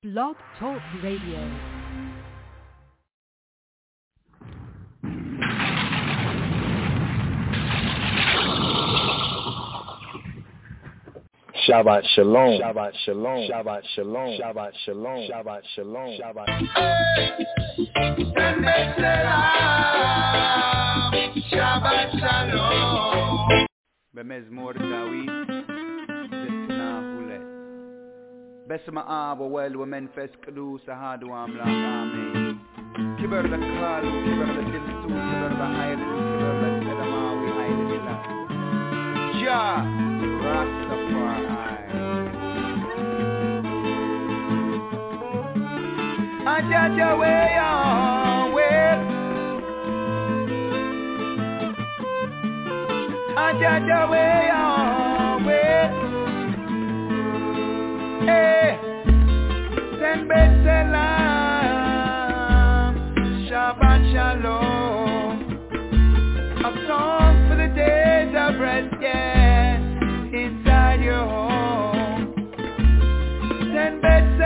Blog Talk Radio. Shabbat shalom, Shabbat shalom, Shabbat shalom, Shabbat shalom, Shabbat shalom, Shabbat. Shabbat shalom. במזמור דוד זתנה הולך. בשם האב והאל ומנפס קדוש אחד הוא האמלך אמן. קיבר לקהל וקיבר לדלסו, קיבר להייל וקיבר לתדמה והייל ללה. Jah Rastafari. Ajaja way on way. Ajaja way on way. Hey, send Salam, Shabbat Shalom. A song for the days of rest, yeah, inside your home. Send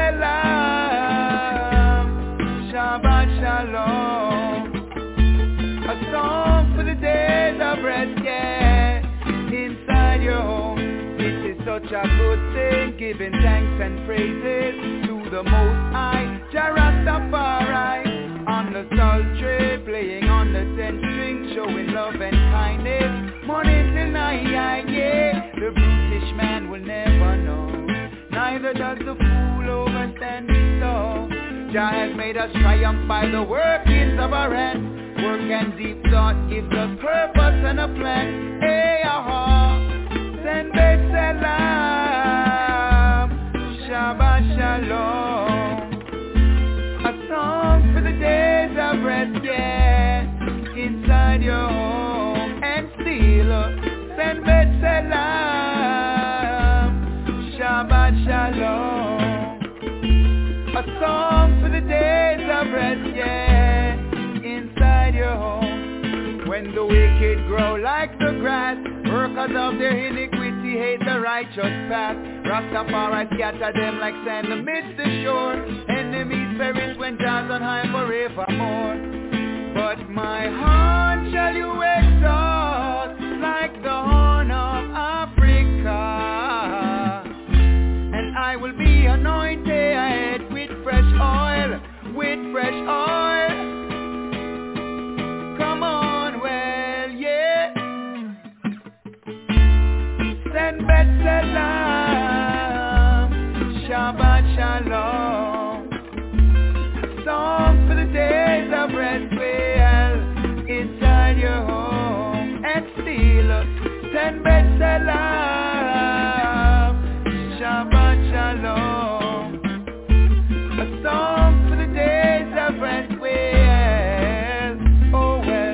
Salam, Shabbat Shalom. A song for the days of rest, yeah, inside your home. It is such a good thing, giving thanks and praises to the Most High, Jah Rastafari. On the sultry, playing on the 10-string, showing love and kindness, morning till night, yeah. The brutish man will never know, neither does the fool overstand his soul. Jah has made us triumph by the workings of our hands. Work and deep thought gives us purpose and a plan. Hey, aha, send Salam, Shabbat Shalom. A song for the days of rest, yeah, inside your home. And still, send Salam, Shabbat Shalom. A song for the days of rest, yeah, inside your home. When the wicked grow like the grass, workers of their iniquity hate the righteous path. Rastafari scatter them like sand amidst the shore. Enemies perish when Jah's on high forevermore. But my heart shall you exalt like the horn of Africa, and I will be anointed with fresh oil, with fresh oil. Come on, well, yeah. Send Salam, Shabbat Shalom. A song for the days of rest, well, inside your home. And still, send Salam, Shabbat Shalom. A song for the days of rest, well, oh well.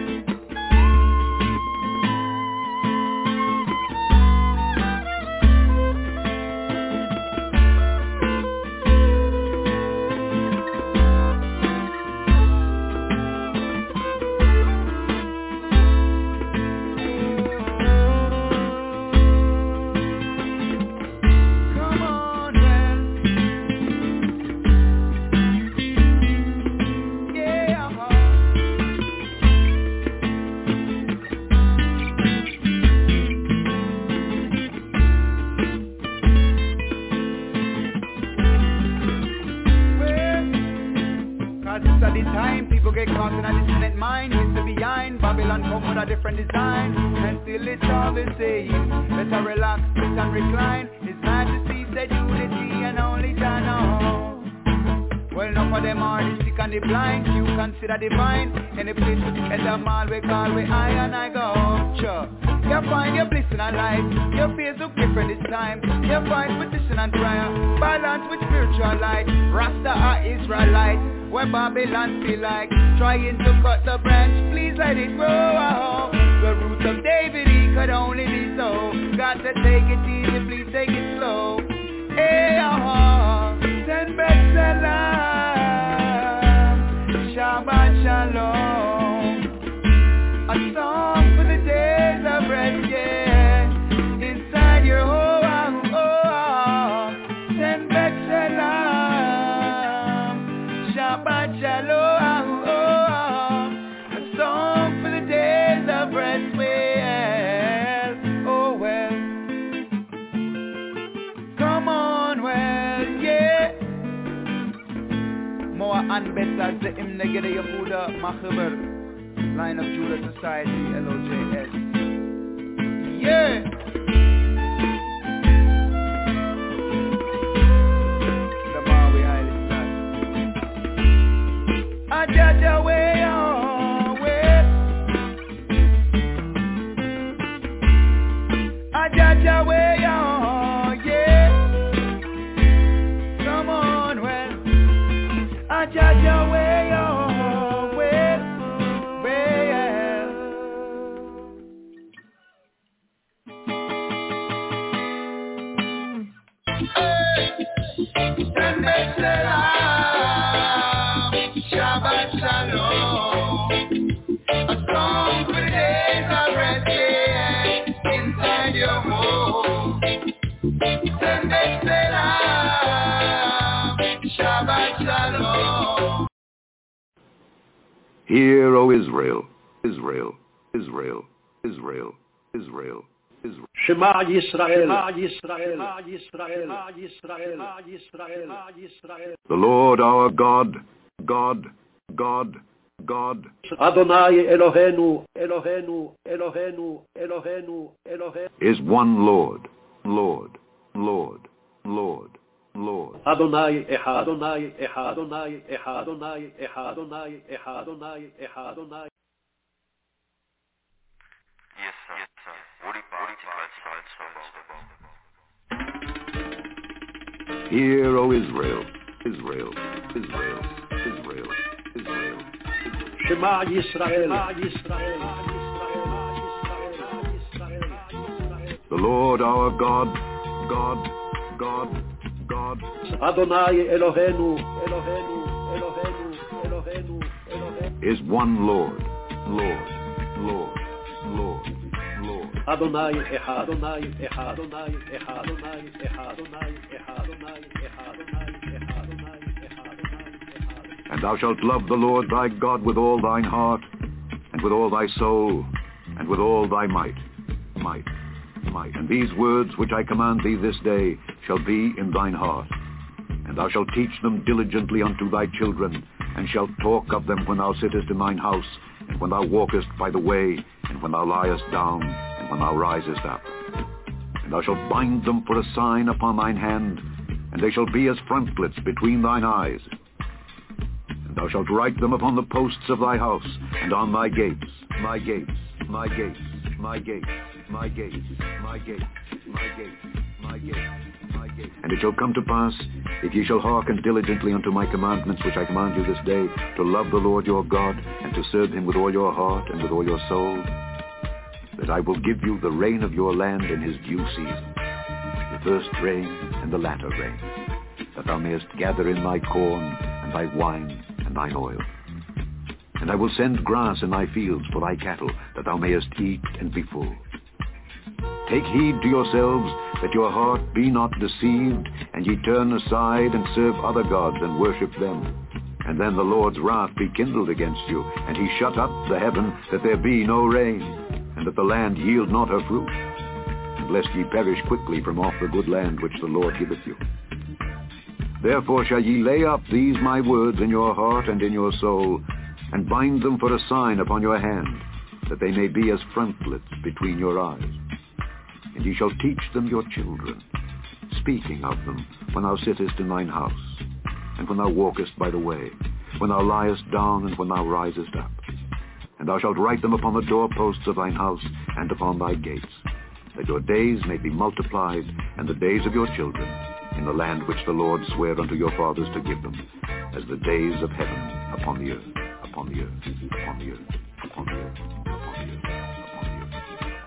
Get caught in a dissonant mind, used to be behind. Babylon come with a different design, and still it's all the same. Better relax, sit and recline. His Majesty said unity and only Jah know. Well, enough of them are the sick and the blind. You consider divine. Any place with the Edamall, we call where I and I go. Sure. You find your bliss in a life. Your face look different this time. You find petition and prayer, balance with spiritual light. Rasta are Israelite, where Babylon feel like trying to cut the branch. Please let it grow. The roots of David, he could only be so. Got to take it easy, please take it slow. Hey, send Salam, Shabbat Shalom. A song for the days of rest, yeah, inside your home. Send Salam. anbessert ze im negede Yehuda Machaber, Line of Judah Society, LOJS. Yeah! The Maui Highly Flat. Ajaja way on way. Ajaja way on, yeah. Come on, well. Ajaja way on way. Shabbat Shalom, a song for the days of resting inside your home. Shabbat Shalom. Hear, O Israel, Israel, Israel, Israel, Israel. Shema Yisrael, Yisrael, Yisrael, Yisrael, Yisrael, Yisrael. The Lord our God, God, Adonai Eloheinu, Eloheinu, Eloheinu, Eloheinu, Eloheinu. is one Lord, Lord, Lord, Lord, Lord. Adonai Echad, Adonai Echad, Adonai Echad, Adonai Echad, Adonai Echad, Adonai Echad, Adonai. Yes, sir. Hear, O Israel, Israel, Israel, Israel, Israel. Shema Yisrael, Yisrael, The Lord our God, God. Adonai Eloheinu, Eloheinu, Eloheinu, Eloheinu, Eloheinu. Is one Lord, Lord. Adonai Echad, Adonai Echad, Adonai Echad, Adonai Echad, Adonai Echad, Adonai Echad, Adonai Echad, Adonai Echad. And thou shalt love the Lord thy God with all thine heart, and with all thy soul, and with all thy might. And these words which I command thee this day shall be in thine heart. And thou shalt teach them diligently unto thy children, and shalt talk of them when thou sittest in thine house, and when thou walkest by the way, and when thou liest down, and when thou risest up. And thou shalt bind them for a sign upon thine hand, and they shall be as frontlets between thine eyes. And thou shalt write them upon the posts of thy house, and on thy gates, my gates, my gates, my gates, my gates, my gates, my gates, my gates, my gates. And it shall come to pass, if ye shall hearken diligently unto my commandments which I command you this day, to love the Lord your God, and to serve him with all your heart and with all your soul, that I will give you the rain of your land in his due season, the first rain and the latter rain, that thou mayest gather in thy corn and thy wine and thine oil. And I will send grass in thy fields for thy cattle, that thou mayest eat and be full. Take heed to yourselves that your heart be not deceived, and ye turn aside and serve other gods and worship them. And then the Lord's wrath be kindled against you, and he shut up the heaven that there be no rain, and that the land yield not her fruit, and lest ye perish quickly from off the good land which the Lord giveth you. Therefore shall ye lay up these my words in your heart and in your soul, and bind them for a sign upon your hand, that they may be as frontlets between your eyes. And ye shall teach them your children, speaking of them when thou sittest in thine house, and when thou walkest by the way, when thou liest down, and when thou risest up. And thou shalt write them upon the doorposts of thine house and upon thy gates, that your days may be multiplied, and the days of your children, in the land which the Lord sware unto your fathers to give them, as the days of heaven upon the earth, upon the earth, upon the earth, upon the earth, upon the earth, upon the earth, upon the earth.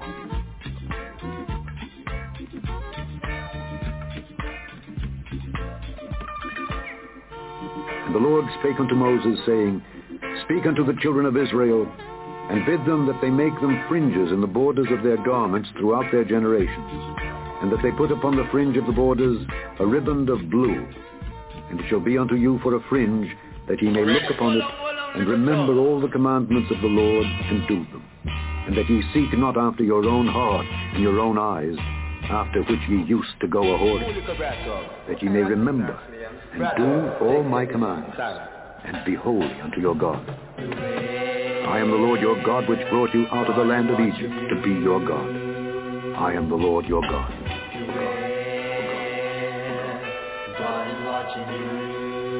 And the Lord spake unto Moses, saying, Speak unto the children of Israel, and bid them that they make them fringes in the borders of their garments throughout their generations, and that they put upon the fringe of the borders a riband of blue. And it shall be unto you for a fringe, that ye may look upon it, and remember all the commandments of the Lord, and do them. And that ye seek not after your own heart and your own eyes, after which ye used to go a whoring, that ye may remember and do all my commands, and be holy unto your God. I am the Lord your God, which brought you out of the land of Egypt to be your God. I am the Lord your God. God is watching you.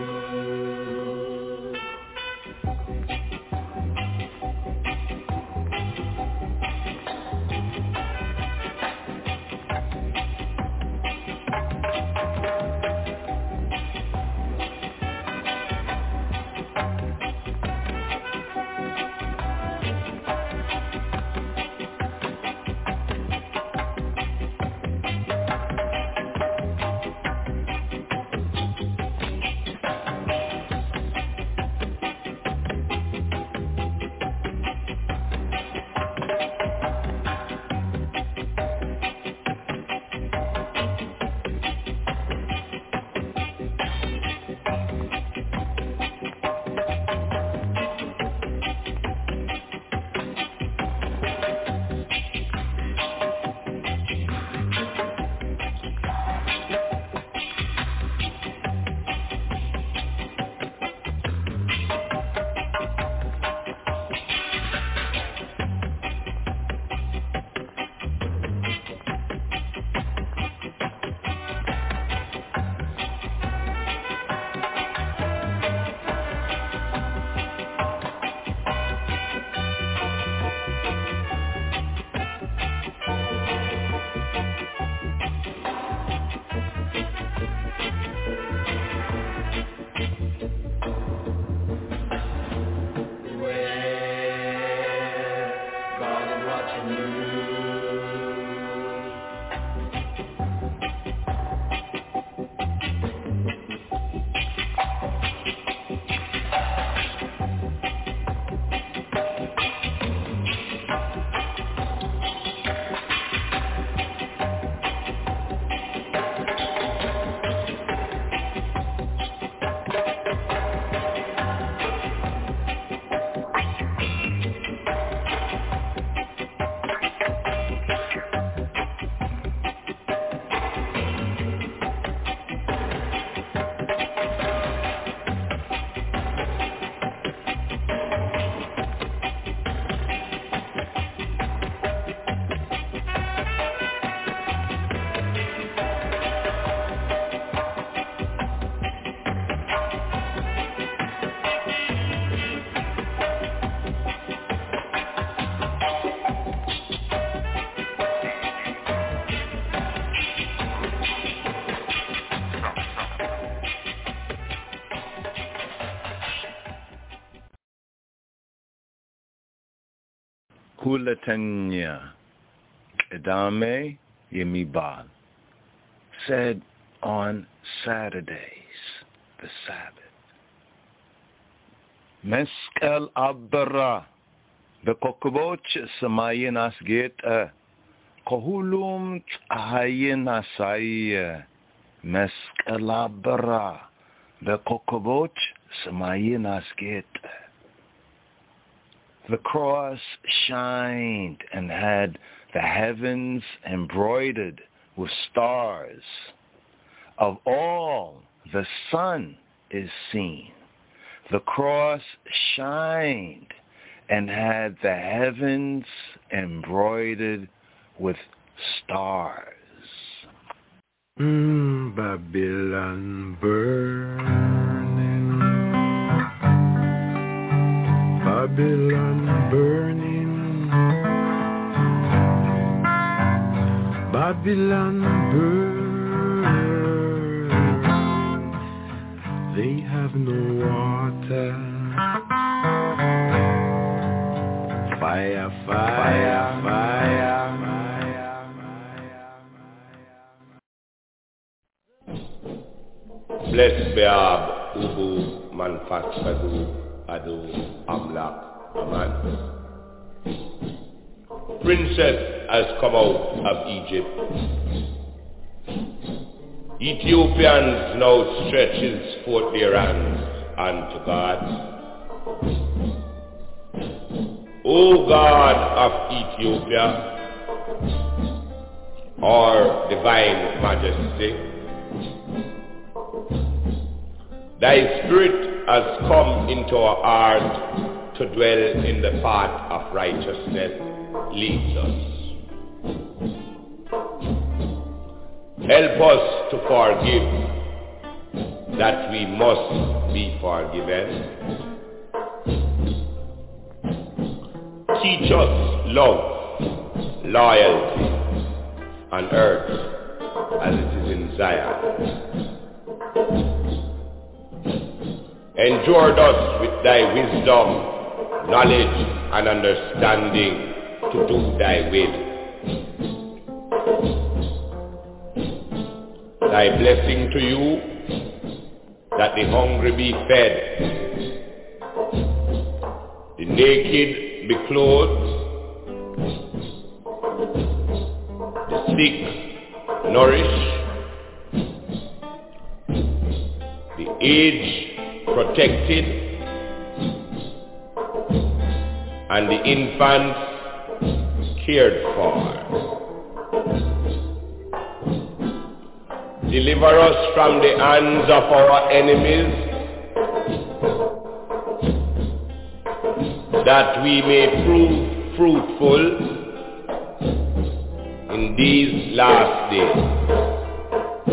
Kulatanya Edame Yemibal said on Saturdays, the Sabbath, Meskel Abra Bekokboch Samayin Asget Kohulum Ahayin Asai Meskel Abra Bekokboch Samayin Asget. The cross shined and had the heavens embroidered with stars. Of all the sun is seen. The cross shined and had the heavens embroidered with stars. Babylon burning, Babylon burning, Babylon burning. They have no water. Fire, fire, fire. Blessed be Ab, Ubu, Manfat, Sadu, Adu, Amlak, Aman. Princess has come out of Egypt. Ethiopians now stretches forth their hands unto God. O God of Ethiopia, our divine majesty, Thy Spirit has come into our heart to dwell in the path of righteousness. Leads us. Help us to forgive that we must be forgiven. Teach us love, loyalty on earth as it is in Zion. Endure us with thy wisdom, knowledge, and understanding to do thy will. Thy blessing to you, that the hungry be fed, the naked be clothed, the sick nourished, the aged protected, and the infants cared for. Deliver us from the hands of our enemies, that we may prove fruitful in these last days.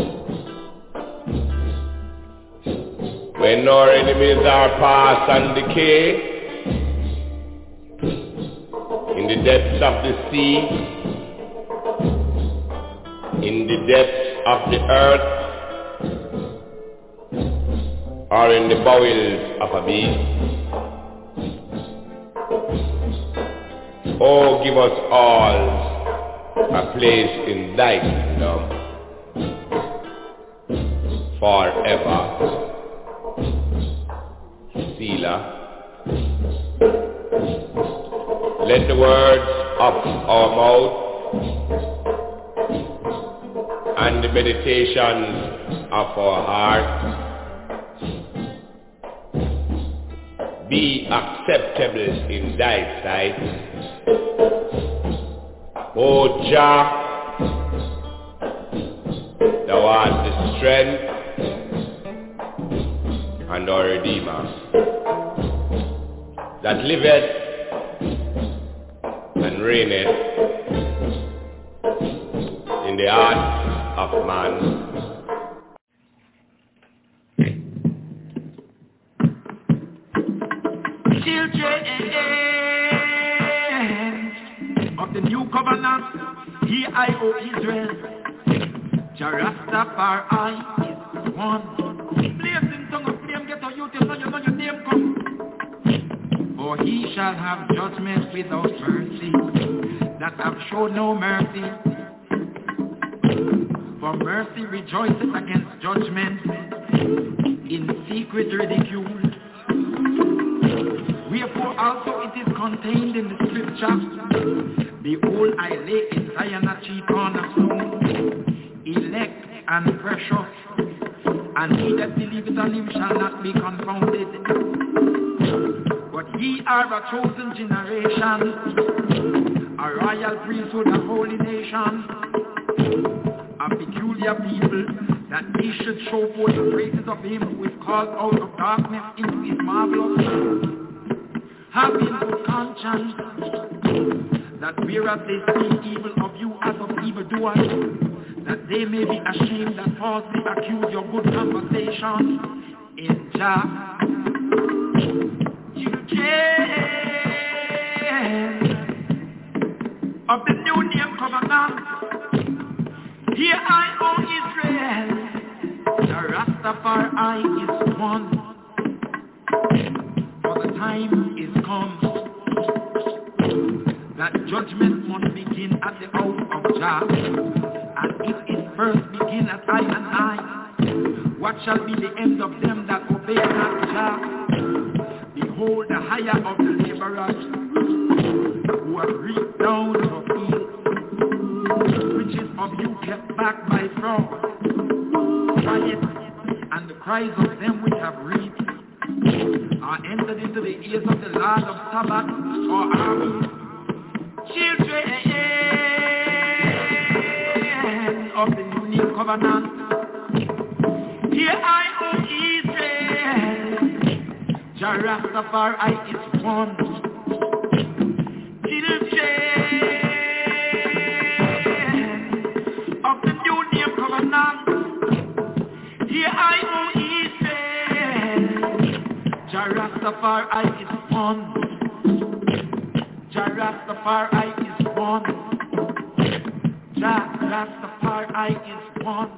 When our enemies are past and decay, in the depths of the sea, in the depths of the earth, or in the bowels of a beast. Oh, give us all a place in thy kingdom forever. Selah. Let the words of our mouth and the meditations of our heart be acceptable in thy sight. O Jah, thou art the strength and our Redeemer, that liveth and reigneth in the heart of man. Children of the new covenant, hear I, O Israel, Jah Rastafari is one. Blazing tongue of flame, get on you till you know your name come. For he shall have judgment without mercy, that have shown no mercy. For mercy rejoiceth against judgment, in secret ridicule. Wherefore also it is contained in the scripture, behold, I lay in Zion a chief cornerstone, elect and precious, and he that believeth on him shall not be confounded. But ye are a chosen generation, a royal priesthood, a holy nation, a peculiar people, that he should show forth the praises of him who is called out of darkness into his marvelous light. Having good conscience, that whereas they speak evil of you as of evildoers, that they may be ashamed that falsely accuse your good conversation in Jah. Children of the new name covenant, hear I, O Israel, the Rastafari is one. For the time is come that judgment must begin at the house of Jah. And if it first begin at I and I, what shall be the end of them that obey not Jah? Behold, the hire of the laborers who have reaped down for field, which is of you kept back by fraud. Quiet, and the cries of them which have reaped are entered into the ears of the Lord of Sabbath or armies. Children of the new covenant, hear I, O Jah Rastafari is one. Children of the new name covenant, here I know Israel. Jah Rastafari is one. Jah Rastafari is one. Jah Rastafari is one.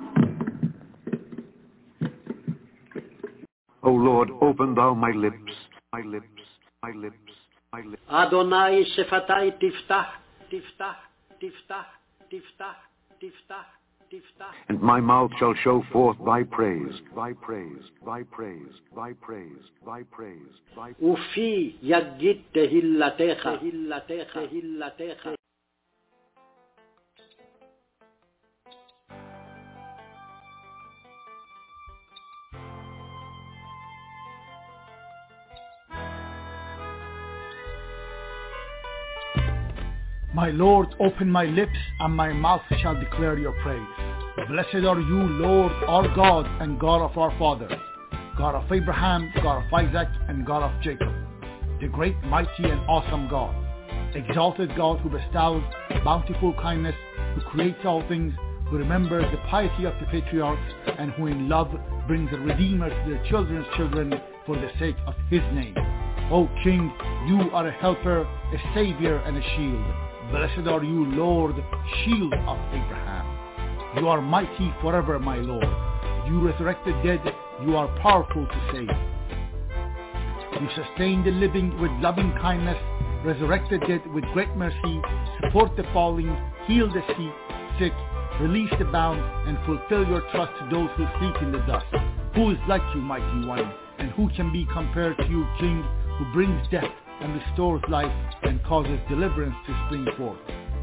O Lord, open thou my lips, my lips, my lips, my lips. Adonai Shefatai Tiftach, Tiftach, Tiftach, Tiftach, Tiftach, Tiftach. And my mouth shall show forth thy praise, thy praise, thy praise, thy praise, thy praise, thy praise. Ufi Yagit Tehillatecha, Tehillatecha, Tehillatecha. My Lord, open my lips, and my mouth shall declare your praise. Blessed are you, Lord, our God, and God of our fathers, God of Abraham, God of Isaac, and God of Jacob, the great, mighty, and awesome God, exalted God who bestows bountiful kindness, who creates all things, who remembers the piety of the patriarchs, and who in love brings the Redeemer to their children's children for the sake of his name. O King, you are a helper, a savior, and a shield. Blessed are you, Lord, shield of Abraham. You are mighty forever, my Lord. You resurrect the dead, you are powerful to save. You sustain the living with loving kindness, resurrect the dead with great mercy, support the falling, heal the sick, release the bound, and fulfill your trust to those who sleep in the dust. Who is like you, mighty one, and who can be compared to you, King, who brings death and restores life and causes deliverance to spring forth.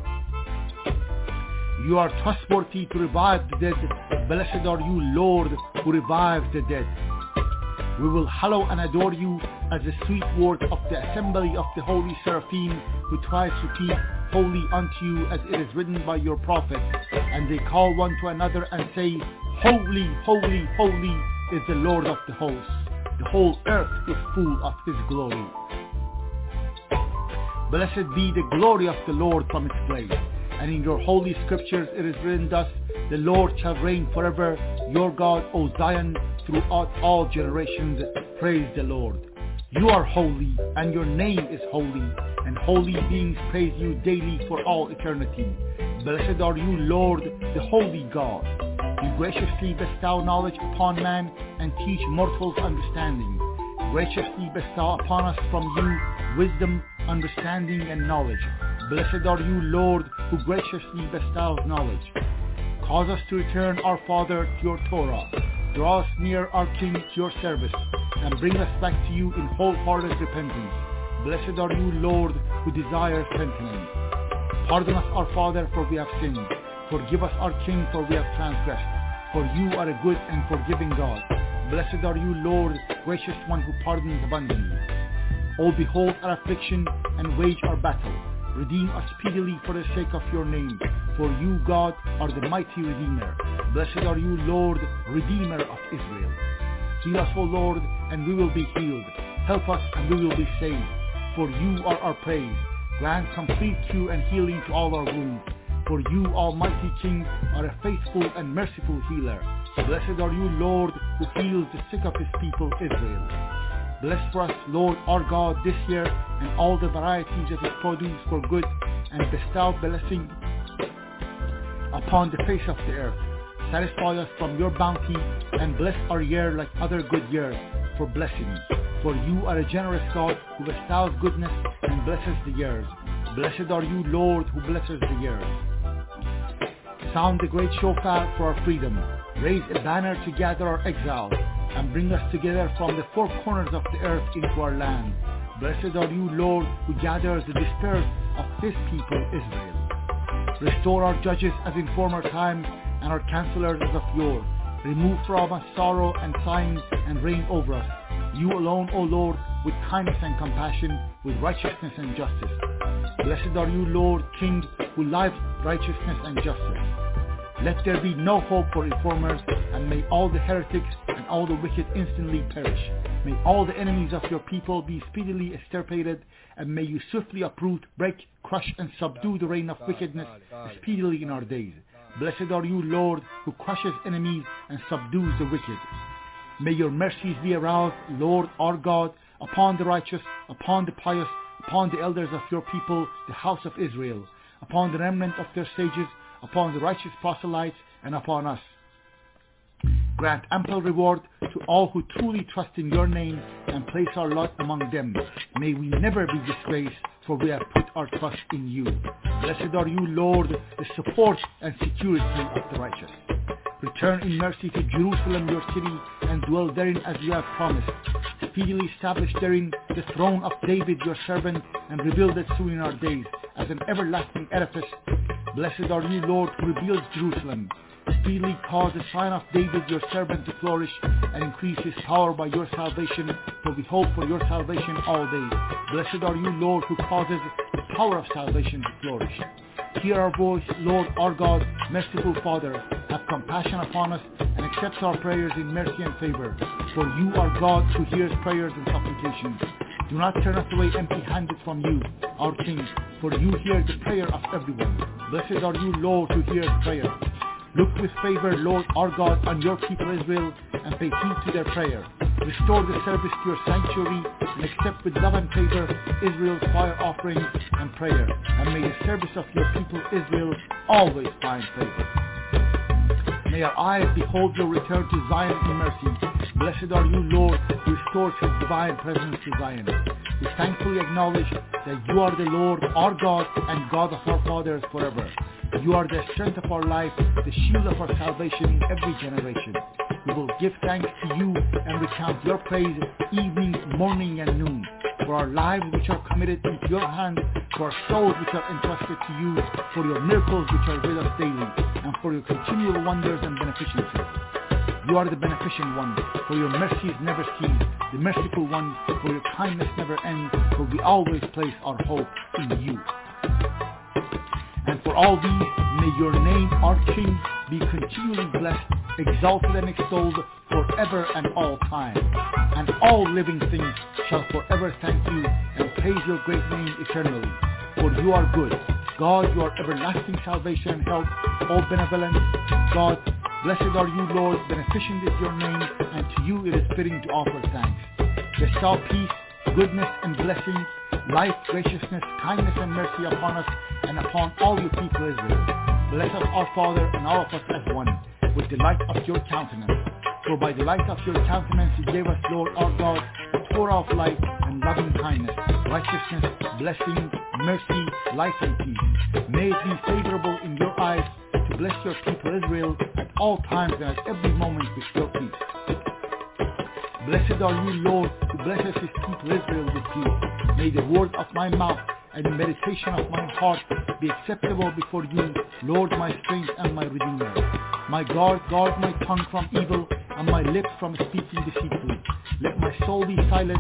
You are trustworthy to revive the dead. Blessed are you, Lord, who revives the dead. We will hallow and adore you as the sweet word of the assembly of the holy seraphim, who twice repeat, Holy unto you, as it is written by your prophet. And they call one to another and say, Holy, holy, holy is the Lord of the hosts. The whole earth is full of his glory. Blessed be the glory of the Lord from its place. And in your holy scriptures it is written thus, the Lord shall reign forever, your God, O Zion, throughout all generations. Praise the Lord. You are holy, and your name is holy, and holy beings praise you daily for all eternity. Blessed are you, Lord, the holy God. You graciously bestow knowledge upon man, and teach mortals understanding. Graciously bestow upon us from you wisdom, understanding, and knowledge. Blessed are you, Lord, who graciously bestows knowledge. Cause us to return, our Father, to your Torah. Draw us near, our King, to your service, and bring us back to you in wholehearted repentance. Blessed are you, Lord, who desires repentance. Pardon us, our Father, for we have sinned. Forgive us, our King, for we have transgressed. For you are a good and forgiving God. Blessed are you, Lord, gracious one who pardons abundantly. O behold our affliction and wage our battle. Redeem us speedily for the sake of your name. For you, God, are the mighty Redeemer. Blessed are you, Lord, Redeemer of Israel. Heal us, O Lord, and we will be healed. Help us, and we will be saved. For you are our praise. Grant complete cure and healing to all our wounds. For you, Almighty King, are a faithful and merciful healer. Blessed are you, Lord, who heals the sick of his people, Israel. Bless for us, Lord our God, this year, and all the varieties of his produce for good, and bestow blessing upon the face of the earth. Satisfy us from your bounty, and bless our year like other good years, for blessings. For you are a generous God, who bestows goodness and blesses the years. Blessed are you, Lord, who blesses the years. Sound the great shofar for our freedom. Raise a banner to gather our exiles, and bring us together from the four corners of the earth into our land. Blessed are you, Lord, who gathers the dispersed of his people, Israel. Restore our judges as in former times, and our counselors as of yore. Remove from us sorrow and sighing, and reign over us. You alone, O Lord, with kindness and compassion, with righteousness and justice. Blessed are you, Lord, King, who lives righteousness and justice. Let there be no hope for informers, and may all the heretics and and all the wicked instantly perish. May all the enemies of your people be speedily extirpated, and may you swiftly uproot, break, crush, and subdue the reign of wickedness speedily in our days. Blessed are you, Lord, who crushes enemies and subdues the wicked. May your mercies be aroused, Lord our God, upon the righteous, upon the pious, upon the elders of your people, the house of Israel, upon the remnant of their sages, upon the righteous proselytes, and upon us. Grant ample reward to all who truly trust in your name and place our lot among them. May we never be disgraced, for we have put our trust in you. Blessed are you, Lord, the support and security of the righteous. Return in mercy to Jerusalem, your city, and dwell therein as you have promised. Speedily establish therein the throne of David, your servant, and rebuild it soon in our days as an everlasting edifice. Blessed are you, Lord, who rebuilds Jerusalem. Speedily cause the sign of David, your servant, to flourish and increase his power by your salvation, for we hope for your salvation all days. Blessed are you, Lord, who causes the power of salvation to flourish. Hear our voice, Lord our God, merciful Father. Have compassion upon us and accept our prayers in mercy and favor. For you are God who hears prayers and supplications. Do not turn us away empty-handed from you, our King, for you hear the prayer of everyone. Blessed are you, Lord, who hears prayer. Look with favor, Lord our God, on your people Israel, and pay heed to their prayer. Restore the service to your sanctuary, and accept with love and favor Israel's fire offerings and prayer. And may the service of your people Israel always find favor. May our eyes behold your return to Zion in mercy. Blessed are you, Lord, who restores his divine presence to Zion. We thankfully acknowledge that you are the Lord, our God, and God of our fathers forever. You are the strength of our life, the shield of our salvation in every generation. We will give thanks to you and recount your praise evening, morning, and noon. For our lives which are committed into your hand, for our souls which are entrusted to you, for your miracles which are with us daily, and for your continual wonders and beneficences. You are the beneficent one, for your mercies never cease, the merciful one, for your kindness never ends, for we always place our hope in you. And for all these, may your name, our King, be continually blessed, exalted and extolled forever and all time. And all living things shall forever thank you and praise your great name eternally. For you are good. God, your everlasting salvation and help, all benevolent. God, blessed are you, Lord, beneficent is your name, and to you it is fitting to offer thanks. Bestow peace, goodness, and blessing, life, graciousness, kindness, and mercy upon us and upon all your people Israel. Bless us, our Father, and all of us as one, with the light of your countenance. For by the light of your countenance you gave us, Lord our God, the Torah of light and loving kindness, righteousness, blessing, mercy, life, and peace. May it be favorable in your eyes to bless your people Israel at all times and at every moment with your peace. Blessed are you, Lord, who blesses his people Israel with peace. May the word of my mouth and the meditation of my heart be acceptable before you, Lord, my strength and my Redeemer. My God, guard my tongue from evil and my lips from speaking deceitfully. Let my soul be silent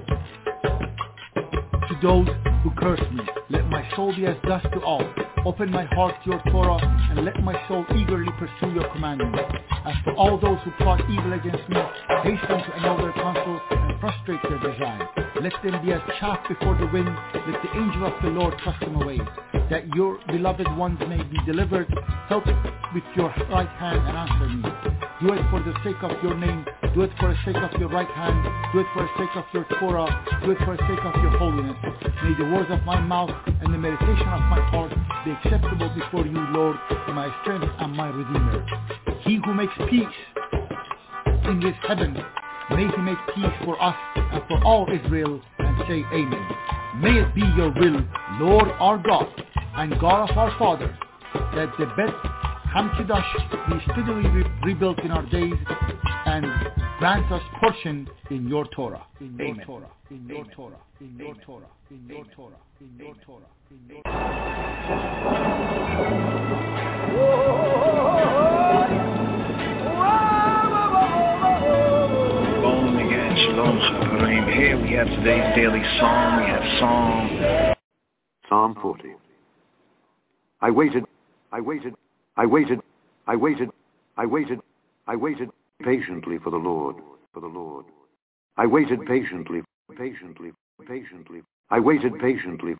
to those who curse me. Let my soul be as dust to all. Open my heart to your Torah, and let my soul eagerly pursue your commandments. As for all those who plot evil against me, hasten to annul their counsel and frustrate their design. Let them be as chaff before the wind. Let the angel of the Lord thrust them away, that your beloved ones may be delivered. Help with your right hand and answer me. Do it for the sake of your name. Do it for the sake of your right hand. Do it for the sake of your Torah. Do it for the sake of your holiness. May the words of my mouth and the meditation of my heart be acceptable before you, Lord, my strength and my Redeemer. He who makes peace in his heaven, may he make peace for us and for all Israel, and say amen. May it be your will, Lord our God and God of our fathers, that the Bet Hamikdash be speedily rebuilt in our days, and grant us portion in your Torah. In your Amen. Torah. In your Amen. Torah. In your Amen. Torah. In your Torah. In your Torah. In your Shalom again, Shalom Chaverim. Here we have today's daily psalm. We have Psalm 40. I waited patiently for the Lord, I waited patiently. I waited patiently.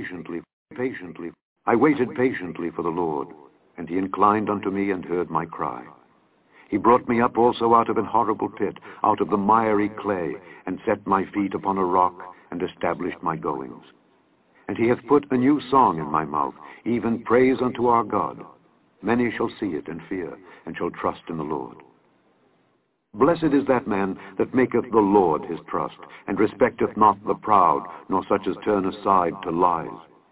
I waited patiently for the Lord, and he inclined unto me and heard my cry. He brought me up also out of an horrible pit, out of the miry clay, and set my feet upon a rock, and established my goings. And he hath put a new song in my mouth, even praise unto our God. Many shall see it and fear, and shall trust in the Lord. Blessed is that man that maketh the Lord his trust, and respecteth not the proud, nor such as turn aside to lies.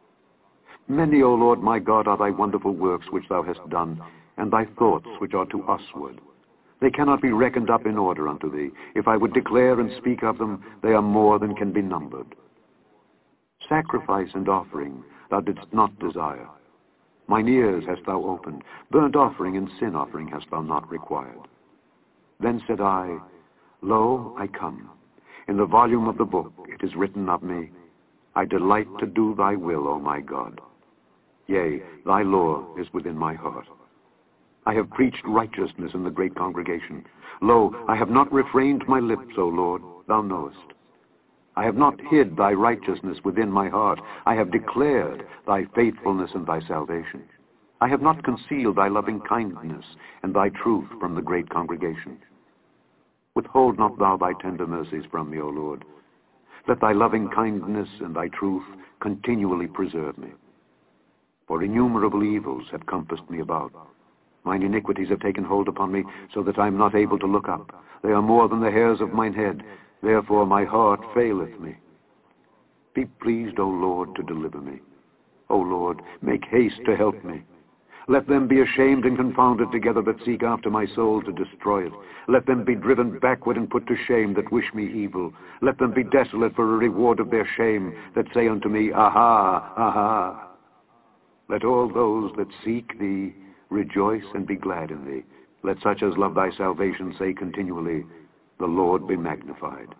Many, O Lord my God, are thy wonderful works which thou hast done, and thy thoughts which are to usward. They cannot be reckoned up in order unto thee. If I would declare and speak of them, they are more than can be numbered. Sacrifice and offering thou didst not desire. Mine ears hast thou opened. Burnt offering and sin offering hast thou not required. Then said I, Lo, I come. In the volume of the book it is written of me, I delight to do thy will, O my God. Yea, thy law is within my heart. I have preached righteousness in the great congregation. Lo, I have not refrained my lips, O Lord, thou knowest. I have not hid thy righteousness within my heart. I have declared thy faithfulness and thy salvation. I have not concealed thy loving kindness and thy truth from the great congregation. Withhold not thou thy tender mercies from me, O Lord. Let thy loving kindness and thy truth continually preserve me. For innumerable evils have compassed me about. Mine iniquities have taken hold upon me, so that I am not able to look up. They are more than the hairs of mine head. Therefore my heart faileth me. Be pleased, O Lord, to deliver me. O Lord, make haste to help me. Let them be ashamed and confounded together that seek after my soul to destroy it. Let them be driven backward and put to shame that wish me evil. Let them be desolate for a reward of their shame that say unto me, Aha, aha. Let all those that seek thee rejoice and be glad in thee. Let such as love thy salvation say continually, The Lord be magnified.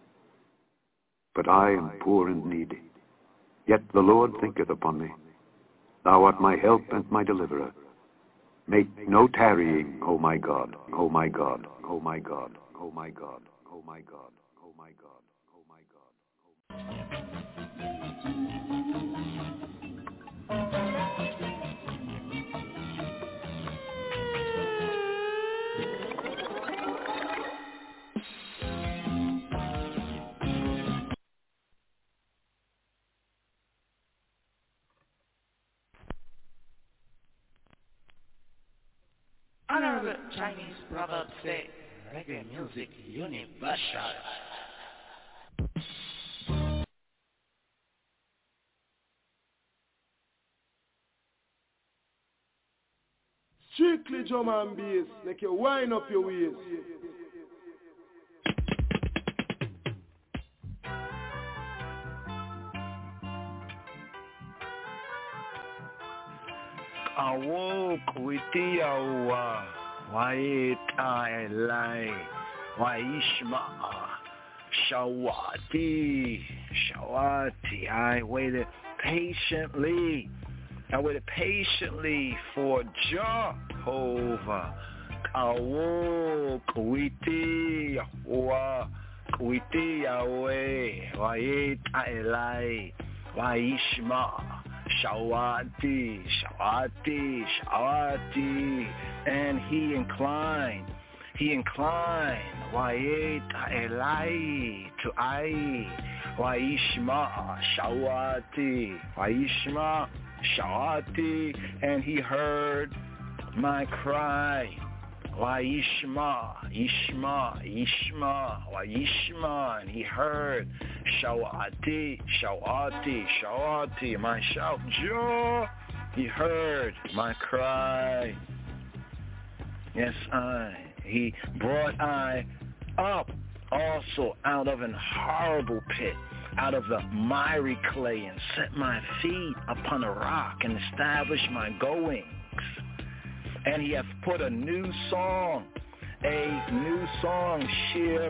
But I am poor and needy, yet the Lord thinketh upon me. Thou art my help and my deliverer. Make no tarrying, O my God, O my God, O my God, O my God, O my God, O my God, O my God. Honorable Chinese proverbs say, reggae music universal. Strictly drum and bass, make you wind up your waist. Awoke with the hour, why I lie, why Ishma, Shawati, I waited patiently for Jehovah. Awoke with the hour, why I lie, why Ishma. Shawati, and he inclined, Wa'et Elai to I, Wa'ishma, Shawati, and he heard my cry. Ishma, and he heard Shawati, my shout, Joe. He heard my cry. Yes, he brought I up also out of an horrible pit, out of the miry clay, and set my feet upon a rock and established my goings. And he hath put a new song, Shir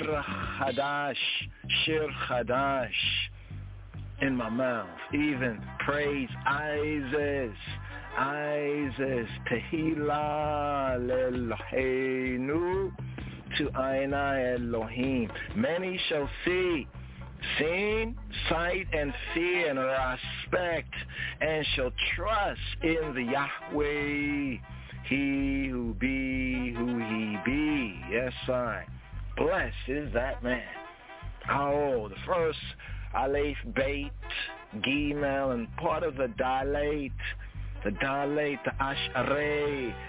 Chadash, in my mouth, even praise, Isis, Tehillah Leloheinu, to Adonai Elohim. Many shall see, seen, sight, and fear, and respect, and shall trust in the Yahweh, he who be who he be. Yes, I. Blessed is that man. Oh, the first Aleph, Beit, Gimel, and part of the Dalet, the Ashrei,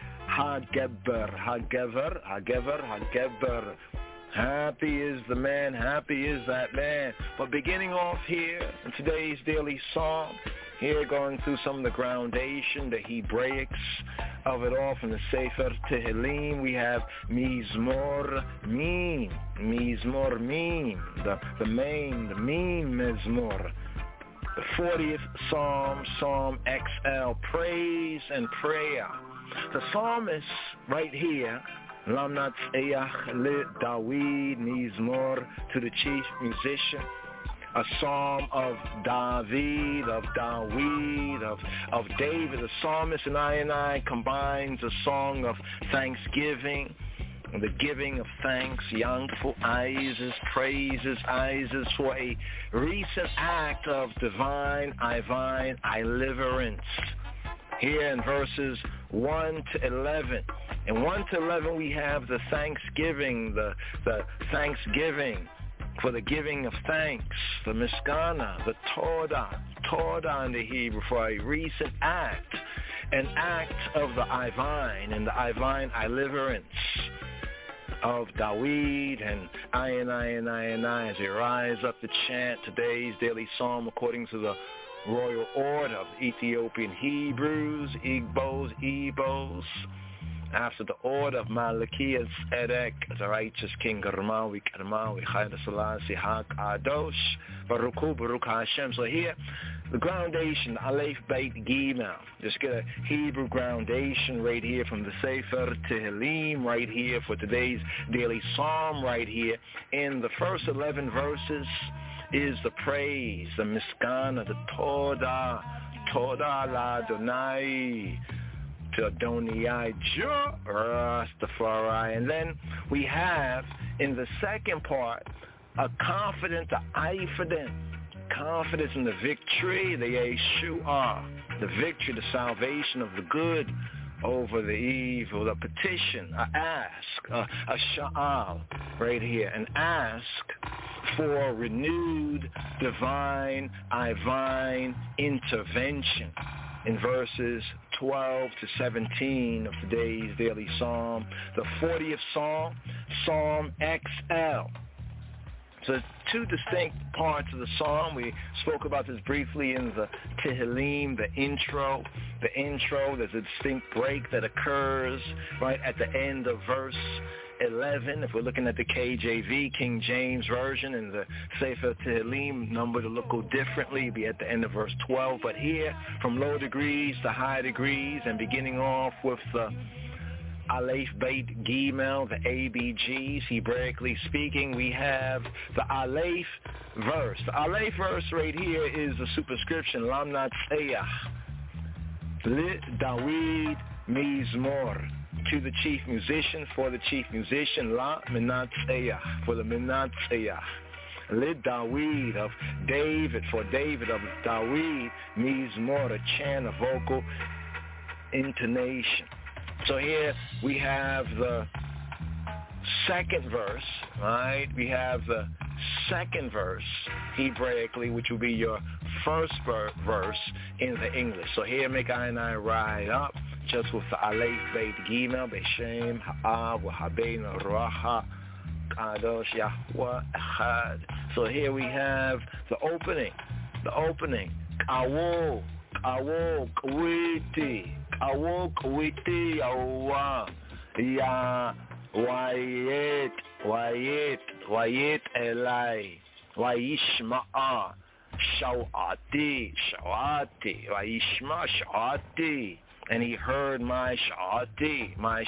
Hagever. Happy is the man, happy is that man. But beginning off here in today's daily psalm, here going through some of the groundation, the Hebraics of it all from the Sefer Tehillim, we have Mizmor Mim, the main Mizmor. The 40th Psalm, Psalm XL, praise and prayer. The psalmist right here, Lamnat Eyach Le Dawid Mizmor, to the chief musician, a psalm of David, of David. The psalmist and I combines a song of thanksgiving, the giving of thanks, yangful praises for a recent act of divine deliverance. Here in verses 1 to 11. In 1 to 11 we have the thanksgiving, the thanksgiving for the giving of thanks, the miskana, the Todah in the Hebrew, for a recent act, an act of the Ivine and the Ivine deliverance of Dawid and I, as we rise up to chant today's daily psalm according to the royal order of Ethiopian Hebrews, Igbos, after the order of Malachias Edek, the righteous King Karmawi, Chayda Selassie, HaKadosh, Baruch Hashem. So here, the groundation, Aleph, Beit, Gimel. Just get a Hebrew groundation right here from the Sefer Tehillim, right here for today's daily psalm, right here. In the first 11 verses is the praise, the miskana, the Todah l'Adonai, to Adonai Rastafari. And then we have in the second part a confidence in the victory, the Yeshua, the victory, the salvation of the good over the evil, the petition, a ask, a sha'al right here, an ask for renewed divine intervention in verses 12 to 17 of today's daily psalm, the 40th psalm, Psalm XL. So two distinct parts of the psalm. We spoke about this briefly in the Tehillim, the intro. There's a distinct break that occurs right at the end of verse 11. If we're looking at the KJV, King James Version, and the Sefer Tehillim, numbered a little differently, be at the end of verse 12. But here, from low degrees to high degrees, and beginning off with the Aleph, Beit, Gimel, the ABGs, Hebraically speaking, we have the Aleph verse. The Aleph verse right here is the superscription, Lamnat Eyach, Le Dawid Mizmor, to the chief musician, for the chief musician, La Minat Eyach, for the Minat Eyach. Le Dawid, of David, for David, of Dawid Mizmor, a chant, a vocal intonation. So here we have the second verse, right? We have the second verse, Hebraically, which will be your first verse in the English. So here make I and I ride up, just with the Aleph, Beit, Gimel, Beshem, Ha'av, Habein, Ruach, Kadosh, Yahweh, Echad. So here we have the opening, Kawo, Kwiti, Yahweh, Ya, Wayet, Elai, Wayishma'a, Shawati, Wayishma, and he heard my Shawati, my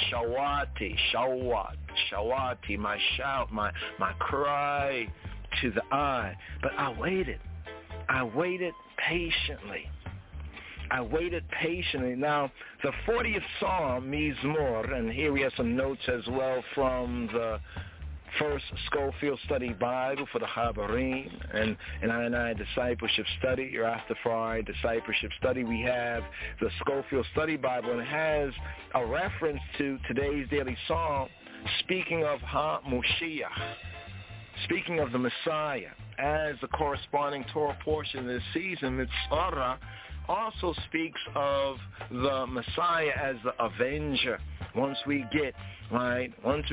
Shawati, my shout, my cry to the eye. But I waited patiently. I waited patiently. Now, the 40th Psalm, Mizmor, and here we have some notes as well from the First Schofield Study Bible for the Habarim and I Discipleship Study, your Rastafari Discipleship Study. We have the Schofield Study Bible, and it has a reference to today's daily psalm, speaking of HaMoshiach, speaking of the Messiah, as the corresponding Torah portion this season, Mitzvah, also speaks of the Messiah as the avenger. Once we get right,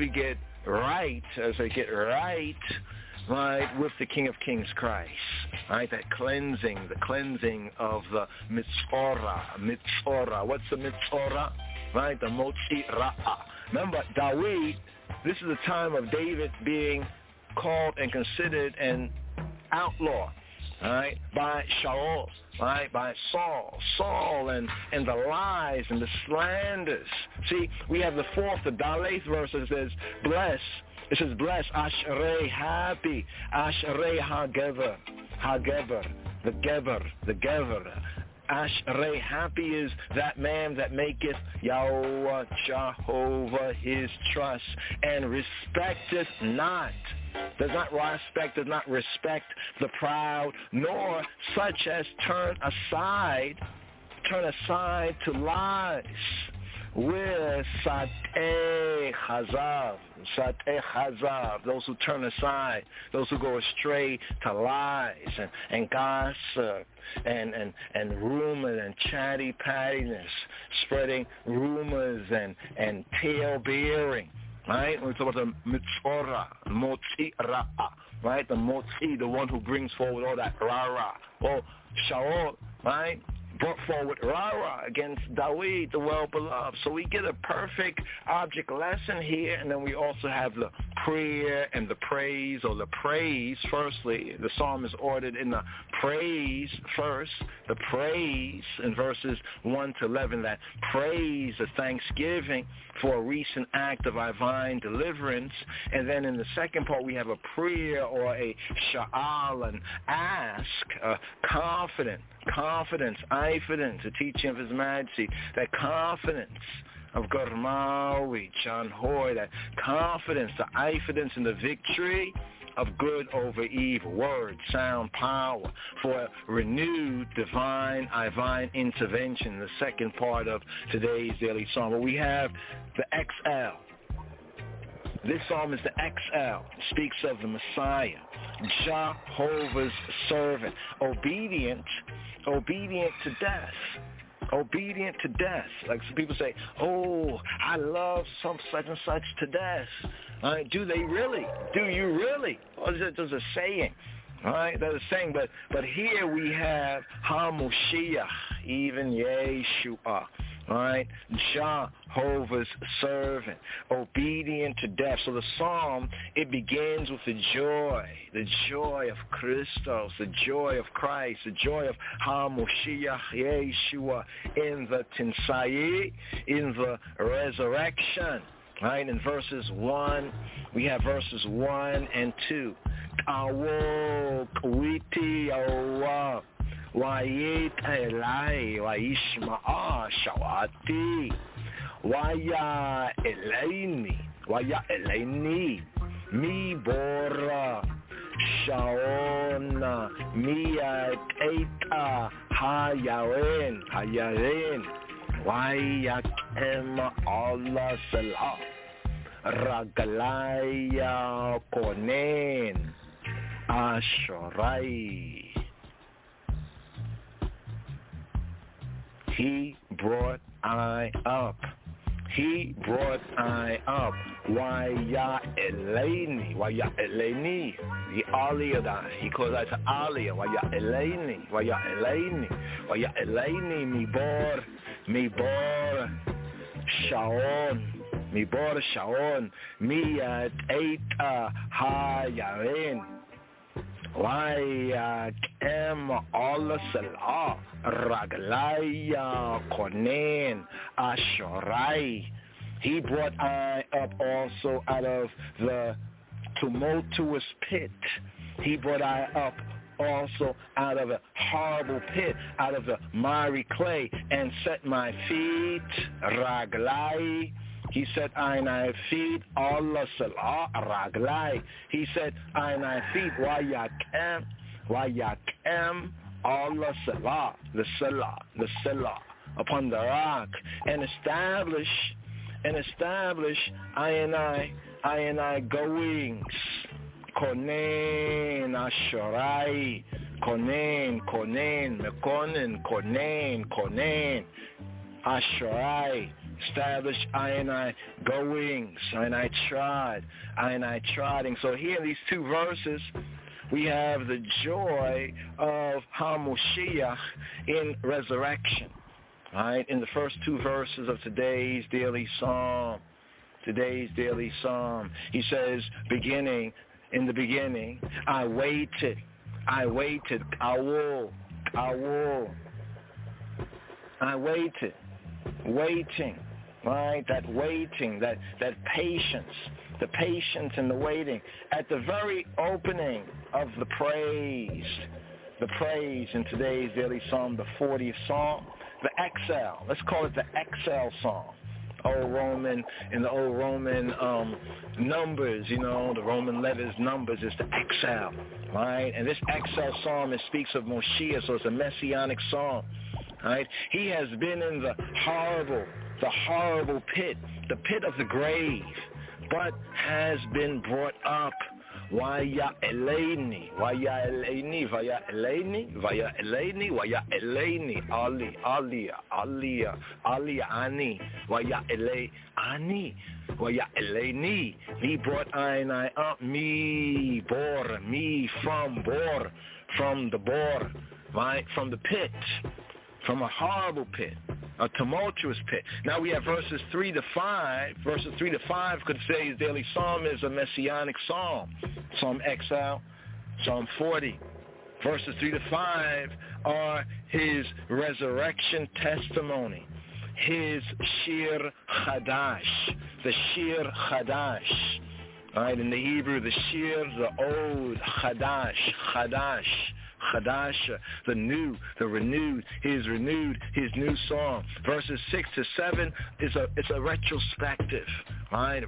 with the King of Kings Christ, right, that the cleansing of the Mitzorah. What's the Mitzorah? Right, the Motzi Ra'ah. Remember, David, this is the time of David being called and considered an outlaw, right, by Shaul, right, by Saul and the lies and the slanders. See, we have the Daleth verse that says, bless, Ashrei, happy, Ashrei HaGever, the Gever. Ashrei, happy is that man that maketh Yahweh Jehovah his trust, and respecteth not, does not respect the proud, nor such as turn aside to lies. With Sateh Chazav, those who turn aside, those who go astray to lies and gossip and rumor and chatty pattiness, spreading rumors and tale-bearing. Right? When we talk about the Mitzorah, Motzi Ra'ah, right? The Motzi, the one who brings forward all that Ra'ah. Well, Shaul, right, brought forward Ra'ah against David, the well-beloved. So we get a perfect object lesson here, and then we also have the prayer and the praise, or the praise. Firstly, the psalm is ordered in the praise first, the praise in verses 1 to 11, that praise of thanksgiving for a recent act of divine deliverance. And then in the second part, we have a prayer, or a sha'al, an ask, confidence, the teaching of His Majesty, that confidence of Garmawi, John Hoy, that confidence, the confidence in the victory of good over evil, word, sound, power, for renewed divine intervention, the second part of today's daily psalm. But we have the XL. This psalm is the XL. It speaks of the Messiah, Jehovah's servant, obedient to death. Obedient to death. Like some people say, oh, I love some such and such to death. Do they really? Do you really? Or is it just a saying? All right, that's a saying. But here we have HaMoshiach, even Yeshua. All right, Jehovah's servant, obedient to death. So the psalm, it begins with the joy of Christos, the joy of Christ, the joy of HaMoshiach, Yeshua, in the Tinsai, in the resurrection. Right, in verses 1, we have verses 1 and 2. Awok witi awa wayit elai waishma'a shawati waya elaini mi bora shaona miyat eita hayawen Wayak Allah Salah Ragalaya Konen Ashorai. He brought I up. Waya Eleni. The Aliyah. He calls that to Aliyah. Waya Eleni. Mi bor Shaon. Miyat Eita Hayarin. Wayakem Allah Salah Raglaya Konen Ashorai. He brought I up also out of the tumultuous pit. He brought I up also out of a horrible pit. out of the miry clay and set my feet, raglai. He said, I feet, Allah salah, raglai. He said, I feet, wayakem, Allah salah, the salah, upon the rock, and establish, I and I goings, konen, asharai, konen, asharai, establish I and I goings, and I trotting. So here in these two verses, we have the joy of HaMoshiach in resurrection. Right? In the first two verses of today's daily psalm, he says, in the beginning, I waited, waiting, right? That waiting, that patience, the patience and the waiting. At the very opening of the praise in today's daily psalm, the 40th psalm, the exhale, let's call it the exhale psalm. In the old Roman numbers, the Roman letters numbers is the exhale, right? And this exhale psalm, it speaks of Moshiach, so it's a messianic psalm, right? He has been in the horrible pit, the pit of the grave, but has been brought up. Vaya Eleni, Ali, Ani, Vaya Eleni, he brought I up, me from the bor, right, from the pit, from a horrible pit, a tumultuous pit. Now we have verses 3 to 5. Verses 3 to 5 could say his daily psalm is a messianic psalm. Psalm Exile, Psalm 40. Verses 3 to 5 are his resurrection testimony, his Shir Chadash, the Shir Chadash. All right, in the Hebrew, the Shir, the Ode, Chadash, the new, the renewed, his new song. Verses 6 to 7 it's a retrospective, right?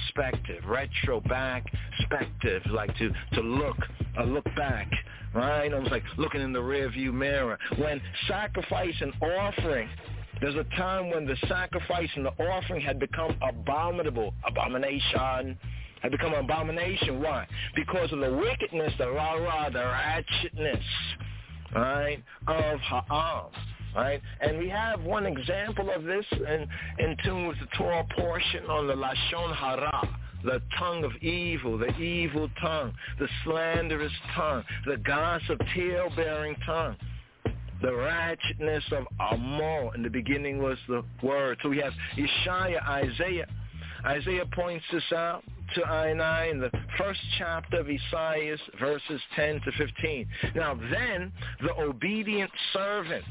Retrospective, like to look back, right? Almost like looking in the rearview mirror. When sacrifice and offering, there's a time when the sacrifice and the offering had become abomination. Why? Because of the wickedness, the ratchetness, right, of Ha'am, right? And we have one example of this in tune with the Torah portion on the Lashon Hara, the tongue of evil, the evil tongue, the slanderous tongue, the gossip, tale-bearing tongue. The ratchetness of Amor. In the beginning was the word. So we have Yeshaya, Isaiah. Isaiah points this out to I in the first chapter of Isaiah, verses 10 to 15. Now then, the obedient servant,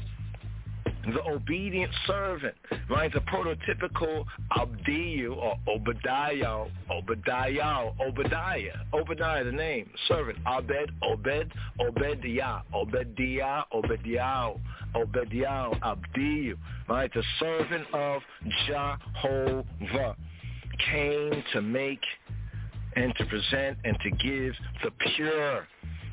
right, the prototypical Abdiyu or Obadiah, the name, servant, Obadiah, Abdiyu, right, the servant of Jehovah, came to make and to present and to give the pure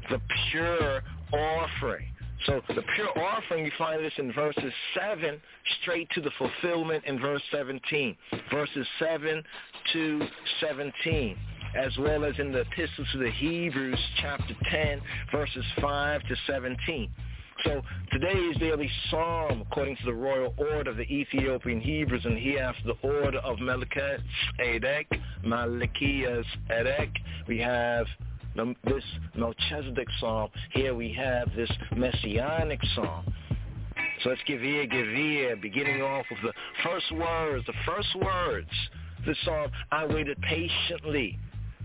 offering. So the pure offering, you find this in verses 7 straight to the fulfillment in verse 17. Verses 7 to 17, as well as in the Epistle to the Hebrews, chapter 10, verses 5 to 17. So today's daily psalm, according to the royal order of the Ethiopian Hebrews, and here after the order of Malachias Edek, we have this Melchizedek psalm. Here we have this Messianic psalm. So let's give ear, beginning off with the first words. This psalm, I waited patiently.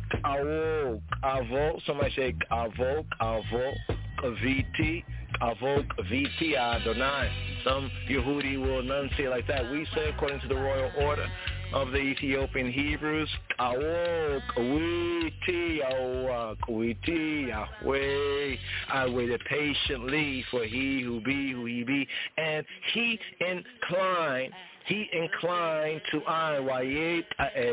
Somebody say Viti Adonai. Some Yehudi will enunciate like that. We say, according to the royal order, of the Ethiopian Hebrews. Awok, Awiti, Awok, Awiti, Yahweh. I waited patiently for he who be who he be, and he inclined to I. Wayet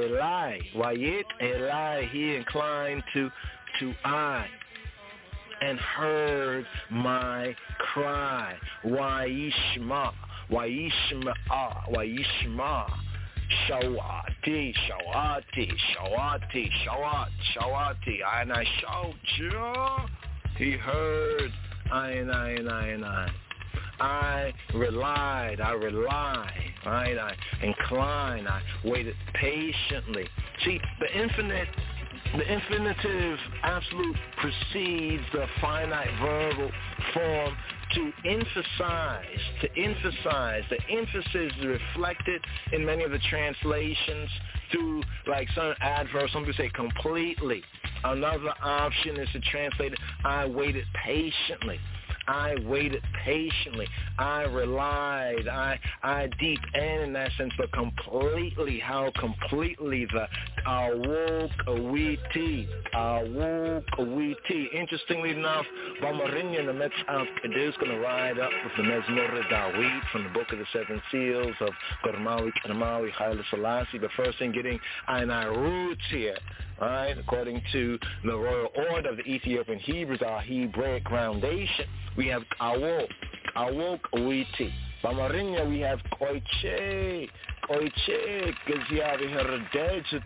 Eli, he inclined to I, and heard my cry. Wayishma, Shawati, and I shout, he heard, I. I relied, right? I inclined, I waited patiently. See, the infinitive absolute precedes the finite verbal form to emphasize. The emphasis is reflected in many of the translations through like some adverbs. Some people say completely. Another option is to translate it, I waited patiently. I relied, I deep in that sense, but completely, how completely the awokawiti. Interestingly enough, Bamarinya, the Metzaf is going to ride up with the Mezmor Dawit from the Book of the Seven Seals of Gormawi Karmawi Haile Selassie, but first in getting Ainai roots here, right? According to the Royal Order of the Ethiopian Hebrews, our Hebraic foundation, we have Awok Awiti. Bamarinya, we have Koiche, Gaziavi Heredej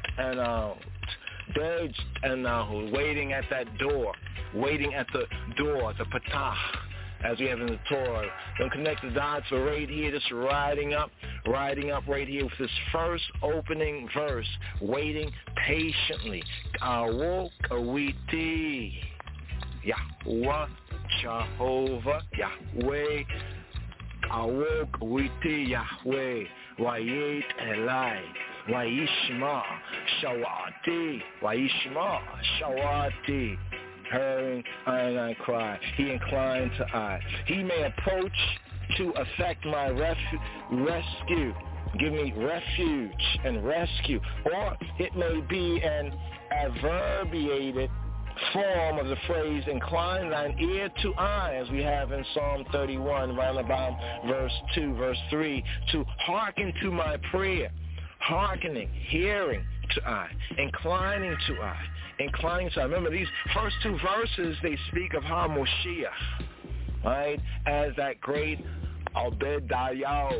and waiting at that door, the Patah, as we have in the Torah. Don't connect the dots, but right here, just riding up right here with this first opening verse, waiting patiently. Awok Awiti, Yahweh, Jehovah, Yahweh, Awok Awiti, Yahweh, Wayet Eli, Wayishma, Shawati, hearing I cry. He inclined to I. He may approach to effect my rescue. Give me refuge and rescue. Or it may be an abbreviated form of the phrase, incline thine ear to I, as we have in Psalm 31, round about verse 2, verse 3, to hearken to my prayer, hearkening, hearing to I, inclining to I. Remember, these first two verses, they speak of HaMoshiach, right, as that great Obadiah,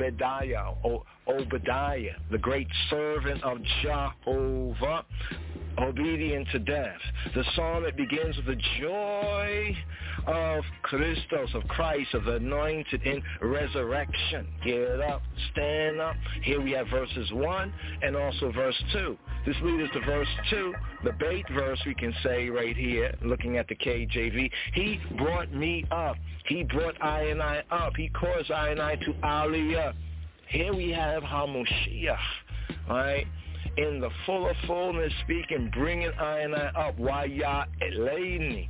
the great servant of Jehovah, obedient to death. The psalm, it begins with the joy of Christos, of Christ, of the anointed in resurrection. Get up, stand up. Here we have verses 1 and also verse 2. This leads us to verse 2, the bait verse we can say right here, looking at the KJV. He brought me up. He brought I and I up. He caused I and I to Aliyah. Here we have HaMoshiach, right? In the fullness speaking, bringing I and I up. Waya Eleini,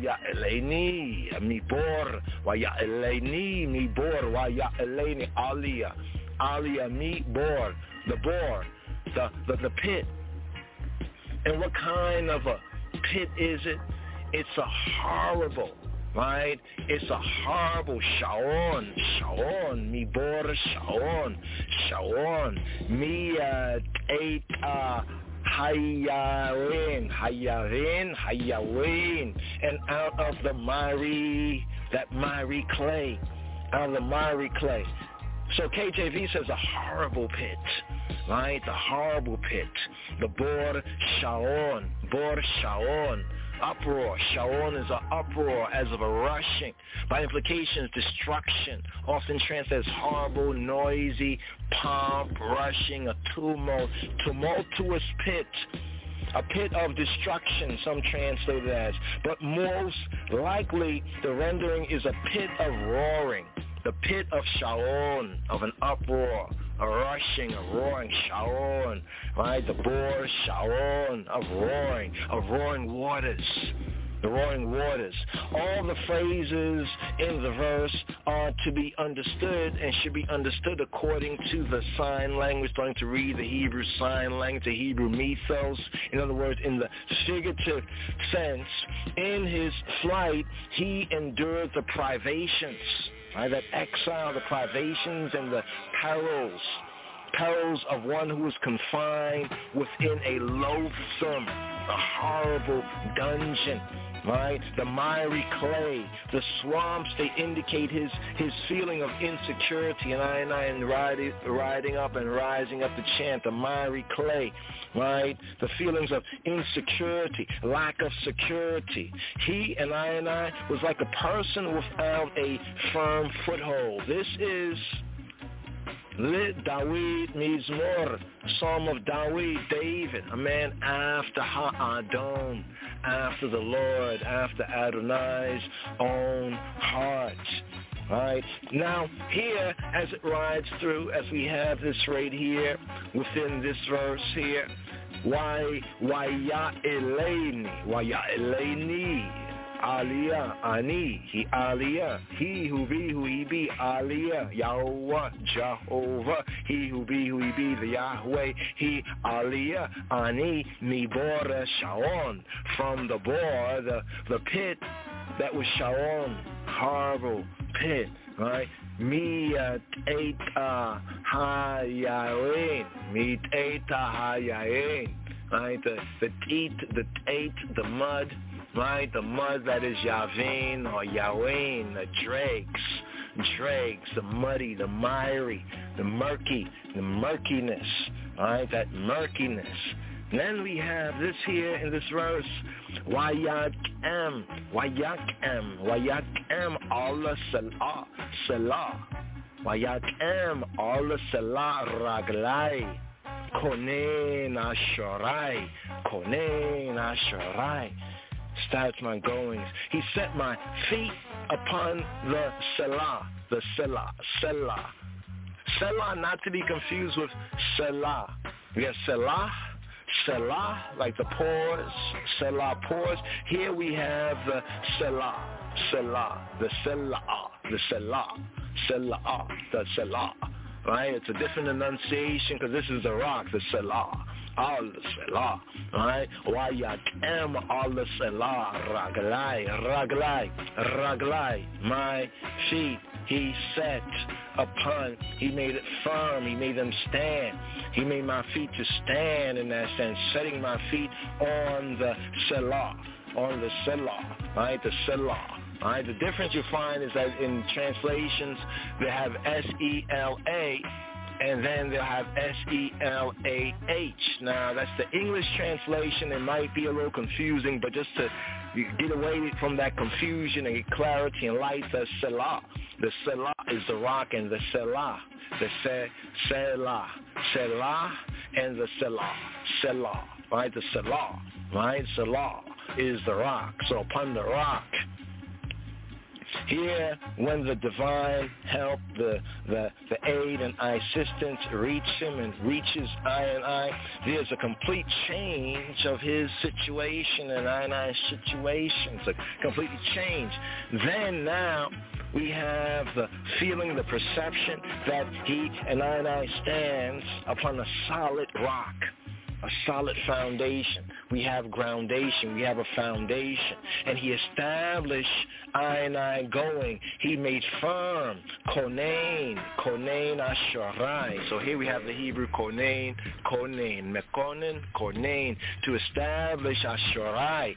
mi bor, Waya Eleini, mi bor, Waya Eleini, Aliyah, mi bor, the pit. And what kind of a pit is it? It's a horrible, right? It's a horrible Shaon, mi bor, Shaon, mi Hayarin, and out of the miry clay. So KJV says a horrible pit, right? The horrible pit. The Bor Shaon, uproar. Shaon is an uproar, as of a rushing. By implication, destruction. Often translated as horrible, noisy, pomp, rushing, a tumultuous pit. A pit of destruction, some translate it as. But most likely, the rendering is a pit of roaring. The pit of Shaon, of an uproar, a rushing, a roaring, Shaon, right? The Bor Shaon, of roaring waters. the roaring waters. All the phrases in the verse are to be understood and should be understood according to the sign language, starting to read the Hebrew sign language, the Hebrew mythos. In other words, in the figurative sense, in his flight, he endured the privations, right? That exile, the privations and the perils of one who is confined within a loathsome, a horrible dungeon, right? The miry clay, the swamps, they indicate his feeling of insecurity, and I am riding up and rising up to chant the miry clay, right? The feelings of insecurity, lack of security. He and I was like a person without a firm foothold. This is David Mizmor, Psalm of David, a man after Ha'adon, after the Lord, after Adonai's own heart. Right? Now, here, as it rides through, as we have this right here, within this verse here, why Ya'eleni, Aliyah, Ani, he Aliyah, he who be, Aliyah, Yahweh, Jehovah, he who be, the Yahweh, he Aliyah, Ani, Mibor Shaon, from the bore, the pit that was Shaon, horrible pit, right? Mi Teita Hayayin, right? The teat, the mud. Right, the mud that is Yavin or Yawain, the dregs, the muddy, the miry, the murkiness, right, that murkiness. And then we have this here in this verse, Wayakem, Allah Salah, Wayakem, Allah Salah Raglai, Konen Asharai. Starts my goings. He set my feet upon the Selah. Selah, not to be confused with Selah. We have Selah, like the pause, Selah, pause. Here we have the Selah, the Selah. Right? It's a different enunciation because this is the rock, the Selah. Al-Selah, right? Wayakem al-Selah, Raglai, my feet he set upon, he made it firm, he made them stand. He made my feet to stand in that sense, setting my feet on the Selah, right? The Selah. All right, the difference you find is that in translations they have S-E-L-A, and then they'll have S-E-L-A-H. Now, that's the English translation. It might be a little confusing, but just to get away from that confusion and get clarity and light, the Selah. The Selah is the rock, and the Selah, the Selah and the Selah, right? The Selah, right? Selah is the rock. So upon the rock, here, when the divine help, the aid and assistance reach him and reaches I, there's a complete change of his situation and I's situation. It's a completely change. Then now we have the feeling, the perception that he and I stands upon a solid rock. A solid foundation. We have groundation. We have a foundation. And he established I going. He made firm. Konen Asharai. So here we have the Hebrew Konen, Mekonen, Konen, to establish Asharai.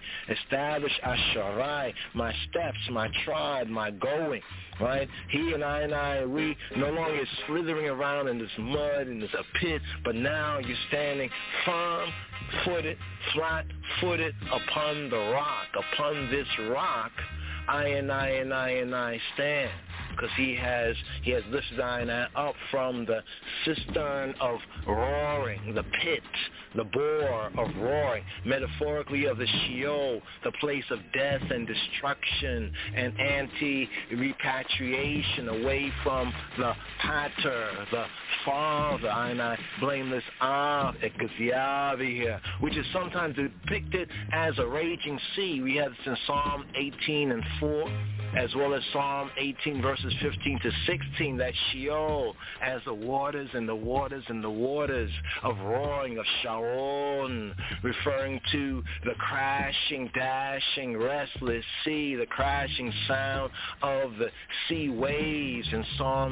My steps, my tribe, my going. Right? He and I, we no longer slithering around in this mud, in this pit, but now you're standing firm-footed, flat-footed upon the rock. Upon this rock, I stand. because he has lifted I and I up from the cistern of roaring, the pit, the bore of roaring, metaphorically of the Sheol, the place of death and destruction and anti-repatriation away from the Pater, the Father, and I blameless Av, Ekasiavi here, which is sometimes depicted as a raging sea. We have this in Psalm 18:4, as well as Psalm 18 verses 15 to 16, that Sheol as the waters and the waters and the waters of roaring of Sharon, referring to the crashing, dashing, restless sea, the crashing sound of the sea waves in Psalm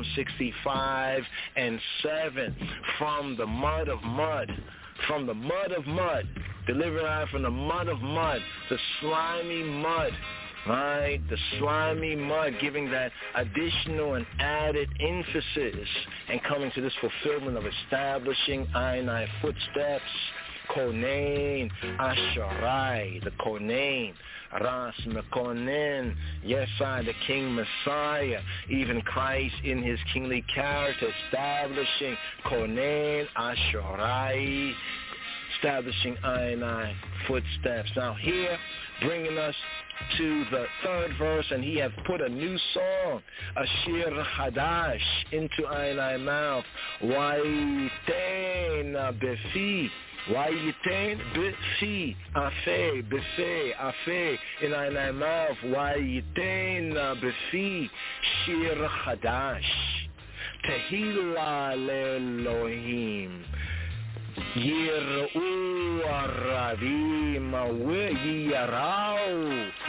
65:7, from the mud of mud, deliver I from the mud of mud, the slimy mud, right? The slimy mud, giving that additional and added emphasis and coming to this fulfillment of establishing I and I footsteps, Konain, Asharai, the Konain, Ras Mekonen, yes I, the King Messiah, even Christ in his kingly character, establishing Konain, Asharai, establishing I and I footsteps. Now here, bringing us to the third verse, and he hath put a new song, a shir hadash, into I and I mouth. Waitain befi, waitain befi, afe, befe, afe, in I and I mouth. Waitain befi, shir hadash, tehillah le'Elohim. Yir'u arabim v'yirau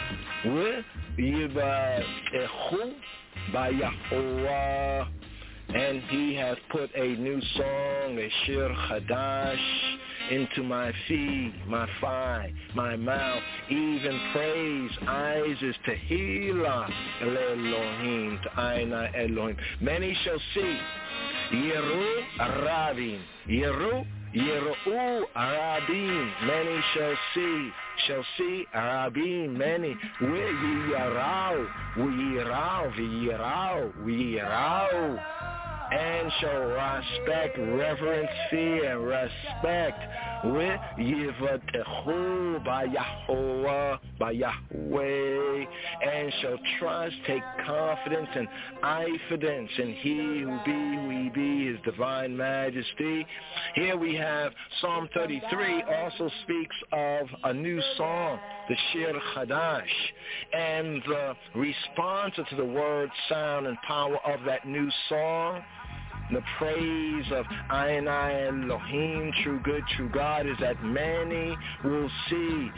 v'yivatechu b'Yahuwah. And he has put a new song, a shir chadash, into my feet, my thigh, my mouth. Even praise, eyes is tehillah Elohim, to Aina Elohim. Many shall see, Yiru Arabim, Yiru Arabim, many shall see Arabim, many. V'yirau, and shall respect, reverence, fear, and respect with Yivatechu by Yahweh, and shall trust, take confidence and confidence in he who he be, his divine majesty. Here we have Psalm 33 also speaks of a new song, the Shir Chadash, and the response to the word, sound, and power of that new song. The praise of I and I Elohim, true good, true God, is that many will see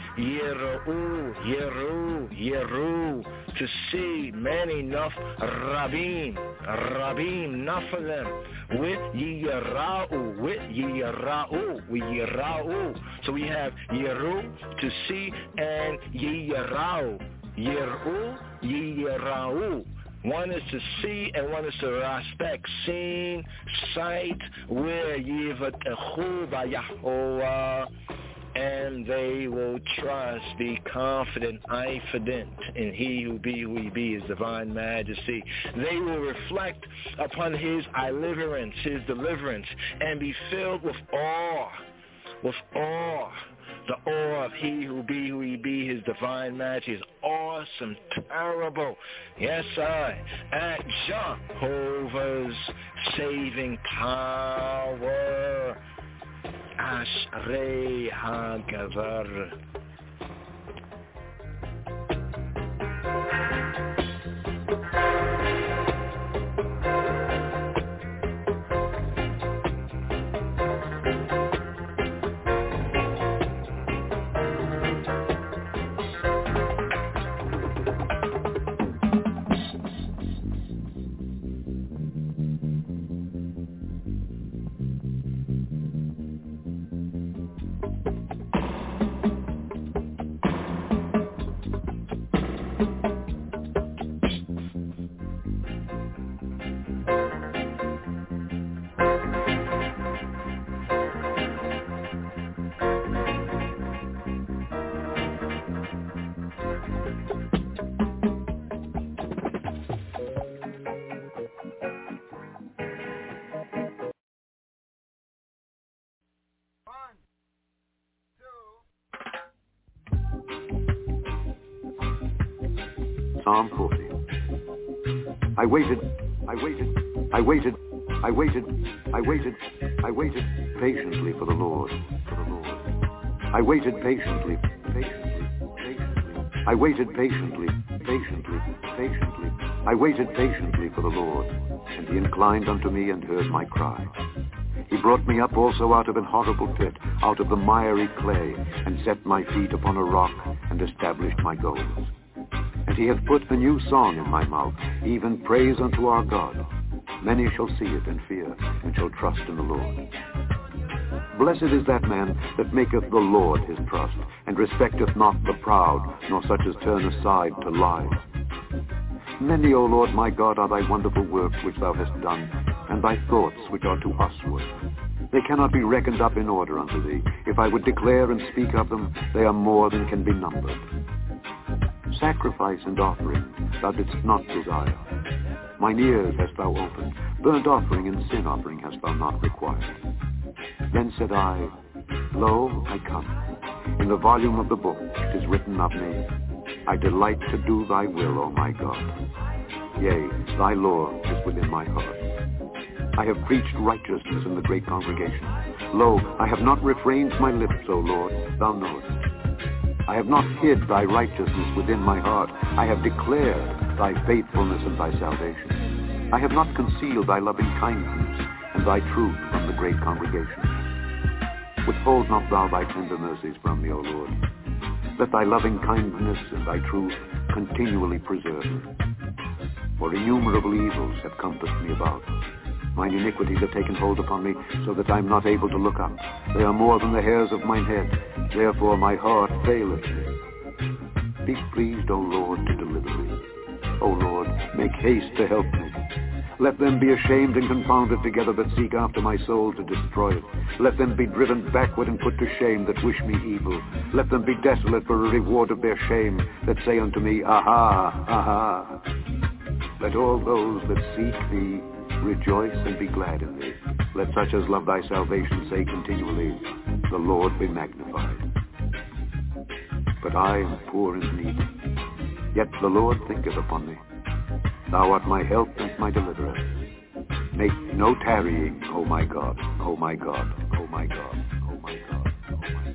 Yeru, to see many, Rabim, Nephilim, with Yirau. So we have Yeru, to see, and Yirau. One is to see and one is to respect. Seen, sight, where Yivatechu b'Yahuwah, and they will trust, be confident, confident in he who he be, his divine majesty. They will reflect upon his deliverance, and be filled with awe, the awe of he who he be, his divine majesty, is awesome, terrible. Yes, at Jehovah's saving power. Ashrei HaGavar. Psalm 40. I waited patiently for the Lord. I waited patiently. I waited patiently for the Lord, and he inclined unto me and heard my cry. He brought me up also out of an horrible pit, out of the miry clay, and set my feet upon a rock, and established my goals. And he hath put a new song in my mouth, even praise unto our God. Many shall see it and fear, and shall trust in the Lord. Blessed is that man that maketh the Lord his trust, and respecteth not the proud, nor such as turn aside to lie. Many, O Lord my God, are thy wonderful works which thou hast done, and thy thoughts which are to usward. They cannot be reckoned up in order unto thee. If I would declare and speak of them, they are more than can be numbered. Sacrifice and offering thou didst not desire. Mine ears hast thou opened. Burnt offering and sin offering hast thou not required. Then said I, Lo, I come. In the volume of the book it is written of me, I delight to do thy will, O my God. Yea, thy law is within my heart. I have preached righteousness in the great congregation. Lo, I have not refrained my lips, O Lord, thou knowest. I have not hid thy righteousness within my heart. I have declared thy faithfulness and thy salvation. I have not concealed thy loving kindness and thy truth from the great congregation. Withhold not thou thy tender mercies from me, O Lord. Let thy loving kindness and thy truth continually preserve me. For innumerable evils have compassed me about. Mine iniquities have taken hold upon me, so that I am not able to look up. They are more than the hairs of mine head. Therefore my heart faileth me. Be pleased, O Lord, to deliver me. O Lord, make haste to help me. Let them be ashamed and confounded together that seek after my soul to destroy it. Let them be driven backward and put to shame that wish me evil. Let them be desolate for a reward of their shame that say unto me, Aha, aha. Let all those that seek thee rejoice and be glad in thee. Let such as love thy salvation say continually, The Lord be magnified. But I am poor and needy, yet the Lord thinketh upon me. Thou art my help and my deliverer. Make no tarrying, O my God, O my God, O my God, O my God, O my God.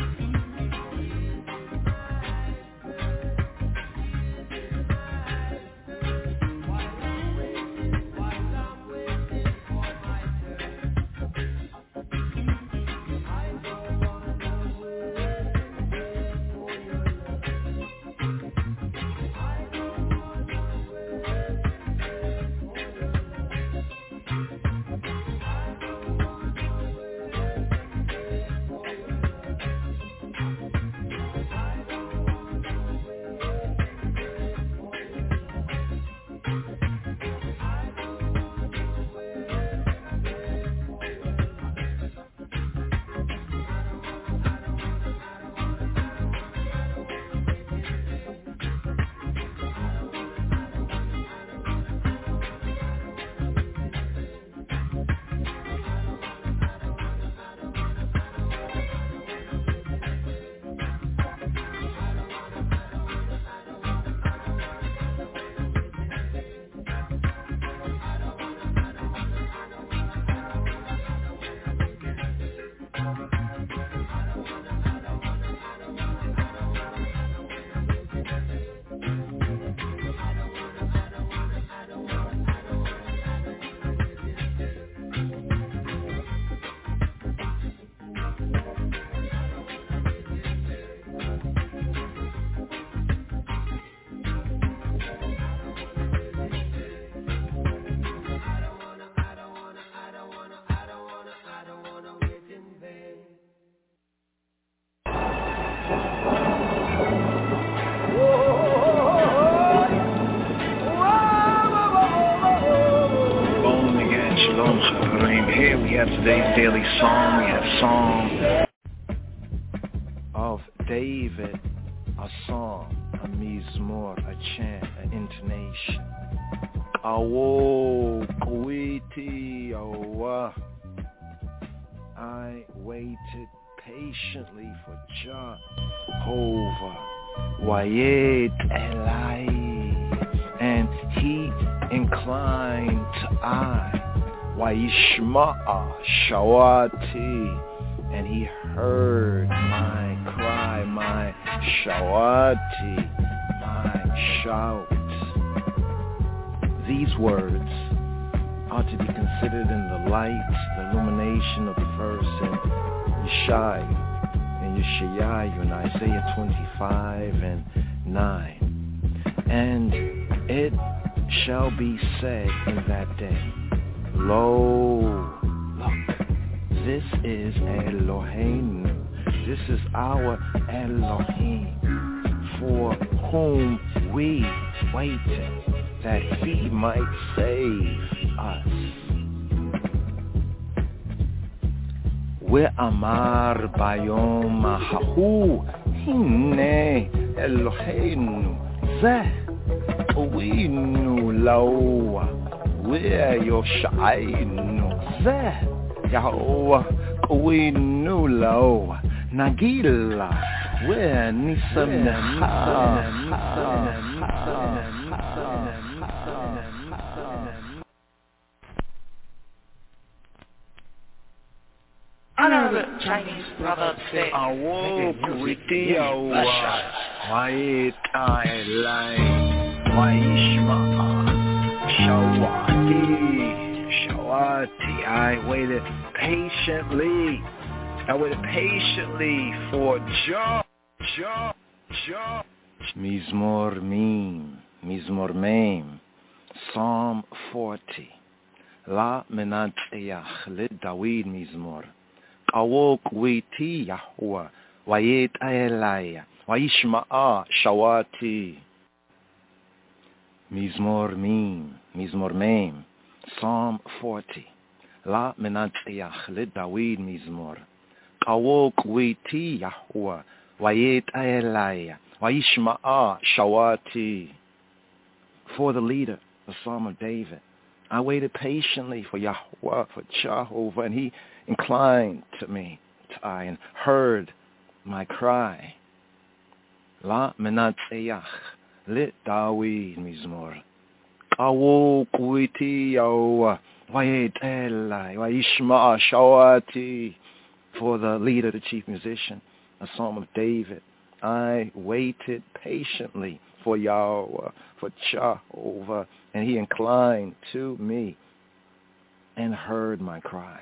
Here we have today's daily psalm. We have Psalm of David, a song, a mizmor, a chant, an intonation. Awo, Kuiti, Awa. I waited patiently for Jehovah. Wayed Elai. I, Wayishma'a Shawati, and he heard my cry, my Shawati, my shout. These words are to be considered in the light, the illumination of the verse in Yeshayahu and Yeshayahu in Isaiah 25:9. And it shall be said in that day, Lo, look, this is Eloheinu, this is our Elohim, for whom we waited, that he might save us. Ve'amar bayom hahu, hine Eloheinu, zeh Uwinu lawa, ve'yoshainu, zeh Yahweh Uwinu lawa, Nagila, ve'nisamecha. Honorable Chinese proverbs say, Awok witiyawa, waitai lai, waishma'a, shawati. I waited patiently for Jah. Mizmor Mem, Psalm 40. La menateyach le David Mizmor. Awok witi Yahweh, wayet elaya, waishma'a shawati. Mizmor Mem, Psalm 40. La menateyach le David Mizmor. Awok witi Yahweh, wayet elaya, waishma'a shawati. For the leader, the Psalm of David. I waited patiently for Yahweh, for Jehovah, and he inclined to me, and heard my cry. La menateyach le David Mizmor. Awok witi Yahweh, wayet elai, waishma'a shawati. For the leader, the chief musician, a Psalm of David. I waited patiently for Yahweh, for Jehovah, and he inclined to me and heard my cry.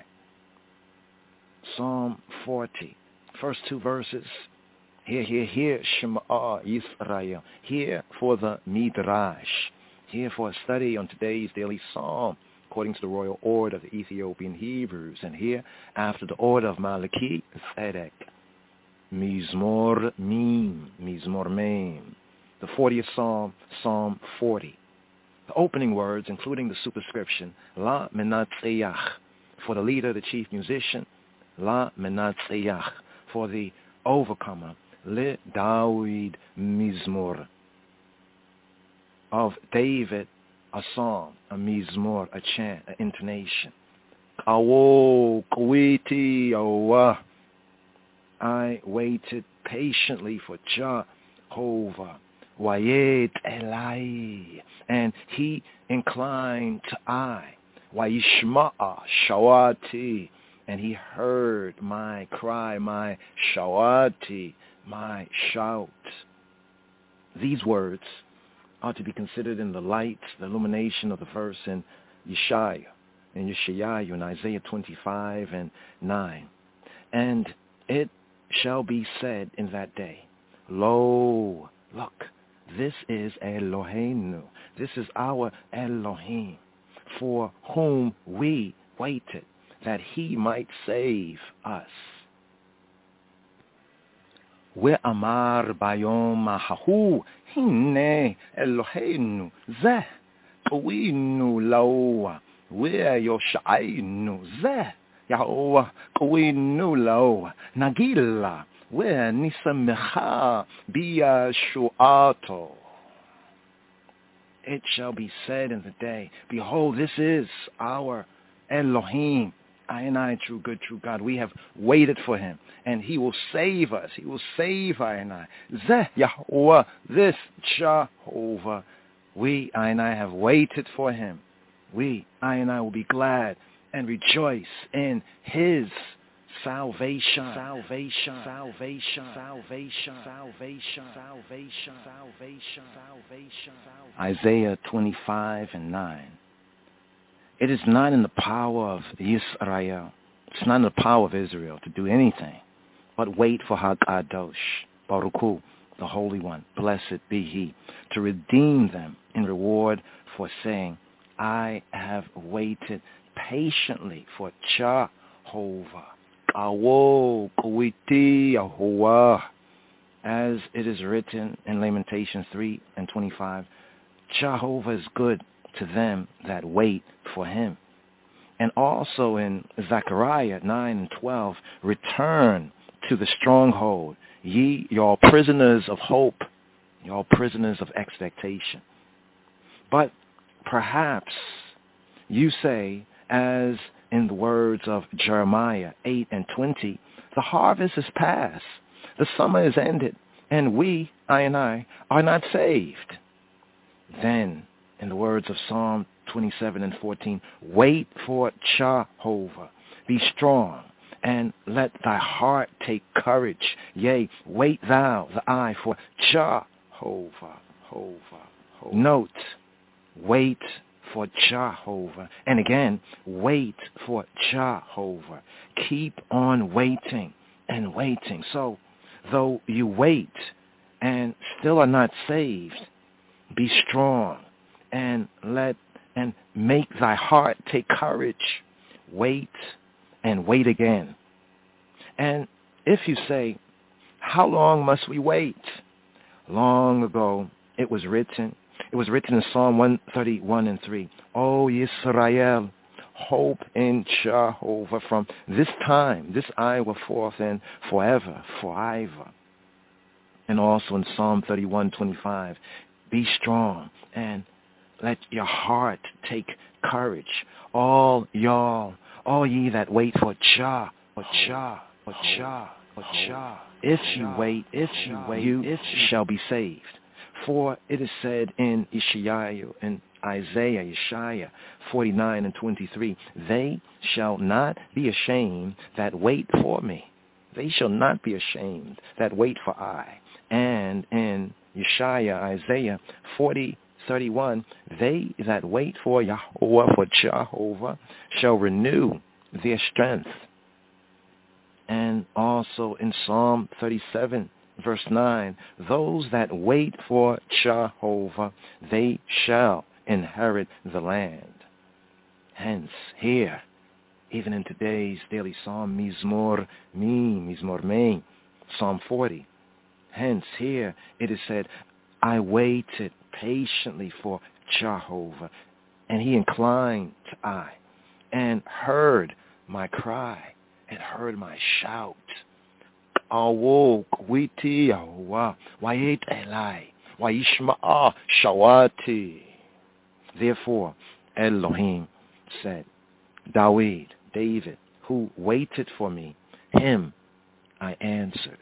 Psalm 40, first two verses. Hear, Shema Yisrael. Here for the Midrash. Here for a study on today's daily psalm, according to the royal order of the Ethiopian Hebrews. And here, after the order of Malachi Tzedek, Mizmor Mem. The 40th Psalm, Psalm 40. The opening words, including the superscription, La Menatzeach, for the leader, the chief musician, La Menatzeach, for the overcomer, Le David Mizmor. Of David, a song, a mizmor, a chant, an intonation. Awok witi Yahweh. I waited patiently for Jehovah. Wayet elai, and he inclined to I. Wayishma'a shawati, and he heard my cry, my shawati, my shout. These words are to be considered in the light, the illumination of the verse in Yeshayahu and Yeshayahu in Isaiah 25:9. And it shall be said in that day, Lo, look, this is Eloheinu, this is our Elohim, for whom we waited, that he might save us. Ve'amar bayom hahu, hine Eloheinu, zeh kawinu lawa, ve'yoshainu, zeh Yahweh kawinu lawa, nagila, ve'nisamecha biyashuato. It shall be said in the day, behold, this is our Elohim. I and I, true good, true God, we have waited for him, and he will save us. He will save I and I. Zeh Yahweh, this Jehovah, I and I have waited for him. I and I will be glad and rejoice in his salvation. Isaiah 25:9. It is not in the power of Yisrael, it's not in the power of Israel to do anything, but wait for HaKadosh, Baruch Hu, the Holy One, blessed be he, to redeem them in reward for saying, I have waited patiently for Jehovah. Awo Kawiti Yahuwah. As it is written in Lamentations 3:25, Jehovah is good to them that wait for him. And also in Zechariah 9:12, return to the stronghold, ye your prisoners of hope, your prisoners of expectation. But perhaps you say, as in the words of Jeremiah 8:20, the harvest is past, the summer is ended, and we, I and I, are not saved. Then, in the words of Psalm 27:14, wait for Jehovah, be strong, and let thy heart take courage. Yea, wait thou the eye for Jehovah. Note, wait for Jehovah. And again, wait for Jehovah. Keep on waiting and waiting. So, though you wait and still are not saved, be strong and make thy heart take courage. Wait and wait again. And if you say, how long must we wait? Long ago it was written in Psalm 131:3, O Yisrael, hope in Jehovah from this time, this hour forth and forever. And also in Psalm 31:25, be strong and let your heart take courage. All ye that wait for Jah. If you wait, you shall be saved. For it is said in Isaiah 49:23, they shall not be ashamed that wait for me. They shall not be ashamed that wait for I. And in Isaiah 40:31, they that wait for Yahweh, for Jehovah, shall renew their strength. And also in Psalm 37:9, those that wait for Jehovah, they shall inherit the land. Hence, here, even in today's daily psalm, Mizmor Me, Psalm 40, hence here it is said, I waited patiently for Jehovah, and he inclined to I, and heard my cry, and heard my shout. Awo kwiti Yahuwah, wayet Elai, wayishma'a shawati. Therefore, Elohim said, David, who waited for me, him I answered.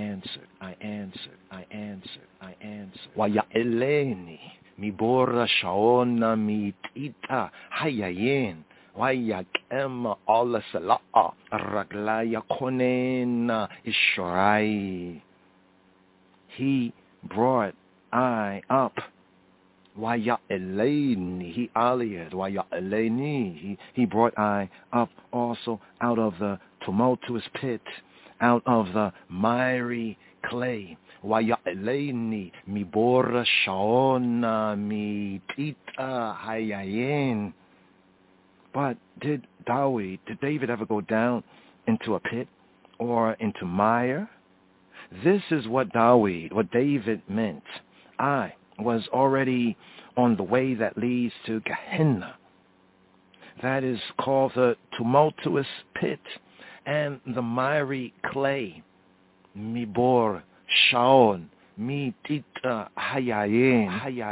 Waya'eleni, mibora shaona mitita hayayin. Wayakem Allah Sala'a Raglaya Konena Ishorai. He brought I up. Waya'eleni, he aliyad. Waya'eleni, he brought I up also out of the tumultuous pit, out of the miry clay. Waya'eleni mibora shaona mitita hayayin. But did David ever go down into a pit or into mire? This is what David meant. I was already on the way that leads to Gehenna. That is called the tumultuous pit and the miry clay. Mibor Shaon Mi Tita Hayayin.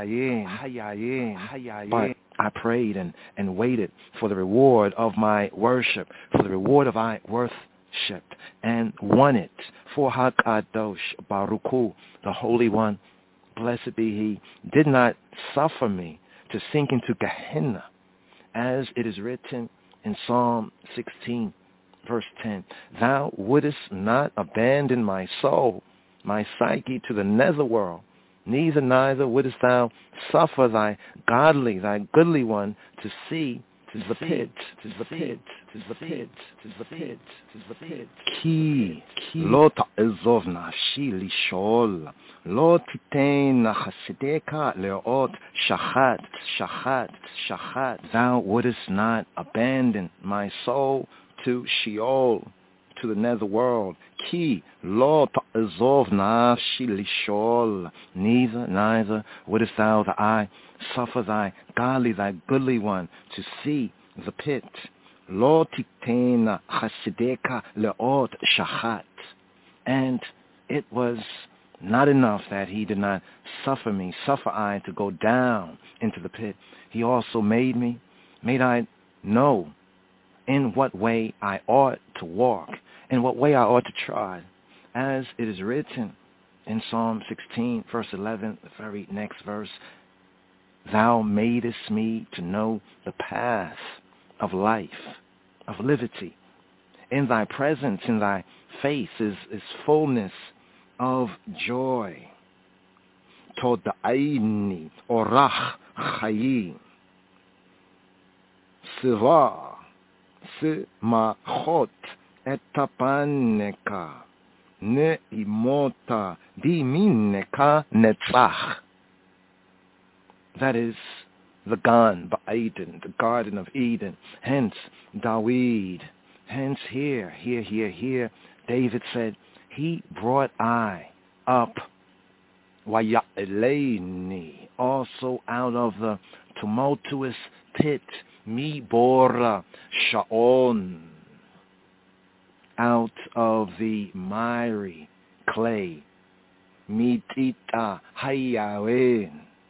But I prayed and waited for the reward of my worship, for the reward of my worship, and won it for HaKadosh, Baruch Hu, the Holy One, blessed be he, did not suffer me to sink into Gehenna, as it is written in Psalm 16, verse 10, thou wouldest not abandon my soul, my psyche to the netherworld, neither wouldest thou suffer thy goodly one to see the pit, the pit, the pit, the pit, the pit. Ki lo ta'ezov nafshi lishol, lo titein chasideka leot shachat. Thou wouldest not abandon my soul to Sheol, to the netherworld. Ki lo ta'ezov nafshi lishol, neither wouldest thou that I suffer thy goodly one to see the pit. Lo titena chasideka leot shachat. And it was not enough that he did not suffer I to go down into the pit. He also made I know in what way I ought to walk, in what way I ought to trod, as it is written in Psalm 16, verse 11, the very next verse, thou madest me to know the path of life, of liberty. In thy presence, in thy face is fullness of joy. Toda'aini orach chayi. Siva simachot etapaneka neimota dimineka netzach. That is the Gan Ba'eden, the Garden of Eden. Hence, Dawid. Hence, here, David said, he brought I up, Waya'eleini, also out of the tumultuous pit, Mi Bora Sha'on, out of the miry clay, Mitita Hayawen.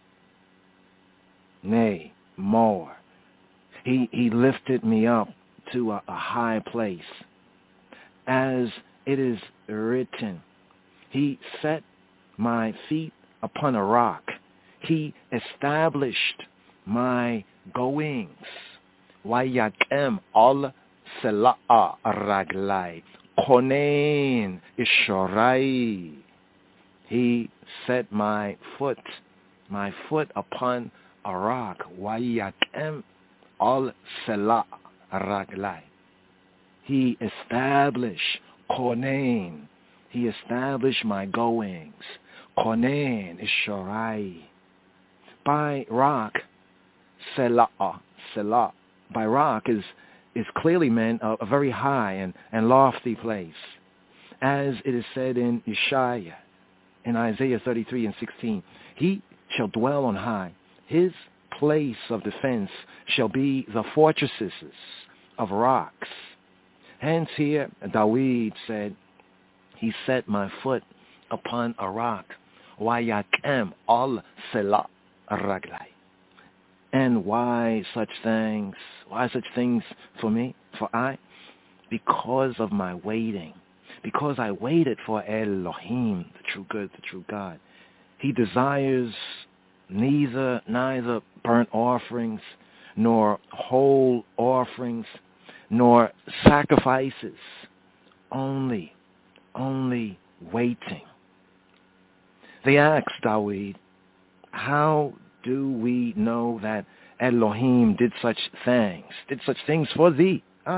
Nay, more. He lifted me up to a high place. As it is written, he set my feet upon a rock. He established my goings. Wayakem al sela'a raglai. Konein ishorai. He set my foot upon a rock. Wayakem al sela raglai. He established Konein. He established my goings. Konein ishorai. By rock, selah. By rock is clearly meant a very high and lofty place. As it is said in Isaiah, in Isaiah 33 and 16, he shall dwell on high. His place of defense shall be the fortresses of rocks. Hence here, Dawid said, he set my foot upon a rock. Wayakem al selah raglai. And why such things? Why such things for me? For I? Because of my waiting. Because I waited for Elohim, the true good, the true God. He desires neither burnt offerings, nor whole offerings, nor sacrifices. Only waiting. They asked Dawid, how do we know that Elohim did such things for thee?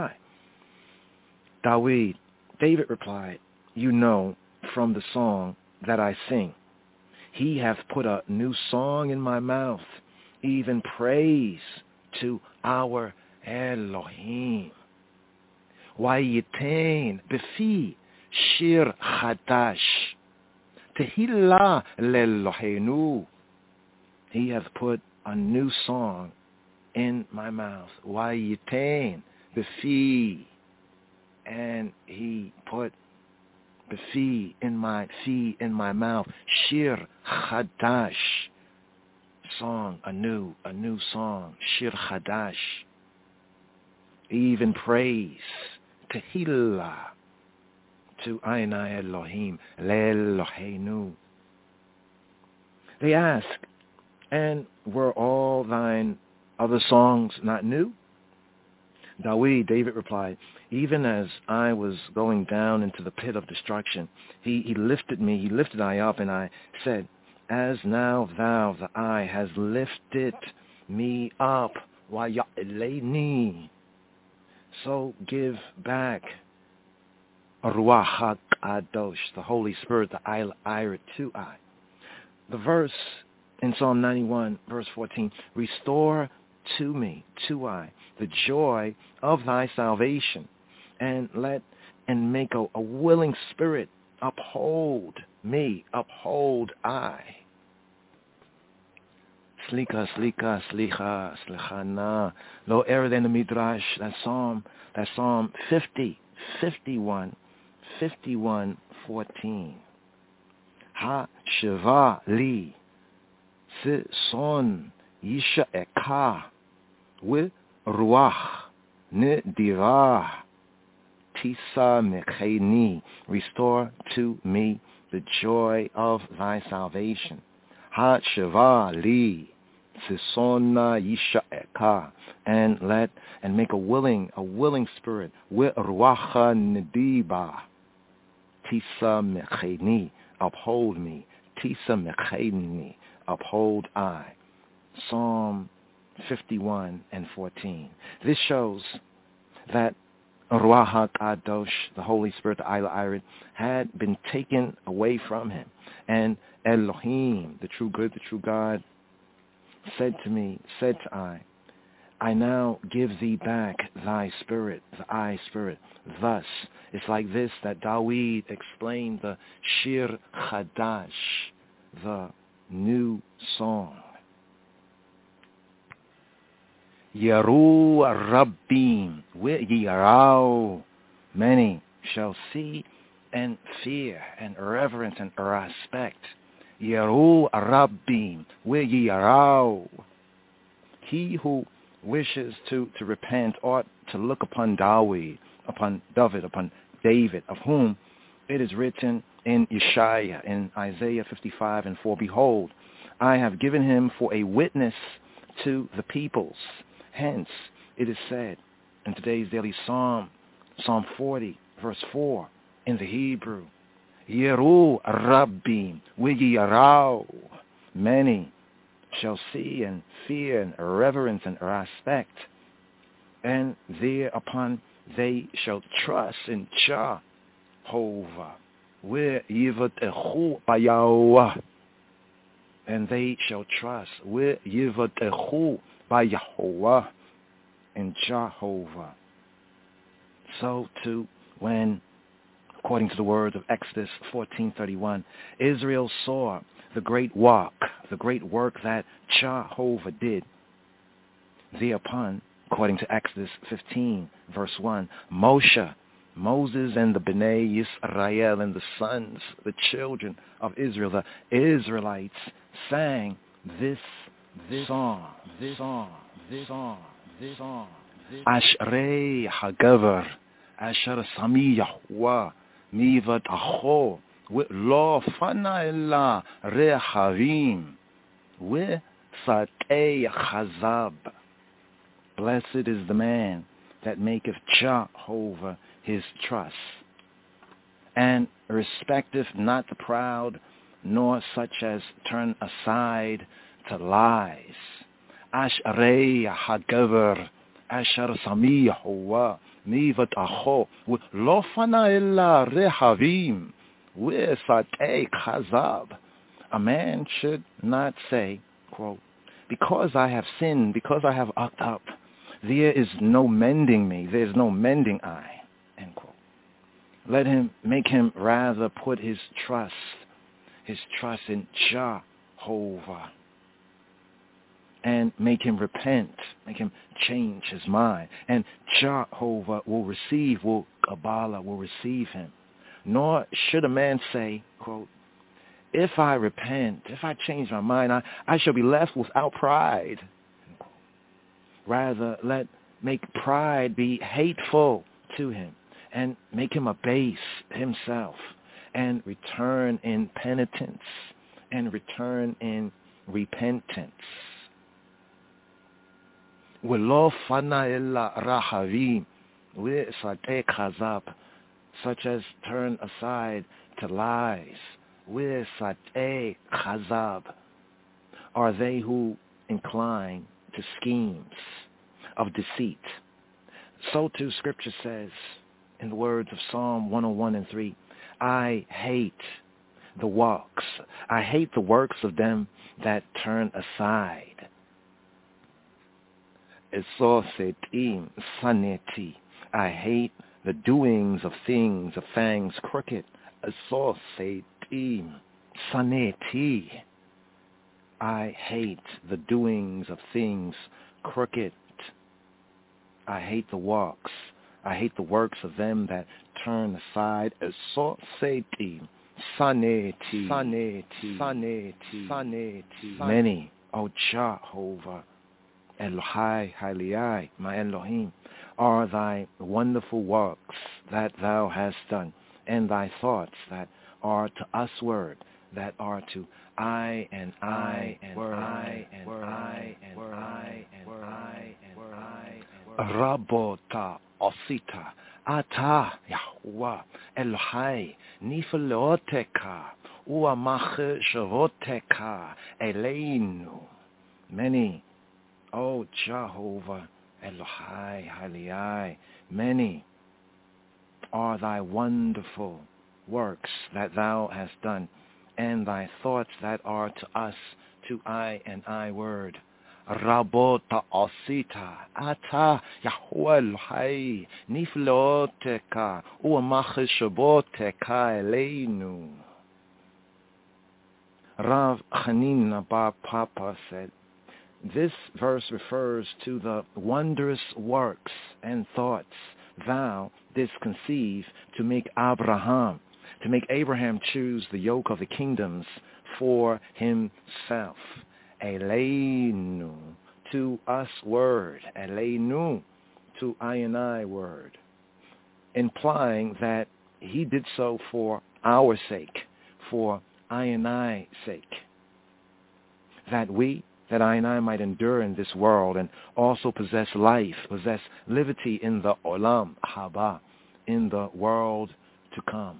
David replied, you know from the song that I sing. He hath put a new song in my mouth, even praise to our Elohim. Wayitain befi shir chadash, tehillah le'Eloheinu. He hath put a new song in my mouth. Wayitain befi, and he put befi in my mouth. Shir chadash, song, a new song. Shir chadash, even praise, tehillah, to Einai Elohim, le'Eloheinu. They ask, and were all thine Other songs not new? David replied, even as I was going down into the pit of destruction, he lifted I up, and I said, as now thou, the eye, has lifted me up, so give back Ruach HaKadosh, the Holy Spirit, the Ira to I. The verse in Psalm 91, verse 14, restore to me, to I, the joy of thy salvation, and make a willing spirit uphold me, uphold I. Slicha, lo error than the Midrash, that Psalm 51:14. Ha shiva li, si son yisha eka, wi ruach nidira, tisa mecheni, restore to me the joy of thy salvation. Ha shiva li, Sisona Yisha Eka, and make a willing spirit. Wi ruacha nediba, tisa mecheni, uphold me. Tisa mecheni, uphold I. Psalm 51:14. This shows that Ruach HaKadosh, the Holy Spirit, the Ila Irid, had been taken away from him, and Elohim, the true good, the true God, said to I now give thee back thy spirit, the I spirit. Thus, it's like this that Dawid explained the Shir Chadash, the new song. Yeru Rabbim, Yerau, many shall see and fear and reverence and respect. Yeru Rabbim, Yerau. He who wishes to repent ought to look upon David, upon David, of whom it is written in Yeshaya, in Isaiah 55:4, behold, I have given him for a witness to the peoples. Hence, it is said in today's daily psalm, Psalm 40, verse 4, in the Hebrew, Yeru Rabbim, Yerau, many shall see and fear and reverence and respect, and thereupon they shall trust in Jehovah, where Yivatechu Bayahuah, and they shall trust where Yivatechu Bayahuah in Jehovah. So too, when, according to the words of Exodus 14:31, Israel saw the great work that Jehovah did. Thereupon, according to Exodus 15, verse 1, Moses and the Bnei Yisrael and the sons, the children of Israel, the Israelites, sang this song. Ashrei Hagavar, Asher Sami Yahuwah, Mivat Acho, Lo Fana Ella Rehavim, We Satei Chazab. Blessed is the man that maketh Jehovah his trust, and respecteth not the proud, nor such as turn aside to lies. Ashrei Hagavar, Asher Sami Yahuwah, Mivat Acho, Lo Fana Ella Rehavim, We Satei Chazab. A man should not say, quote, because I have sinned, because I have upped up, there is no mending me, there is no mending I, end quote. Make him rather put his trust in Jehovah, and make him repent, make him change his mind, and Jehovah will receive him. Nor should a man say, quote, if I repent, if I change my mind, I shall be left without pride. Rather, make pride be hateful to him, and make him abase himself, and return in penitence, and return in repentance. Welo fana ella rahavim, Wisate chazab, such as turn aside to lies. Wisate chazab, are they who incline to schemes of deceit. So too Scripture says in the words of Psalm 101:3, I hate the works. I hate the works of them that turn aside. Esosetim saneti. I hate the doings of things, of fangs crooked. Esosetim saneti. I hate the doings of things crooked. I hate the works. I hate the works of them that turn aside. Esosetim saneti. Saneti. Saneti. Saneti. Many, O Jehovah, Elohai, Haliai, my Elohim, are thy wonderful works that thou hast done, and thy thoughts that are to us word, that are to I and I and I and I and I and I and I and Rabota Osita Ata Yahweh Elohai Nifaloteka Uamach Shavoteka Eleinu. Many, O Jehovah Elohai Haliai, many are thy wonderful works that thou hast done, and thy thoughts that are to us, to I and I word. Rabota osita ata Yahweh Elohai nifloteka uamach shaboteka eleinu. Rav Chanina Bar Papa said, this verse refers to the wondrous works and thoughts thou didst conceive to make Abraham choose the yoke of the kingdoms for himself. Eleinu, to us word. Eleinu, to I and I word. Implying that he did so for our sake, for I and I sake. That I and I might endure in this world and also possess life, possess liberty in the olam haba, in the world to come.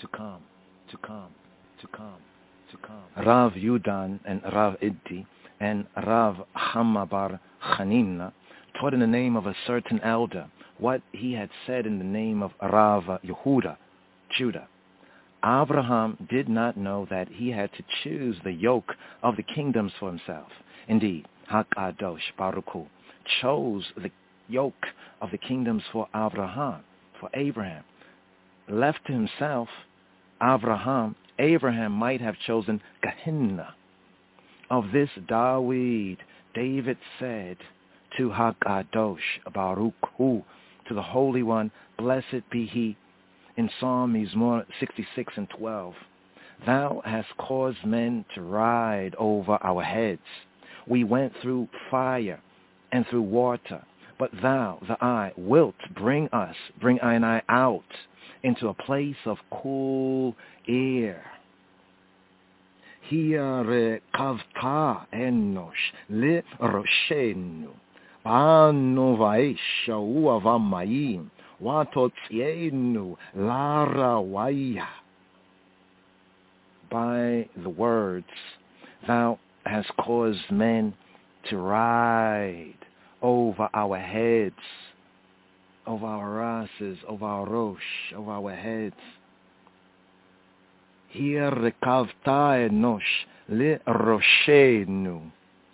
Rav Yudan and Rav Iddi and Rav Hamabar Chanina taught in the name of a certain elder what he had said in the name of Rav Yehuda, Judah. Abraham did not know that he had to choose the yoke of the kingdoms for himself. Indeed, HaKadosh Baruch Hu chose the yoke of the kingdoms for Abraham. Left to himself, Abraham might have chosen Gehenna. Of this David said to HaKadosh Baruch Hu, to the Holy One, blessed be he, in Psalm Mizmor 66:12, thou hast caused men to ride over our heads. We went through fire and through water, but thou, the I, wilt bring I and I out into a place of cool air. Hiare kavta enosh le roshenu, banu vaisha uavamayim, watotzienu larawaya. By the words, thou hast caused men to ride over our heads, over our rases, over our rosh, over our heads. Here rekavta enosh le roshenu.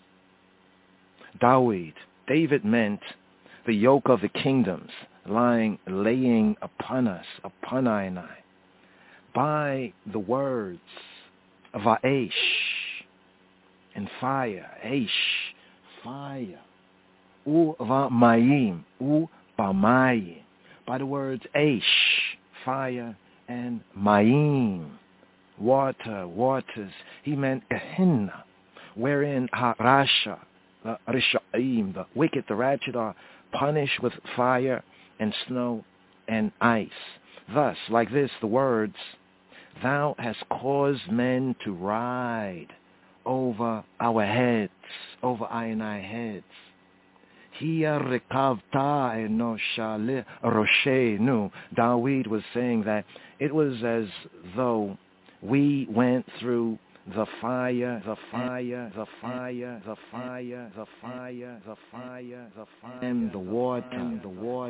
David meant the yoke of the kingdoms laying upon us, upon I and I, by the words of Aish and fire, Aish, fire, Mayim, Bamayim, by the words Aish, fire, and Mayim, waters. He meant Gehenna, wherein Harasha, the Rishaim, the wicked, the ratchet, are punished with fire and snow and ice. Thus, like this, the words, thou hast caused men to ride over our heads, over I and I heads. David was saying that it was as though we went through the fire, and the water,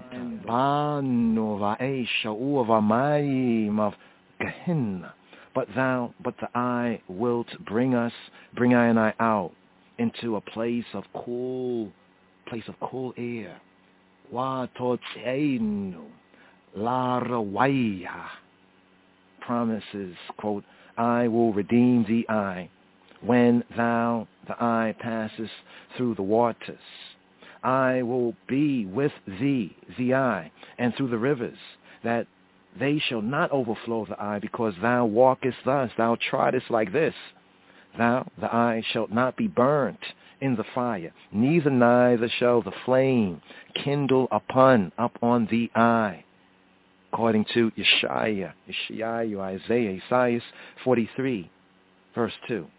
of Gehenna. But the eye wilt bring I and I out into a place of cool air. Promises, quote, I will redeem the eye when the eye passes through the waters. I will be with thee, the eye, and through the rivers, that they shall not overflow the eye, because thou walkest thus, thou trodest like this. The eye shall not be burnt in the fire, neither shall the flame kindle up on the eye. According to Isaiah 43, verse 2.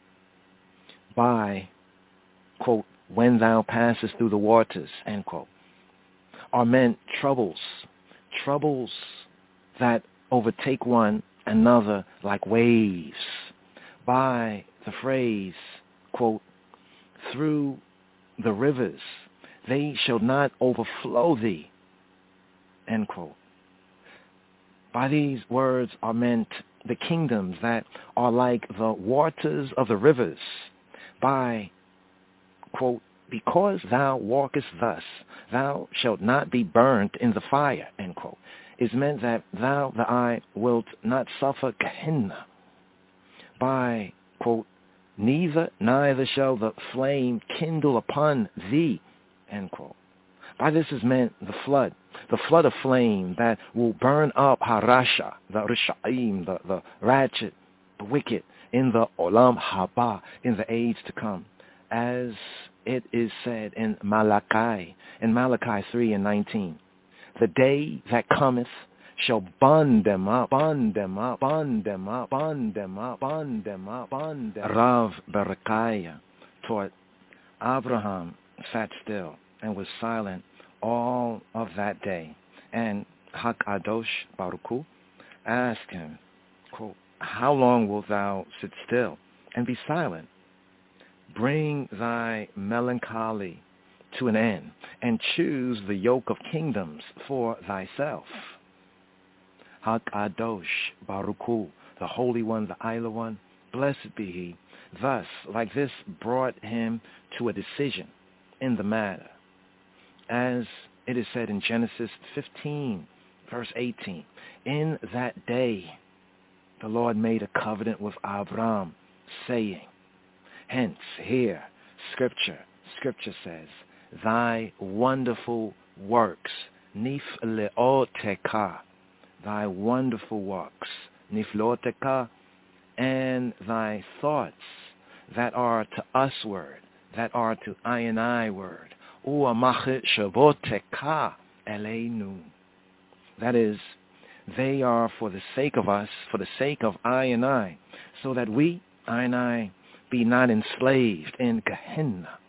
By, quote, when thou passest through the waters, end quote, are meant troubles that overtake one another like waves. By the phrase, quote, through the rivers, they shall not overflow thee, end quote. By these words are meant the kingdoms that are like the waters of the rivers. By, quote, because thou walkest thus, thou shalt not be burnt in the fire, end quote, is meant that thou, the eye, wilt not suffer Gehenna. By, quote, neither shall the flame kindle upon thee, end quote. By this is meant the flood of flame that will burn up Harasha, the Risha'im, the ratchet, the wicked, in the Olam Haba, in the age to come, as it is said in Malachi 3:19. The day that cometh shall bond them up. Rav Berechiah taught Abraham sat still and was silent all of that day. And HaKadosh Baruch Hu asked him, quote, how long wilt thou sit still and be silent? Bring thy melancholy to an end and choose the yoke of kingdoms for thyself. HaKadosh Baruch Hu, the Holy One, the Isla One, blessed be He, thus, like this, brought him to a decision in the matter. As it is said in Genesis 15, verse 18, in that day the Lord made a covenant with Abraham, saying, hence, here, Scripture says, thy wonderful works, nifleoteka, thy wonderful works, nifleoteka, and thy thoughts that are to us word, that are to I and I word, that is, they are for the sake of us, for the sake of I and I, so that we, I and I, be not enslaved in Gehenna.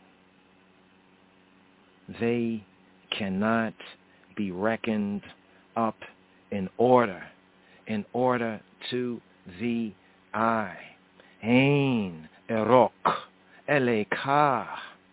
They cannot be reckoned up in order to the eye. Ein erok eleka.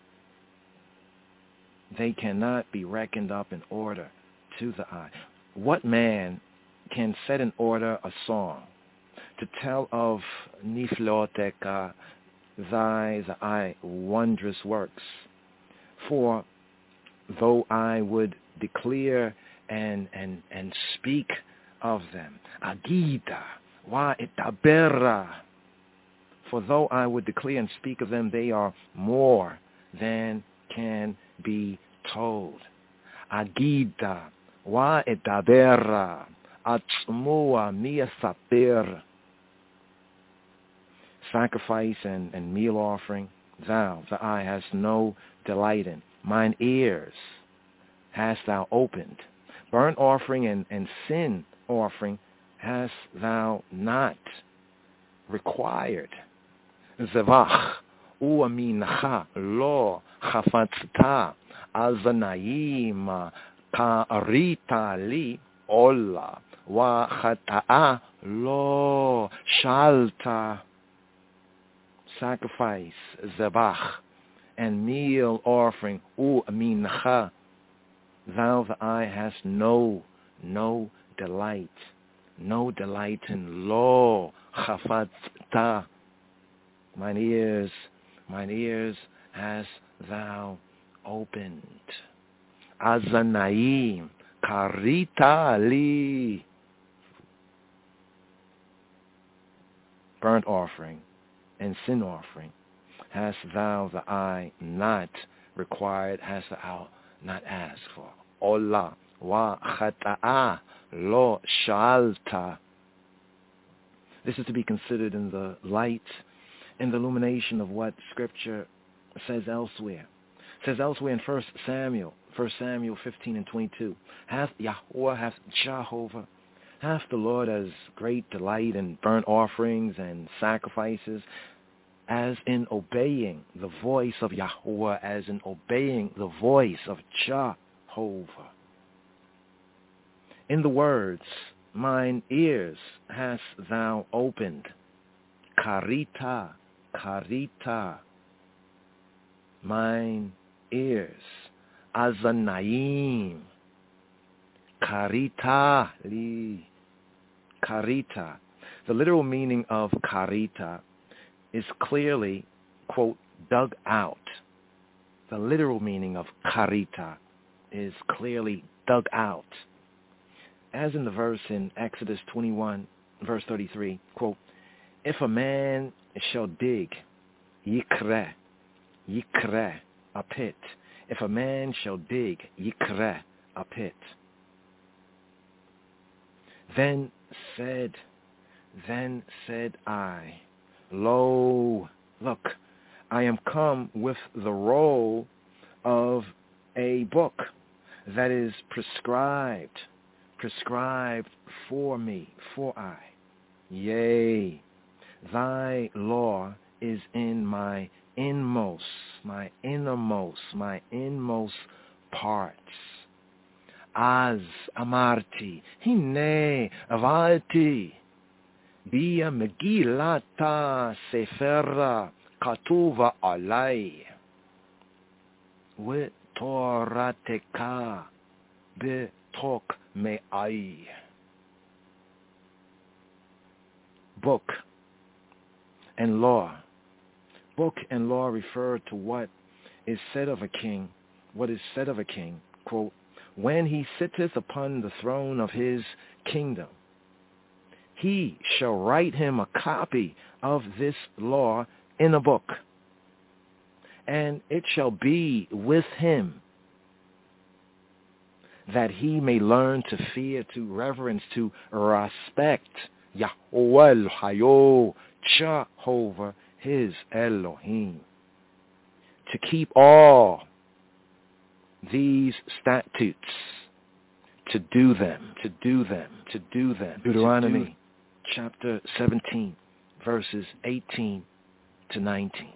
They cannot be reckoned up in order to the eye. What man can set in order a song to tell of nifloteka, the eye, wondrous works? For though I would declare and speak of them, agida wa etabera, for though I would declare and speak of them, they are more than can be told. Agida wa etabera atzmua miyasaper. Sacrifice and meal offering, thou, the eye, hast no delight in. Mine ears hast thou opened. Burnt offering and sin offering hast thou not required. Zevach u'amincha lo chafatzta Azanaim karita li ola wa khata'a lo shalta. Sacrifice, zabach, and meal offering, mincha. Thou the eye hast no delight in lo chafatta. Mine ears hast thou opened. Azanaim karita li. Burnt offering and sin offering hast thou the eye not required, hast thou not asked for. Ola wa khata'a lo shalta. This is to be considered in the light and the illumination of what Scripture says elsewhere. It says elsewhere in 1 Samuel 15 and 22, hath Yahweh, hath Jehovah, hath the Lord as great delight in burnt offerings and sacrifices as in obeying the voice of Yahweh, as in obeying the voice of Jehovah. In the words, mine ears hast thou opened, karita, mine ears, azanaim, karita li, karita. The literal meaning of karita is clearly, quote, dug out. The literal meaning of karita is clearly dug out. As in the verse in Exodus 21, verse 33, quote, if a man shall dig, yikre, a pit. If a man shall dig, yikre, a pit. Then said I, lo, look, I am come with the roll of a book that is prescribed for me, for I. Yea, thy law is in my innermost parts. Az amarti, hine avalti, bia megillata sefera katuva alai, ve torateka betok me'ai. Book and law. Book and law refer to what is said of a king, quote, when he sitteth upon the throne of his kingdom, he shall write him a copy of this law in a book, and it shall be with him, that he may learn to fear, to reverence, to respect Yahweh Hayo, Jehovah, his Elohim, to keep all these statutes, to do them. Deuteronomy chapter 17, verses 18 to 19.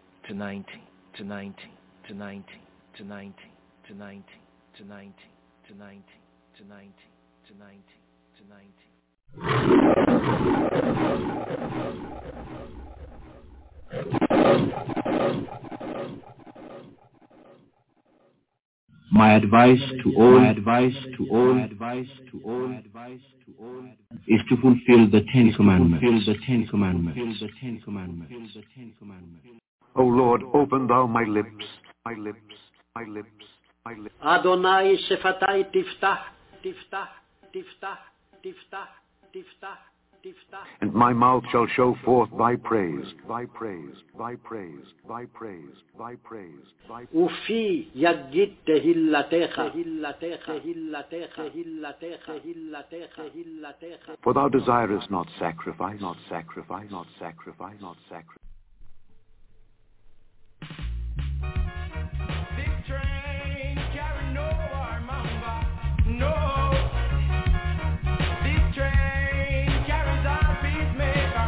My advice to all is to fulfill the Ten Commandments. O Lord, open thou my lips. Adonai shefatai tiftah. And my mouth shall show forth thy praise. Ufi yagit tehillatecha. For thou desirest not sacrifice. Big train carry no armamba, no. Big train carries our peacemaker,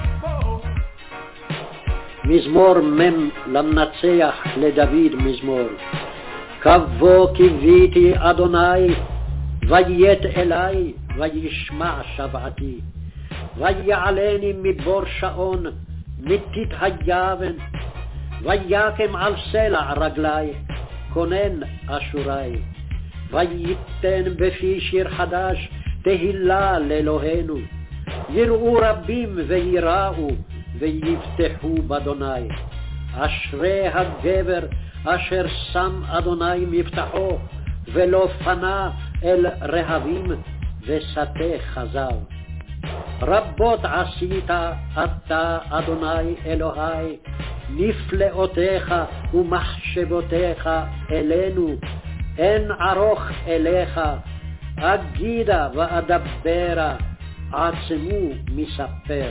מזמור מם למנצח לדוד מזמור. כבוא קיוויתי אדוני, ויית אלי, וישמע שבעתי. ויעלני מבור שעון, מתית היבן, ויקם על סלע רגלי, כונן אשורי. וייתן בפי שיר חדש, תהילה לאלוהינו. יראו רבים ויראו, ויבטחו באדוני. אשרי הגבר אשר שם אדוני מבטחו, ולא פנה אל רהבים, ושטה חזב. רבות עשית אתה אדוני אלוהי, נפלאותיך ומחשבותיך אלינו, אין ערוך אליך, אגידה ואדברה, עצמו מספר.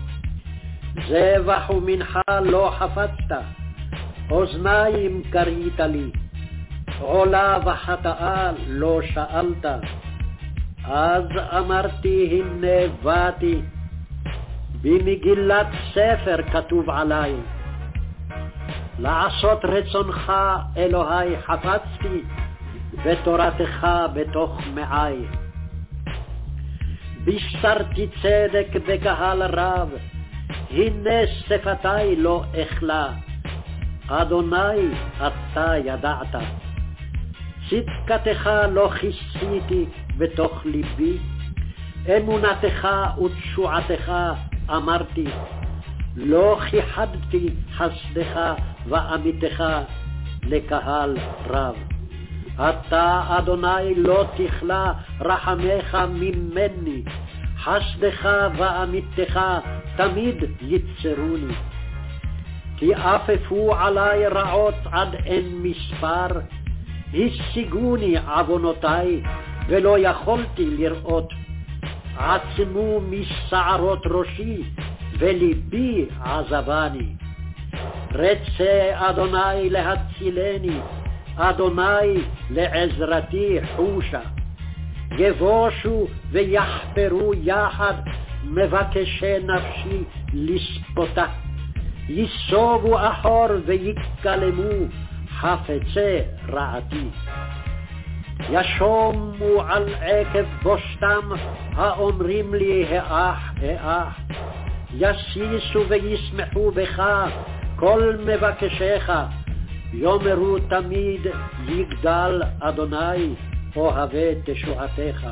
זבח ומנחה לא חפצת, אוזניים קרית לי, עולה וחטאה לא שאלת. אז אמרתי הנה באתי, במגילת ספר כתוב עלי, לעשות רצונך אלוהי חפצתי, ותורתך בתוך מעי. בישרתי צדק בקהל רב, הנה שפתי לא אכלה, אדוני אתה ידעת. צדקתך לא כיסיתי בתוך ליבי, אמונתך ותשועתך אמרתי, לא כיחדתי חסדך ואמיתך לקהל רב. אתה אדוני לא תכלה רחמך ממני, חסדך ואמיתך תמיד יצרוני. כי אפפו עלי רעות עד אין מספר, השיגוני עוונותי ולא יכולתי לראות. עצמו משערות ראשי וליבי עזבני. רצה אדוני להצילני, אדוני לעזרתי חושה. יבושו ויחפרו יחד מבקשי נפשי לספותה. יסובו אחור ויקלמו חפצי רעתי. ישומו על עקב בושתם האומרים לי האח האח. יסיסו וישמחו בך כל מבקשיך, יאמרו תמיד יגדל אדוני אוהבי תשועתך.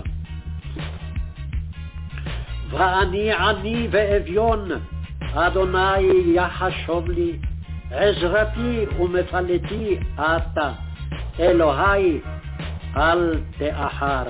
ואני עני ואביון, אדוני יחשוב לי, עזרתי ומפלתי אתה, אלוהי אל תאחר.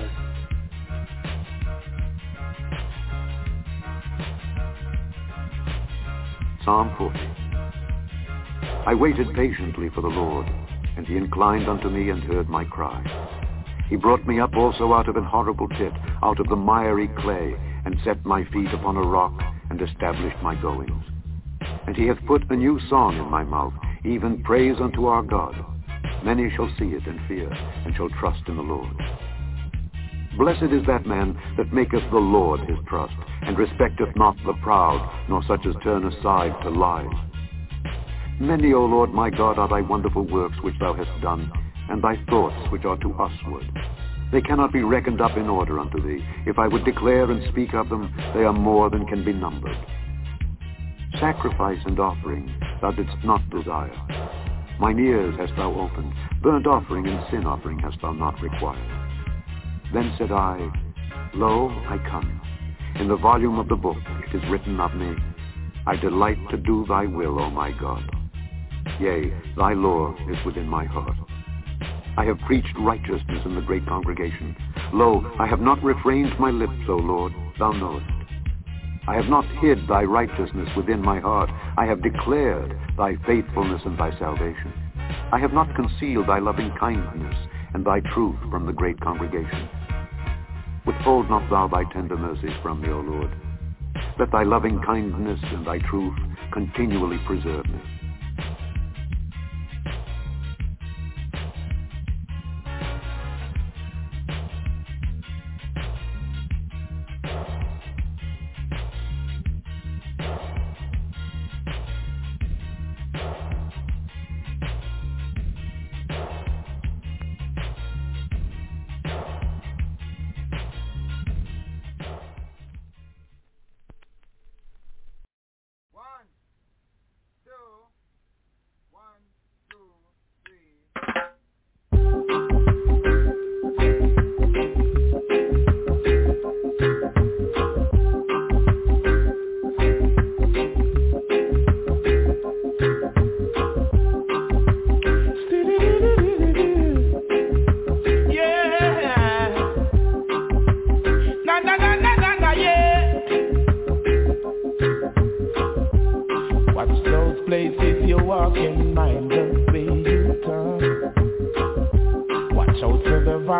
Psalm 40. I waited patiently for the Lord, and he inclined unto me and heard my cry. He brought me up also out of an horrible pit, out of the miry clay, and set my feet upon a rock, and established my goings. And he hath put a new song in my mouth, even praise unto our God. Many shall see it and fear, and shall trust in the Lord. Blessed is that man that maketh the Lord his trust, and respecteth not the proud, nor such as turn aside to lies. Many, O Lord my God, are thy wonderful works which thou hast done, and thy thoughts which are to usward. They cannot be reckoned up in order unto thee. If I would declare and speak of them, they are more than can be numbered. Sacrifice and offering thou didst not desire. Mine ears hast thou opened. Burnt offering and sin offering hast thou not required. Then said I, Lo, I come. In the volume of the book it is written of me, I delight to do thy will, O my God. Yea, thy law is within my heart. I have preached righteousness in the great congregation. Lo, I have not refrained my lips, O Lord, thou knowest. I have not hid thy righteousness within my heart. I have declared thy faithfulness and thy salvation. I have not concealed thy loving kindness and thy truth from the great congregation. Withhold not thou thy tender mercies from me, O Lord. Let thy loving kindness and thy truth continually preserve me.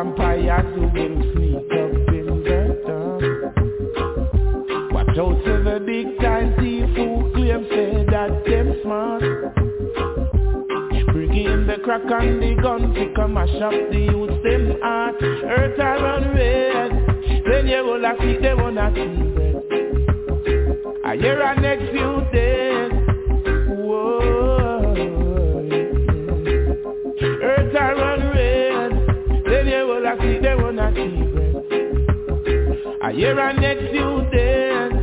vampires who will sneak up in the dark. Watch out for the big time thief who claim say that them smart. Bring in the crack and the gun to come and shop the youth them heart. Earth a run red, then you will have see them on a see. A year and next few days, whoa. Earth a run red, then you will have see them on a see. A year and next few days,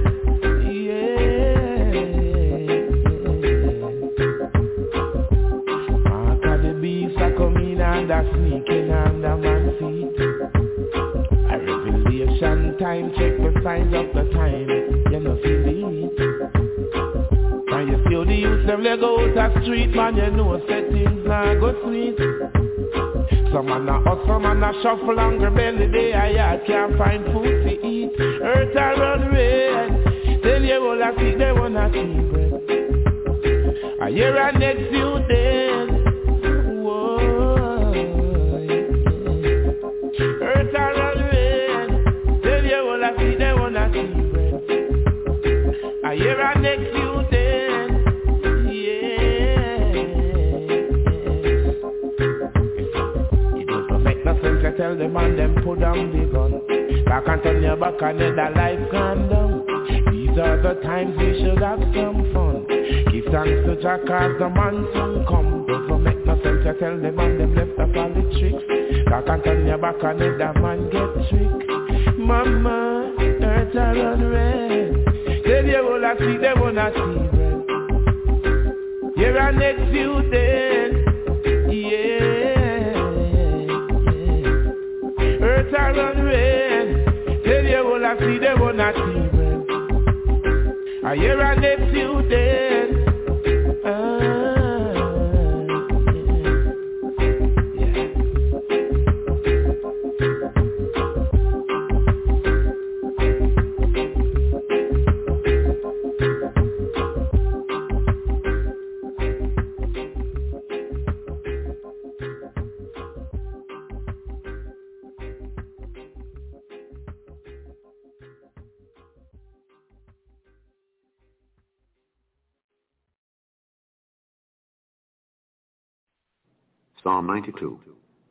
yeah. Mark of the beast are coming and are sneaking under man's feet. A revelation time, check the signs of the time. You know feel it. And you feel the youth them they go out the street, man. You know settings now go sweet. Some man a hustle, man a shuffle and rebel the day I can't find food to eat. Earth a run red, then you will have see they wanna see bread. A year and next few days, whoa. Earth a run red, then you will have see they wanna see bread. A year and next few days, yeah. It doesn't make no sense to tell them and them put down the gun. Back and turn your back and let the life gone down. These are the times we should have some fun. Give thanks to Jah cause the man soon come. Doesn't make no sense to tell them and them left up all the tricks. Back and turn your back and let the man get tricked. Mama, earth a run red. Then you will have see them wanna see bread. Here are next few days, yeah. Earth a run red. Then you will have see them wanna see bread. A year and next few days, Psalm 92.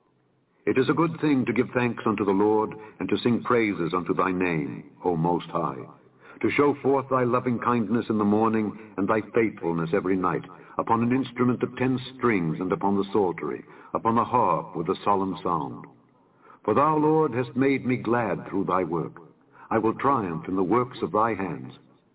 It is a good thing to give thanks unto the Lord, and to sing praises unto thy name, O Most High, to show forth thy loving kindness in the morning, and thy faithfulness every night, upon an instrument of 10 strings, and upon the psaltery, upon the harp with a solemn sound. For thou, Lord, hast made me glad through thy work. I will triumph in the works of thy hands.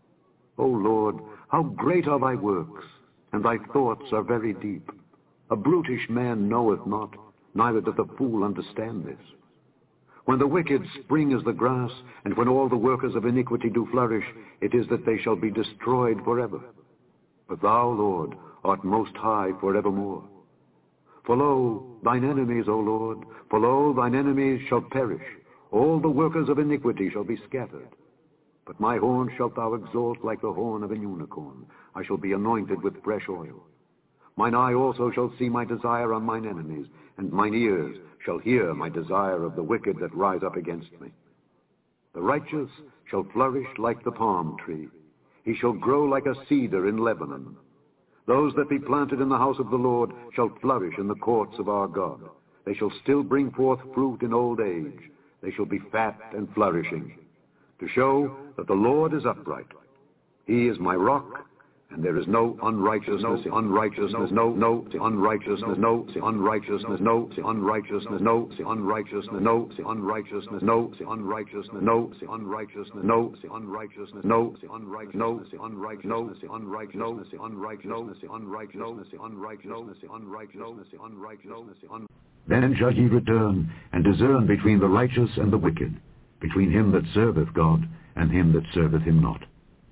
O Lord, how great are thy works, and thy thoughts are very deep. A brutish man knoweth not, neither doth a fool understand this. When the wicked spring as the grass, and when all the workers of iniquity do flourish, it is that they shall be destroyed forever. But thou, Lord, art most high forevermore. For lo, thine enemies, O Lord, for lo, thine enemies shall perish. All the workers of iniquity shall be scattered. But my horn shalt thou exalt like the horn of an unicorn. I shall be anointed with fresh oil. Mine eye also shall see my desire on mine enemies, and mine ears shall hear my desire of the wicked that rise up against me. The righteous shall flourish like the palm tree. He shall grow like a cedar in Lebanon. Those that be planted in the house of the Lord shall flourish in the courts of our God. They shall still bring forth fruit in old age. They shall be fat and flourishing, to show that the Lord is upright. He is my rock, and there is no unrighteousness, unrighteousness, no unrighteousness, no unrighteousness, no unrighteousness, no unrighteousness, no unrighteousness, no unrighteousness, no unrighteousness, no unrighteousness, no unrighteousness, unrighteousness, unrighteousness, unrighteousness, unrighteousness, unrighteousness, unrighteousness. Then shall ye return, and discern between the righteous and the wicked, between him that serveth God and him that serveth him not.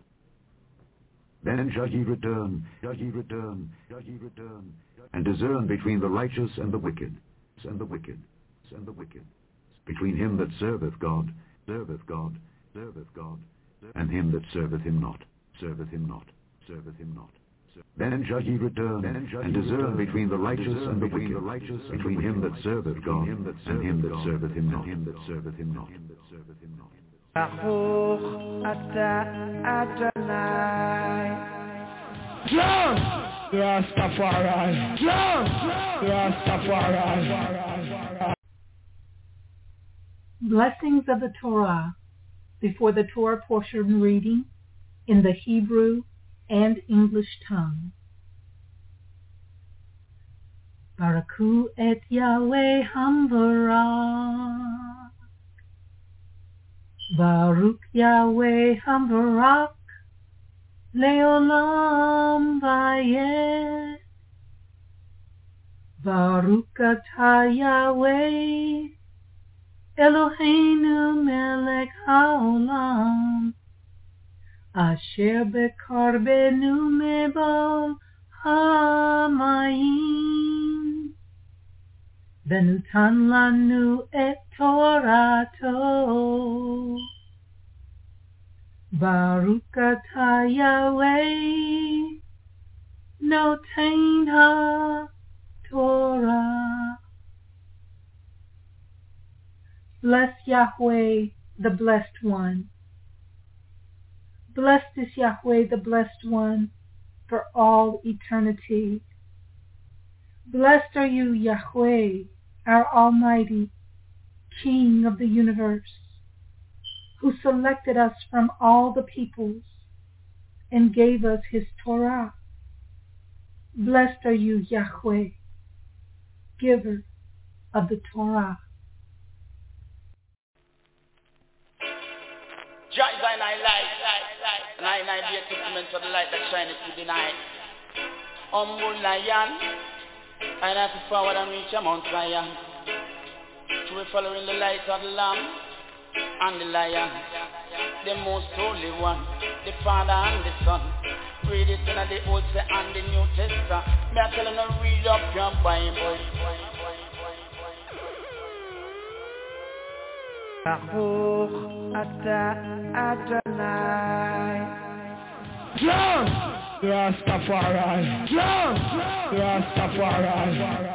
Then shall ye return, and discern between the righteous and the wicked, between him that serveth God, and him that serveth him not. Then shall ye return and discern between the righteous and the wicked, between him that serveth God and him that serveth him not. Baruch Ata Adonai. Rastafari. Blessings of the Torah before the Torah portion reading in the Hebrew and English tongue. Baraku et Yahweh Hambarak. Baruch Yahweh Hambarak. Leolam Vayeh. Baruch Atah Yahweh Eloheinu Melech Haolam Asher Bekarbenu Mebal Hamayim Venutan Lanu Et Torato Baruch Atah Yahweh Noten HaTorah. Bless Yahweh, the Blessed One. Blessed is Yahweh, the Blessed One, for all eternity. Blessed are you, Yahweh, our Almighty, King of the universe, who selected us from all the peoples and gave us his Torah. Blessed are you, Yahweh, giver of the Torah. Jah is I light, and I be a testament to the light that shineth through the night. Humble lion, and I have to forward and reach a Mount Zion. To be following the light of the Lamb and the Lion, the most holy one, the Father and the Son. Read it in the Old and the New Testament. Me I tell you to read up your Bible. Baruch Ata Adonai. Rastafari.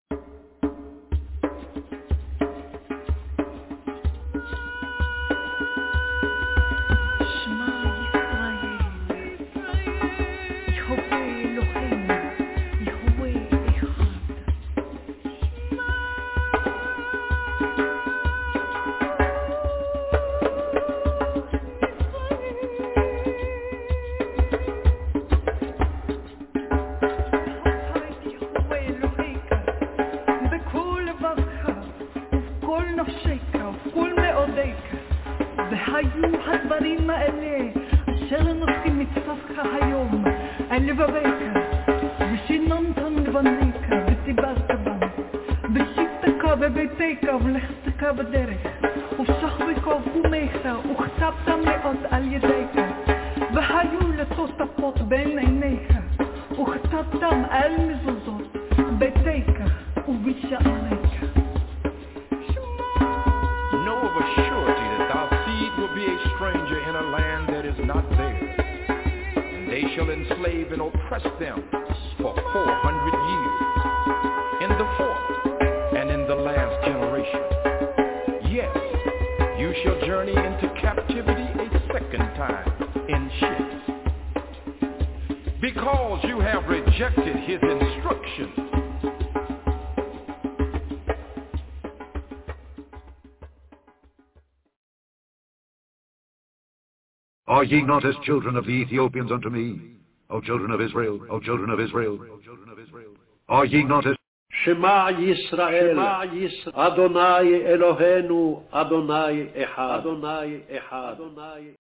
Are ye not as children of the Ethiopians unto me, O children of Israel, O children of Israel? Are ye not as Shema Yisrael, Adonai Eloheinu, Adonai Echad, Adonai Echad.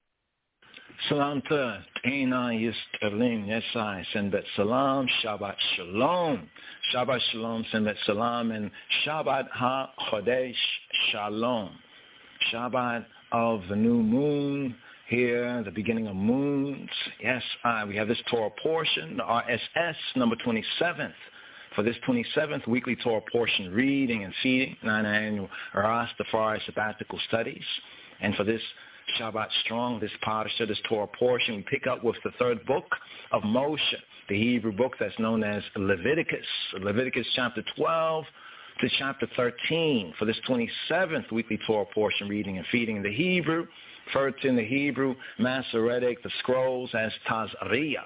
Salam to Ena Yisraelim, yes I, Senbet Salam, Shabbat Shalom, Shabbat Shalom, Senbet Salam, and Shabbat HaChodesh Shalom, Shabbat of the new moon, here, the beginning of moons. Yes, we have this Torah portion, the RSS, number 27th. For this 27th weekly Torah portion reading and feeding, 9th annual Rastafari sabbatical studies. And for this Shabbat strong, this parsha, this Torah portion. We pick up with the third book of Moshe, the Hebrew book that's known as Leviticus. Leviticus chapter 12 to chapter 13 for this 27th weekly Torah portion reading and feeding in the Hebrew, referred to in the Hebrew Masoretic, the scrolls as Tazria.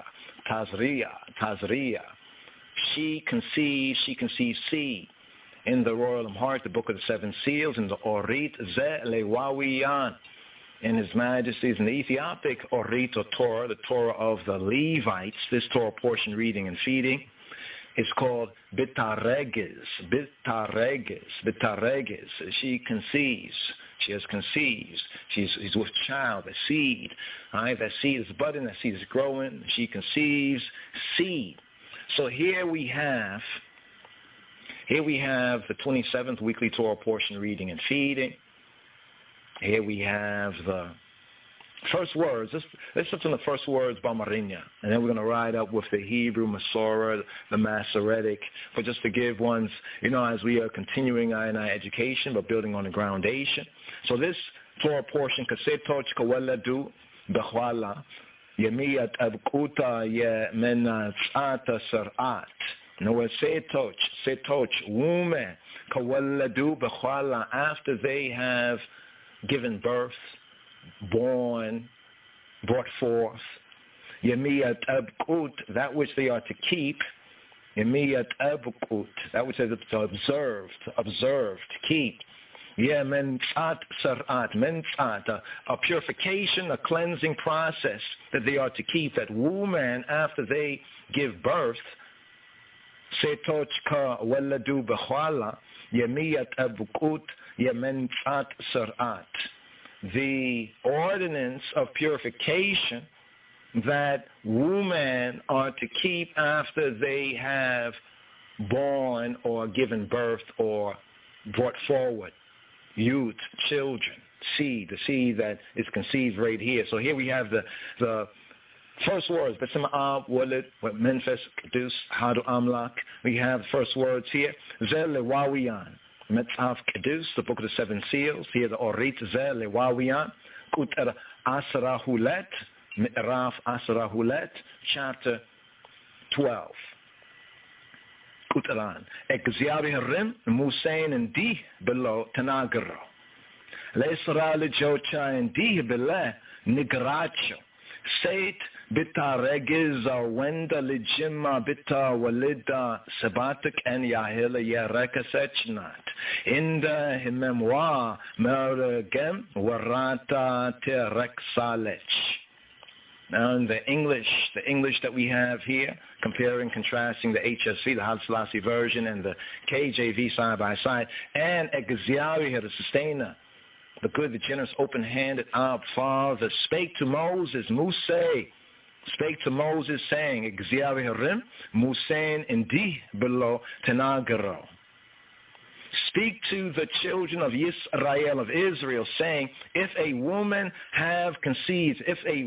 She conceives seed. In the Royal Amharic, the Book of the Seven Seals, in the Orit Ze Lewawiyan, in His Majesty's, in the Ethiopic Orit or Torah, the Torah of the Levites, this Torah portion reading and feeding, is called Bitareges. She conceives. She has conceived. She's with child, a seed. All right, that seed is budding, that seed is growing. She conceives seed. So here we have the 27th weekly Torah portion reading and feeding. Here we have the first words. Let's look at the first words by Marinya. And then we're going to ride up with the Hebrew, Masorah, the Masoretic, for just to give one's, as we are continuing in our education, but building on the groundation. So this Torah portion, Kasetoch Kawaladu Bechwala, Yemiyat Abkuta Yemenatzata Sarat. No, setoch, woman, kawalladu b'chala, after they have given birth, born, brought forth, yemiyat abkut, that which they are to keep, yemiyat abkut, that which they are to observe, to keep. Yeah, mentzat sarat, a purification, a cleansing process that they are to keep, that woman, after they give birth, Setoch ka waladu b'chala yemiyat abukut yementzat sarat. The ordinance of purification that women are to keep after they have born or given birth or brought forward youth, children, seed, the seed that is conceived right here. So here we have the first words, Besima'ab, Walid, Memphis, Kedus, Hadu Amlak. We have the first words here. Zel Lewawiyan, Metzaf Kedus, the Book of the Seven Seals. Here the Orit Zel Lewawiyan, Kuter Asra Hulet, Mi'raf Asra Hulet, chapter 12. Kuteran. Ekziabi Harim, Musain and Di below Tanagaro. Lesra Lejocha and Di below Nigracho. Seit Bita Regiza Wenda Lijima Bita Walida Sabatik and Yahila Yareka Sechnat. Inda Himemwa Mergem Warata Terek Salech. Now in the English that we have here, comparing, contrasting the HSV, the Haile Selassie version, and the KJV side by side, and Exavi here, the sustainer, the good, the generous, open-handed Ab Father, spake to Moses, spake to Moses, saying, Exavi Harim, Musain Indi below Tenagaro. Speak to the children of Yisrael, of Israel, saying, if a woman have conceived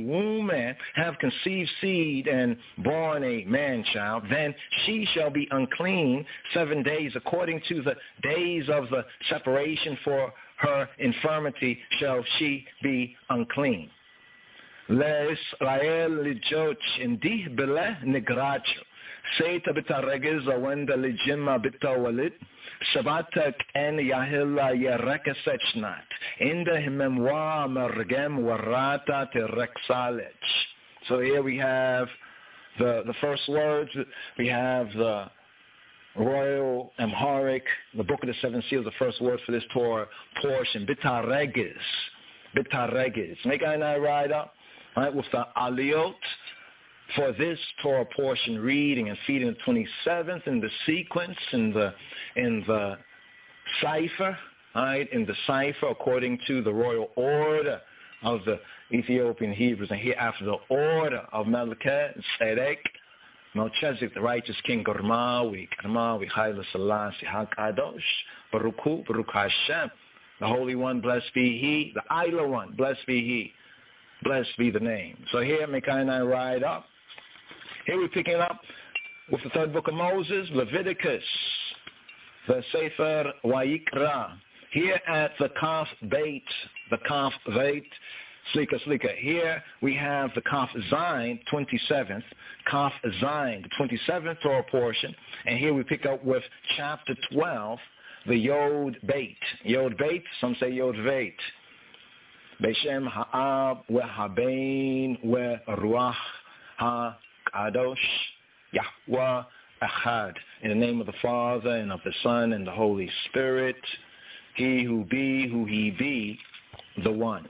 seed and born a man-child, then she shall be unclean 7 days, according to the days of the separation for her infirmity shall she be unclean. Le'Israel lijoch indih beleh negracho. Seita bita regez awenda lijima bita walid. Sabatak en yahila yereka sechnat. Inda himemwa mergem warata tereksalech. So here we have the first words. We have the Royal Amharic, the Book of the Seven Seals, the first word for this Torah portion. Bitaregis. Make I not ride up, right, with the aliyot for this Torah portion reading and feeding the 27th in the sequence, in the cipher, right, in the cipher according to the royal order of the Ethiopian Hebrews, and here after the order of Melchizedek, Melchizedek, the righteous king, Garmawi, Haile Selassie, HaKadosh, Baruch Hu, Baruch Hashem, the Holy One, blessed be He, the Idler One, blessed be He, blessed be the name. So here, Mekai and I ride up. Here we're picking up with the third book of Moses, Leviticus, the Sefer Wayikra. Here at the Kaf Beit, Slika. Here we have the Kaf Zayin, 27th. Kaf Zayin, the 27th Torah portion. And here we pick up with chapter 12, the Yod Beit. Yod Beit, some say Yod Veit. Beshem Ha'ab We'Habein We'Ruach HaKadosh Yahweh Echad. In the name of the Father, and of the Son, and the Holy Spirit. He who be, who he be, the one.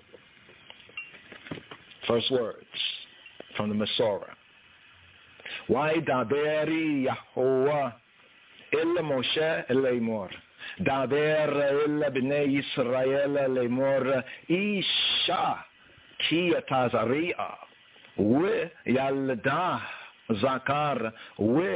First words from the Masorah. Why daberi Yahuwah illa Moshe lemor. Daber illa bnei Yisrael lemor. Isha ki tazaria. We yalda zakar. We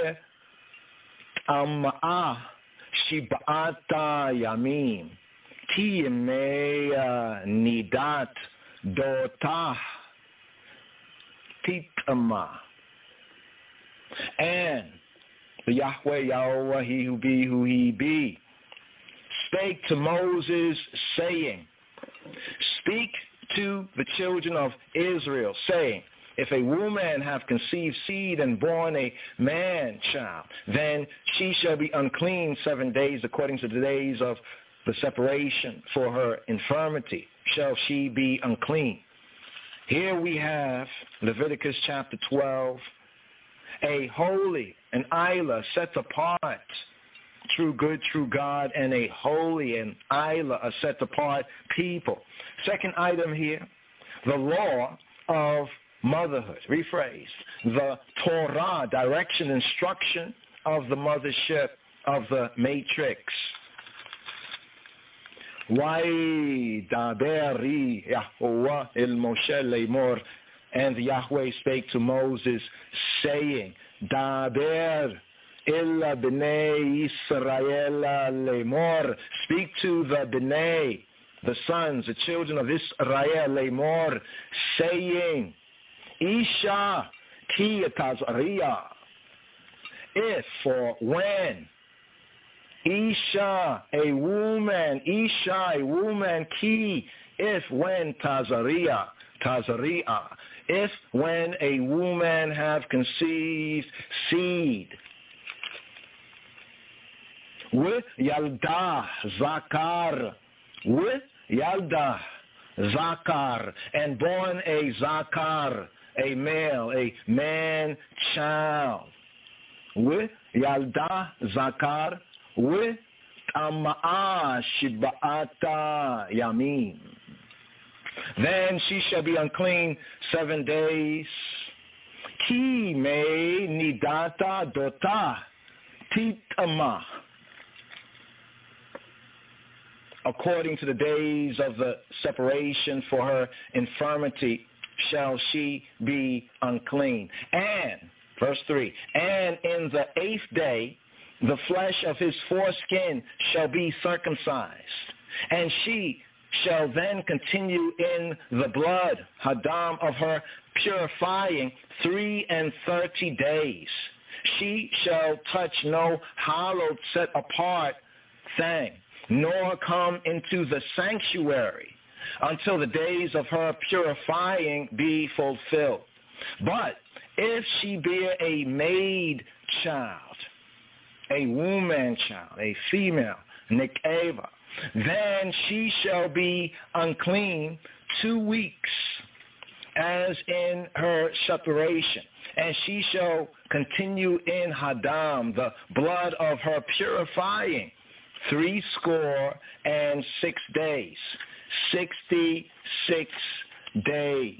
am'ah shib'ata yamim. Ki yemei nidat dotah. Titama. And the Yahweh, he who be, who he be, spake to Moses, saying, speak to the children of Israel, saying, if a woman have conceived seed and born a man-child, then she shall be unclean 7 days, according to the days of the separation. For her infirmity shall she be unclean. Here we have Leviticus chapter 12, a holy, an Isla set apart, true good, true God, and a holy and Isla, a set apart people. Second item here, the law of motherhood. Rephrase, the Torah, direction, instruction of the mothership of the matrix. Why daberi Yahuwah el Moshe lemor, and Yahweh spake to Moses, saying, Daber illa bnei Yisrael lemor, speak to the bnei, the sons, the children of Israel lemor, saying, Isha ki tazaria, if or when. Isha, a woman, ki, if when tazaria, if when a woman have conceived seed. With yalda zakar, and born a zakar, a male, a man child. With yalda zakar, with am'ah shib'ata yamim. Then she shall be unclean 7 days. Ki me nidata dota titama. According to the days of the separation, for her infirmity shall she be unclean. And, verse 3, and in the 8th day the flesh of his foreskin shall be circumcised, and she shall then continue in the blood, hadam, of her purifying 33 days. She shall touch no hallowed set apart thing, nor come into the sanctuary until the days of her purifying be fulfilled. But if she bear a maid child, a woman child, a female, nekeva, then she shall be unclean 2 weeks, as in her separation, and she shall continue in hadam, the blood of her purifying, 66 days. 66 days.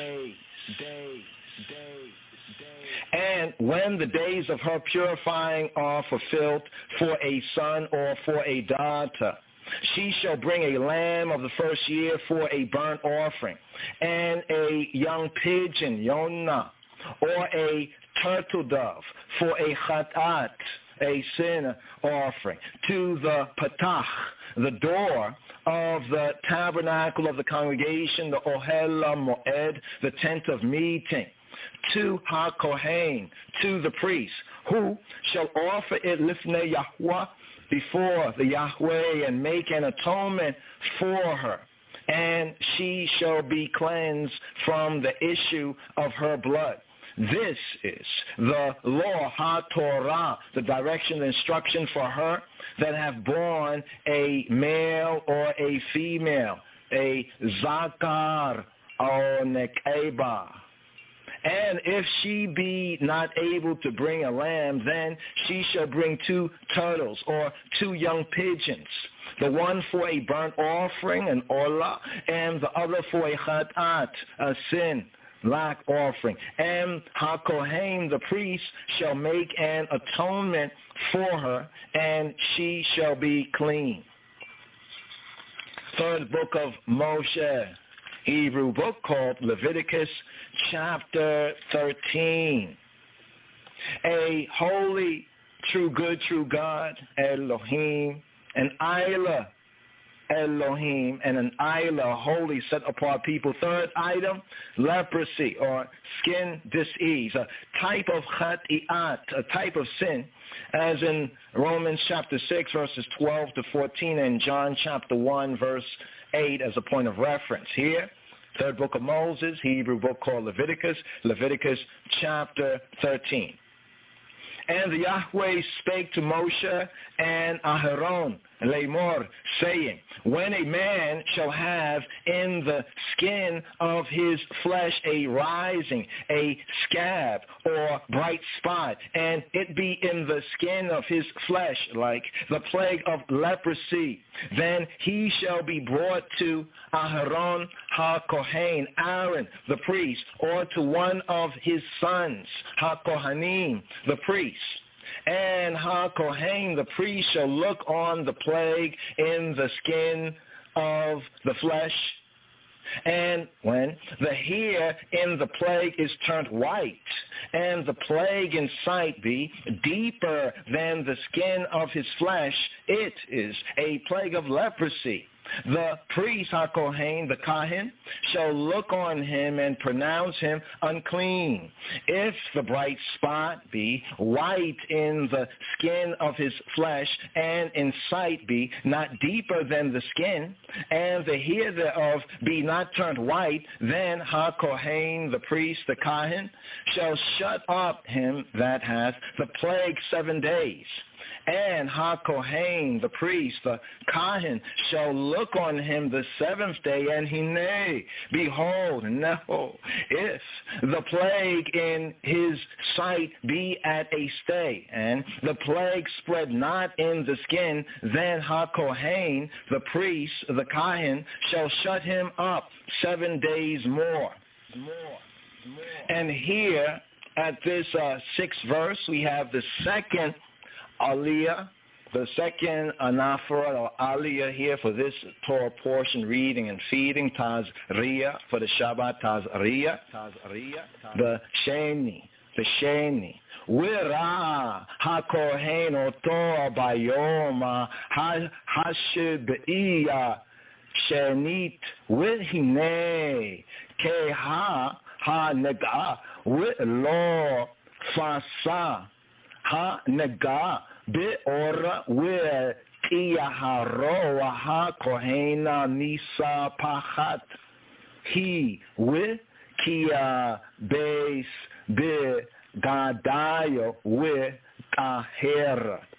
And when the days of her purifying are fulfilled for a son or for a daughter, she shall bring a lamb of the first year for a burnt offering, and a young pigeon, yonah, or a turtle dove for a chatat, a sin offering, to the patach, the door of the tabernacle of the congregation, the ohel moed, the tent of meeting, to HaKohen, to the priest, who shall offer it lifnei Yahweh, before the Yahweh, and make an atonement for her. and she shall be cleansed from the issue of her blood. This is the law, ha-Torah, the direction, the instruction for her that have borne a male or a female, a zakar or nekeba. And if she be not able to bring a lamb, then she shall bring 2 turtles or 2 young pigeons, the one for a burnt offering, an olah, and the other for a chatat, a sin, lack offering. And HaKohen, the priest, shall make an atonement for her, and she shall be clean. Third book of Moshe, Hebrew book called Leviticus chapter 13. A holy, true, good, true God, Elohim, an Isla, Elohim, and an Isla, holy, set apart people. Third item, leprosy or skin disease, a type of chati'at, a type of sin, as in Romans chapter 6, verses 12 to 14, and John chapter 1, verse 8 as a point of reference. Here, third book of Moses, Hebrew book called Leviticus, Leviticus chapter 13. And the Yahweh spake to Moshe and Aharon, Lamor, saying, when a man shall have in the skin of his flesh a rising, a scab, or bright spot, and it be in the skin of his flesh like the plague of leprosy, then he shall be brought to Aharon HaKohen, Aaron the priest, or to one of his sons, HaKohanim, the priest. And HaKohen, the priest, shall look on the plague in the skin of the flesh. And when the hair in the plague is turned white, and the plague in sight be deeper than the skin of his flesh, it is a plague of leprosy. The priest, HaKohen, the Kahin, shall look on him and pronounce him unclean. If the bright spot be white in the skin of his flesh, and in sight be not deeper than the skin, and the hair thereof be not turned white, then HaKohen, the priest, the Kahin, shall shut up him that hath the plague 7 days. And HaKohen, the priest, the Kahin, shall look on him the 7th day, and hine, behold, no, if the plague in his sight be at a stay, and the plague spread not in the skin, then HaKohen, the priest, the Kahin, shall shut him up 7 days more. And here, at this 6th verse, we have the second Aliyah, the second anaphora or Aliyah here for this Torah portion, reading and feeding, Tazriya, for the Shabbat, Tazriya, the Sheni, Wira HaKohen oto bayom hashib'iya shenit v'hine keha ha-nega v'lo fasa ha-nega be'ora ve'tiyaharo ha-kohena nisa pachat he ve'kia beis be'gadayo ve'tahera.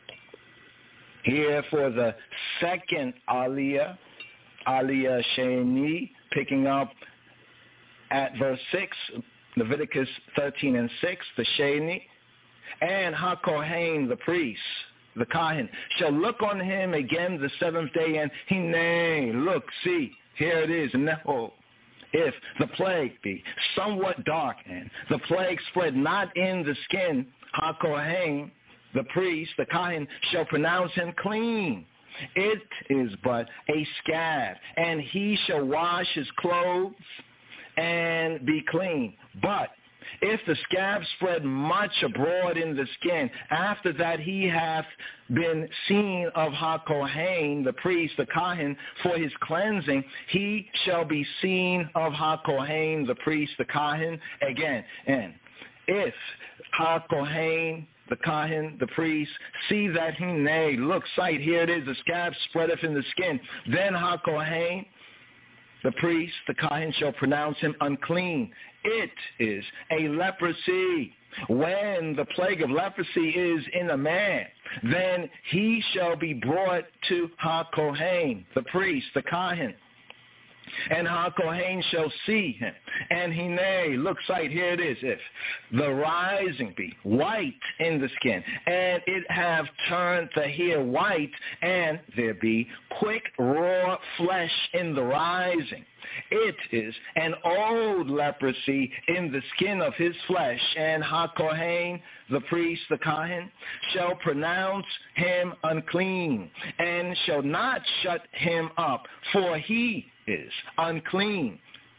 Here for the second Aliyah, Aliyah Sheni, picking up at verse 6, Leviticus 13 and 6, the Sheni. And HaKohen, the priest, the Kahin, shall look on him again the 7th day, and hine, look, see, here it is, neho. If the plague be somewhat dark, and the plague spread not in the skin, HaKohen, the priest, the Kahin, shall pronounce him clean. It is but a scab, and he shall wash his clothes and be clean. But if the scab spread much abroad in the skin, after that he hath been seen of HaKohen, the priest, the Kahin, for his cleansing, he shall be seen of HaKohen, the priest, the Kahin, again. And if HaKohen, the Kahin, the priest, see that he nay, look, sight, here it is, the scab spreadeth in the skin, then HaKohen, the priest, the Kahin, shall pronounce him unclean. It is a leprosy. When the plague of leprosy is in a man, then he shall be brought to HaKohen, the priest, the Kahin. And HaKohen shall see him. And Hine, look, sight, here it is. If the rising be white in the skin, and it have turned the hair white, and there be quick raw flesh in the rising, it is an old leprosy in the skin of his flesh, and HaKohen, the priest, the Kahin, shall pronounce him unclean, and shall not shut him up, for he is unclean.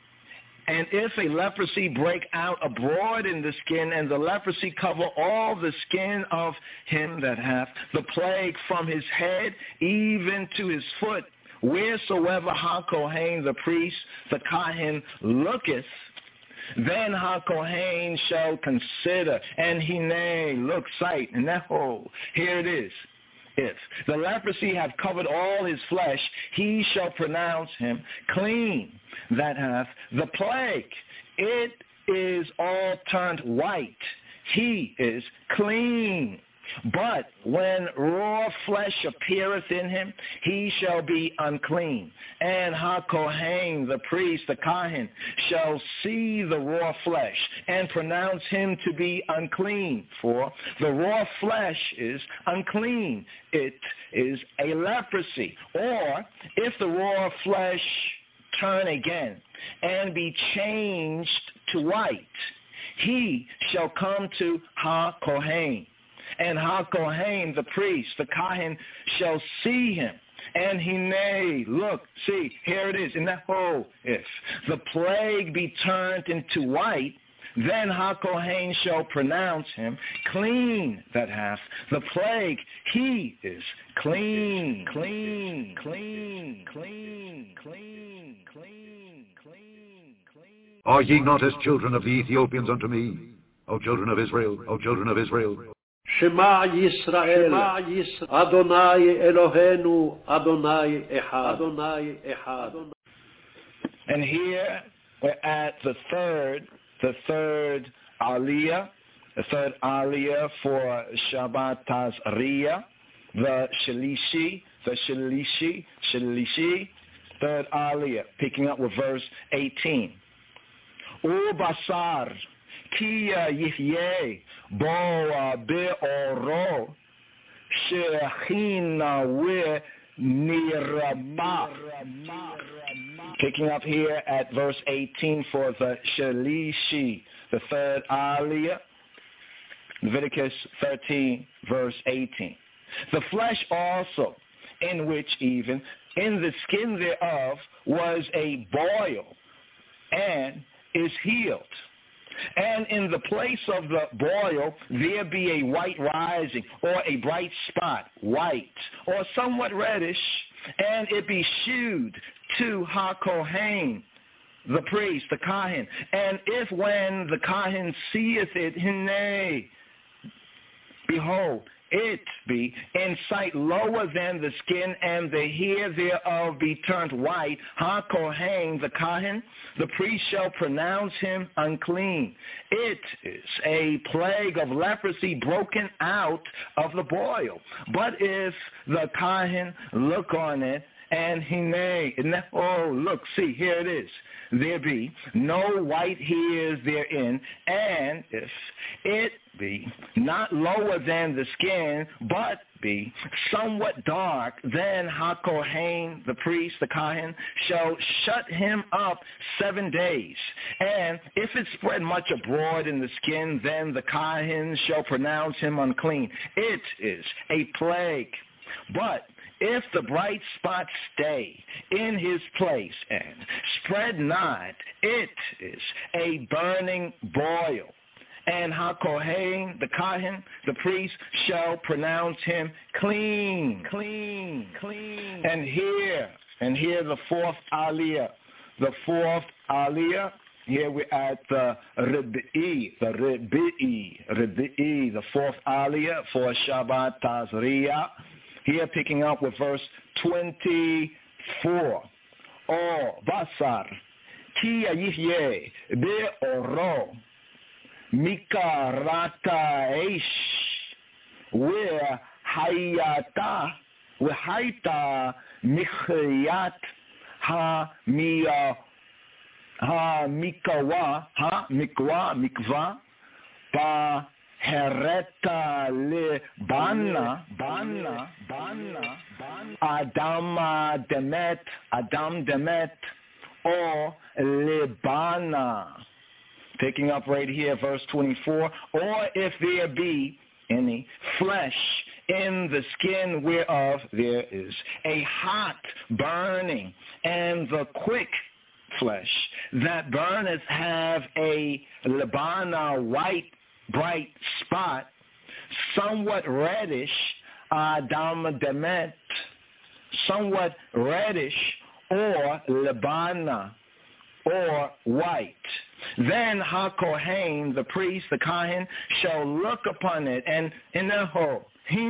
And if a leprosy break out abroad in the skin, and the leprosy cover all the skin of him that hath the plague from his head even to his foot, wheresoever HaKohen, the priest, the Kahin, looketh, then HaKohen shall consider, and Hine, look, sight, and that whole, here it is. If the leprosy have covered all his flesh, he shall pronounce him clean that hath the plague. It is all turned white. He is clean. But when raw flesh appeareth in him, he shall be unclean. And HaKohen, the priest, the Kahin, shall see the raw flesh and pronounce him to be unclean. For the raw flesh is unclean. It is a leprosy. Or if the raw flesh turn again and be changed to white, he shall come to HaKohen. And HaKohen, the priest, the Kahin, shall see him. And Hine, look, see, here it is, in that whole, if the plague be turned into white, then HaKohen shall pronounce him clean that hath the plague. He is clean, clean, clean, clean, clean, clean, clean, clean. Are ye not as children of the Ethiopians unto me, O children of Israel, O children of Israel? Shema Yisrael, Adonai Eloheinu, Adonai Echad, Adonai Echad. And here we're at the third Aliyah, for Shabbat Tazria, the Shalishi, third Aliyah, picking up with verse 18. Ubasar, Kia Yifye, Boa Be'oro, Shechina We Niraba. Picking up here at verse 18 for the Shalishi, the third Aliyah, Leviticus 13, verse 18. The flesh also, in which even in the skin thereof was a boil, and is healed. And in the place of the boil there be a white rising, or a bright spot, white, or somewhat reddish, and it be shewed to HaKohen, the priest, the Kahin. And if when the Kahin seeth it, Hine, behold, it be in sight lower than the skin, and the hair thereof be turned white, HaKohen, the Kahin, the priest shall pronounce him unclean. It is a plague of leprosy broken out of the boil. But if the Kahin look on it, and Hine, oh, look, see, here it is. There be no white hairs therein, and if it be not lower than the skin, but be somewhat dark, then HaKohen, the priest, the Kahin, shall shut him up 7 days. And if it spread much abroad in the skin, then the Kahin shall pronounce him unclean. It is a plague. But if the bright spot stay in his place and spread not, it is a burning boil. And HaKohen, the Kahin, the priest, shall pronounce him clean, clean, clean. And here the fourth Aliyah. The fourth Aliyah, here we're at the Ribi'i, the fourth Aliyah for Shabbat Tazria. Here picking up with verse 24. o basar, ki yihye be oro, mikarata eish, where hayata, وحيتا مخيات ها ميا ها مكوا ها مكوا مكوا با هرتا لبانا بانا بانا Adam Demet or Libana. Picking up right here, verse 24. Or if there be any flesh in the skin whereof there is a hot burning, and the quick flesh that burneth have a Libana white bright spot, somewhat reddish, Adam Demet, somewhat reddish, or Libana, or white. Then HaKohen, the priest, the Kohen, shall look upon it, and in the hole,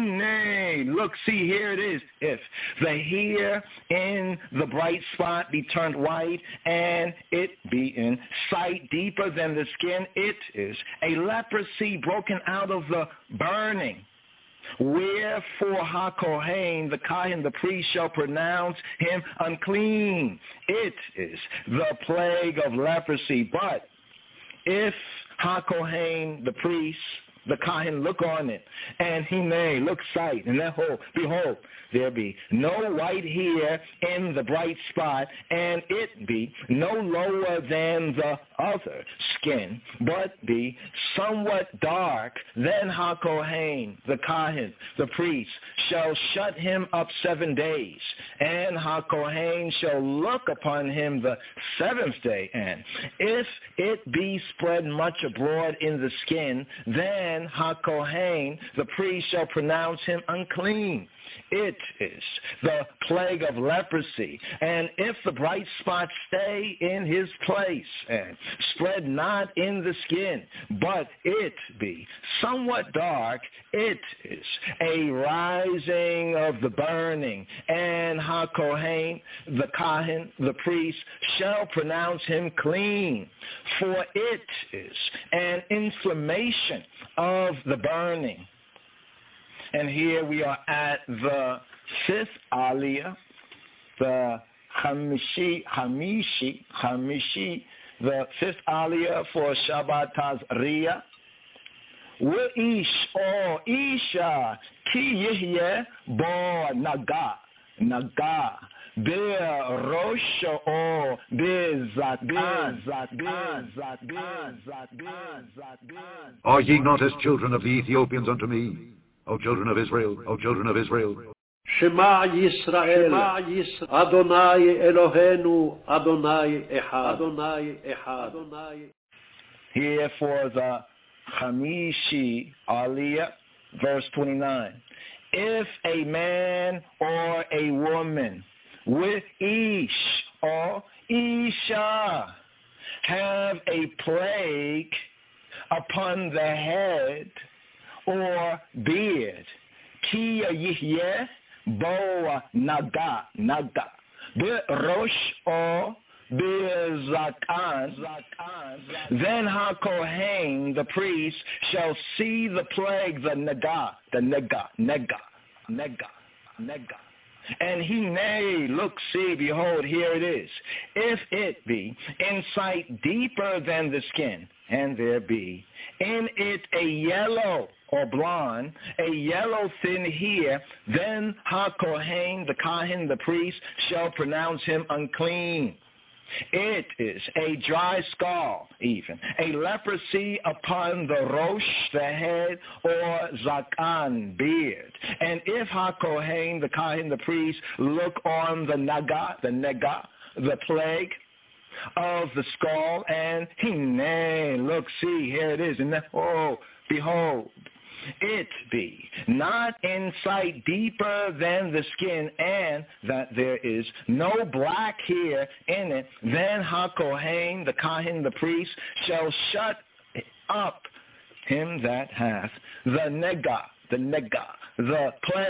look, see, here it is. If the hair in the bright spot be turned white, and it be in sight deeper than the skin, it is a leprosy broken out of the burning. Wherefore HaKohen, the Kohen, the priest, shall pronounce him unclean. It is the plague of leprosy. But if HaKohen, the priest, the Kohen, look on it, and he may look sight, and behold, there be no white hair in the bright spot, and it be no lower than the other skin, but be somewhat dark, then HaKohen, the Kohen, the priest, shall shut him up 7 days, and HaKohen shall look upon him the 7th day, and if it be spread much abroad in the skin, then HaKohen, the priest, shall pronounce him unclean. It is the plague of leprosy. And if the bright spot stay in his place and spread not in the skin, but it be somewhat dark, it is a rising of the burning. And HaKohen, the Kohen, the priest, shall pronounce him clean. For it is an inflammation of the burning. And here we are at the 5th aliyah, the Hamishi, the 5th aliyah for Shabbat Tazria. We'ish or Isha ki yihye bo naga, be rosh or be zakan. Are ye not as children of the Ethiopians unto me, O children of Israel, O children of Israel? Shema Yisrael, Adonai Eloheinu, Adonai Echad, Adonai Echad. Here for the Hamishi aliyah, verse 29. If a man or a woman with Ish or Isha have a plague upon the head or beard, ki yihye bo naga, be rosh or be zakan, then HaKohen, the priest, shall see the plague, the nega. And he may look, see, behold, here it is. If it be in sight deeper than the skin, and there be in it a yellow or blonde, a yellow thin hair, then HaKohen, the Kohen, the priest, shall pronounce him unclean. It is a dry skull, even, a leprosy upon the rosh, the head, or zakan, beard. And if HaKohen, the Kohen, the priest, look on the naga, the plague of the skull, and he may look, see, here it is, and behold, it be not in sight deeper than the skin, and that there is no black hair in it, then HaKohen, the Kohen, the priest, shall shut up him that hath the nega, the plague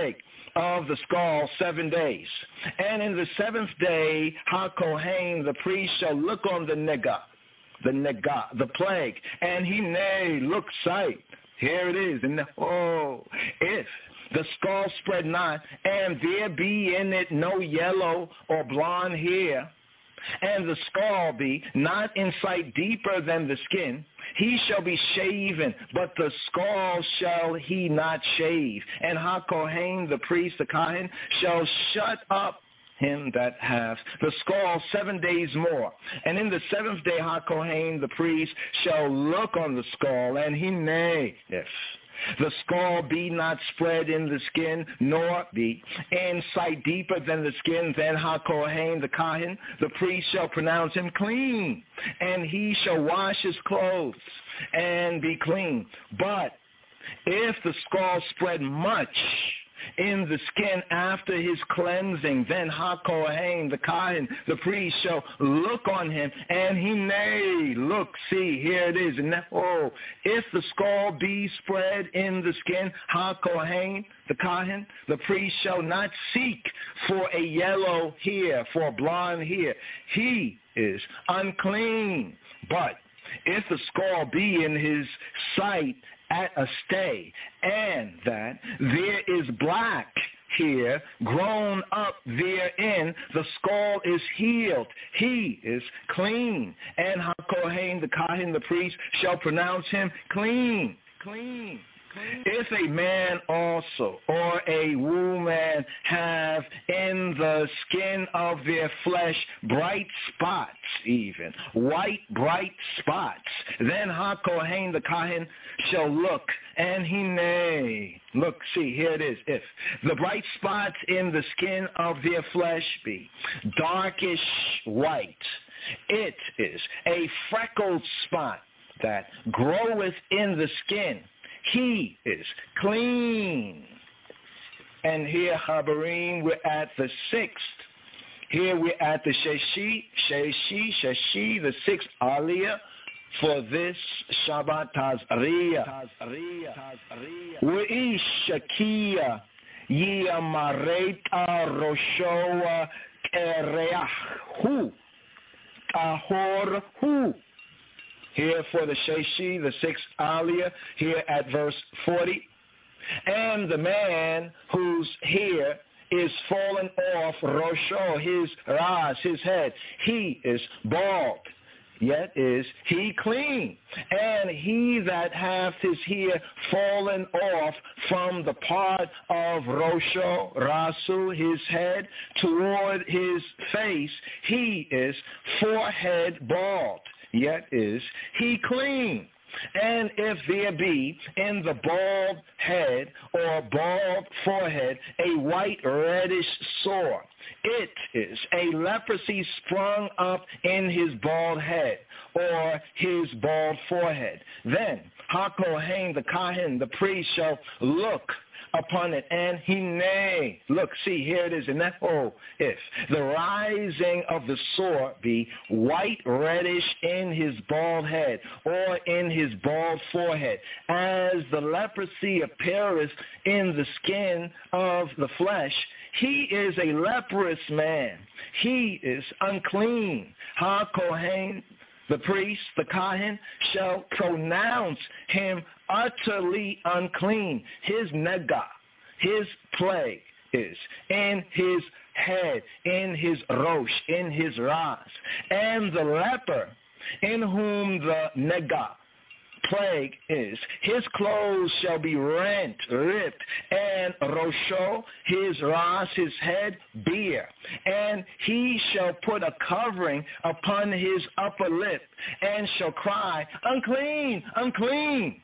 of the skull 7 days. And in the 7th day, HaKohen, the priest, shall look on the nega, the plague, and he look sight. Here it is. And if the skull spread not, and there be in it no yellow or blonde hair, and the skull be not in sight deeper than the skin, he shall be shaven, but the skull shall he not shave. And HaKohen, the priest, the Kohen, shall shut up him that hath the skull 7 days more. And in the 7th day HaKohen, the priest, shall look on the skull, and he if the skull be not spread in the skin, nor be in sight deeper than the skin, then HaKohen, the Kohen, the priest, shall pronounce him clean, and he shall wash his clothes and be clean. But if the skull spread much in the skin after his cleansing, then HaKohen, the Kohen, the priest, shall look on him, and he look, see, here it is. And if the skull be spread in the skin, HaKohen, the Kohen, the priest, shall not seek for a yellow hair, for a blonde hair. He is unclean. But if the skull be in his sight at a stay, and that there is black hair grown up therein, the skull is healed, he is clean. And HaKohen, the Kohen, the priest, shall pronounce him clean. If a man also or a woman have in the skin of their flesh bright spots, even white bright spots, then HaKohen, the Kohen, shall look, and he look, see, here it is. If the bright spots in the skin of their flesh be darkish white, it is a freckled spot that groweth in the skin, he is clean. And here, Habarim, we're at the 6th. Here we're at the Sheshi, the 6th Aliyah for this Shabbat Tazriya. We'ish Shakia Yiamareta Roshoa Kereach Hu Tahor Hu. Here for the Sheshi, the 6th Aliyah, here at verse 40. And the man whose hair is fallen off, Rosho, his ras, his head, he is bald, yet is he clean. And he that hath his hair fallen off from the part of Rosho, Rasu, his head, toward his face, he is forehead bald, yet is he clean. And if there be in the bald head or bald forehead a white reddish sore, it is a leprosy sprung up in his bald head or his bald forehead. Then HaKohen, the Kohen, the priest, shall look upon it, and he look, see, here it is, and that if the rising of the sore be white reddish in his bald head or in his bald forehead, as the leprosy appeareth in the skin of the flesh, he is a leprous man, he is unclean. HaKohen, the priest, the Kohen, shall pronounce him utterly unclean. His nega, his plague, is in his head, in his rosh, in his ras. And the leper in whom the nega, plague, is, his clothes shall be rent, ripped, and Rosho, his ras, his head, bare. And he shall put a covering upon his upper lip, and shall cry, unclean, unclean,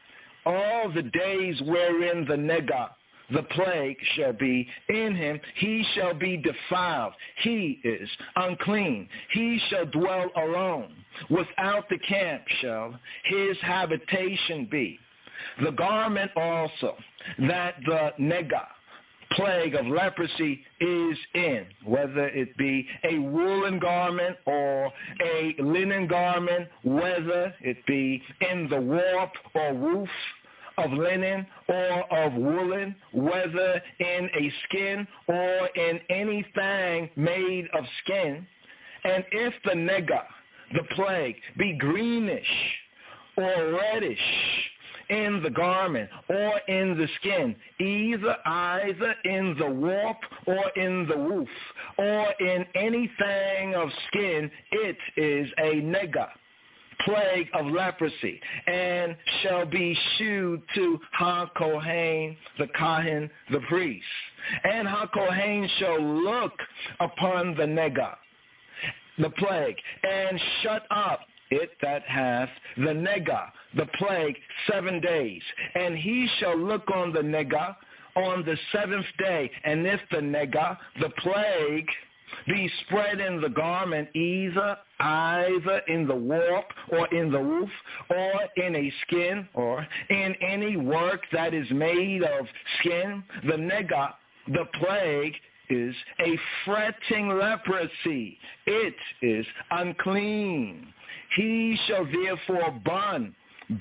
all the days wherein the nega, the plague, shall be in him, he shall be defiled. He is unclean. He shall dwell alone. Without the camp shall his habitation be. The garment also that the nega, plague of leprosy, is in, whether it be a woolen garment or a linen garment, whether it be in the warp or woof of linen or of woolen, whether in a skin or in anything made of skin. And if the nega, the plague, be greenish or reddish in the garment or in the skin, either in the warp or in the woof or in anything of skin, it is a nega, plague of leprosy, and shall be shewed to HaKohen, the Kahin, the priest. And HaKohen shall look upon the nega, the plague, and shut up it that hath the nega, the plague, 7 days. And he shall look on the nega on the 7th day. And if the nega, the plague, be spread in the garment, either in the warp or in the woof or in a skin or in any work that is made of skin, the nega, the plague, is a fretting leprosy. It is unclean. He shall therefore burn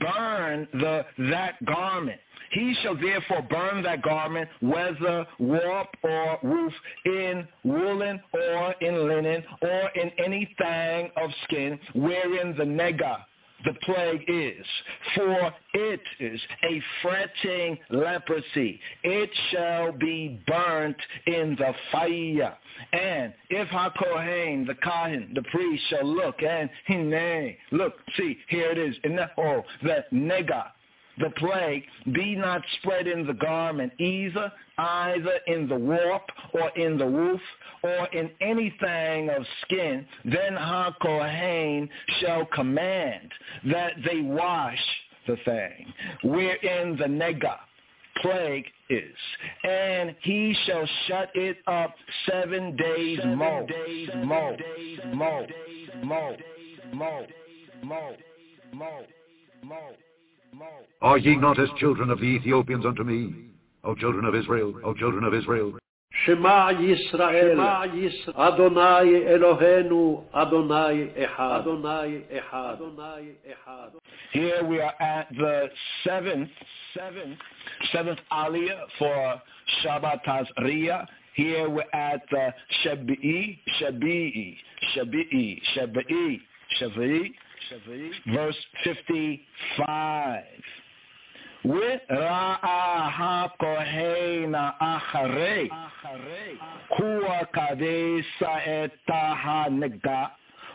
that garment. He shall therefore burn that garment, whether warp or woof, in woolen or in linen or in anything of skin, wherein the nega, the plague is. For it is a fretting leprosy. It shall be burnt in the fire. And if HaKohen, the Kahin, the priest, shall look, and look, see, here it is, in the nega, the plague, be not spread in the garment, either in the warp or in the woof or in anything of skin, then HaKohen shall command that they wash the thing wherein the nega, plague, is, and he shall shut it up 7 days more. Are ye not as children of the Ethiopians unto me, O children of Israel, O children of Israel? Shema Yisrael, Adonai Eloheinu, Adonai Echad, Adonai Echad, Adonai Echad. Here we are at the seventh aliyah for Shabbat Tazria. Here we're at the Shabi'i, verse 55. Ra'a HaKohen Acharei Kua Kadesa Eta HaNega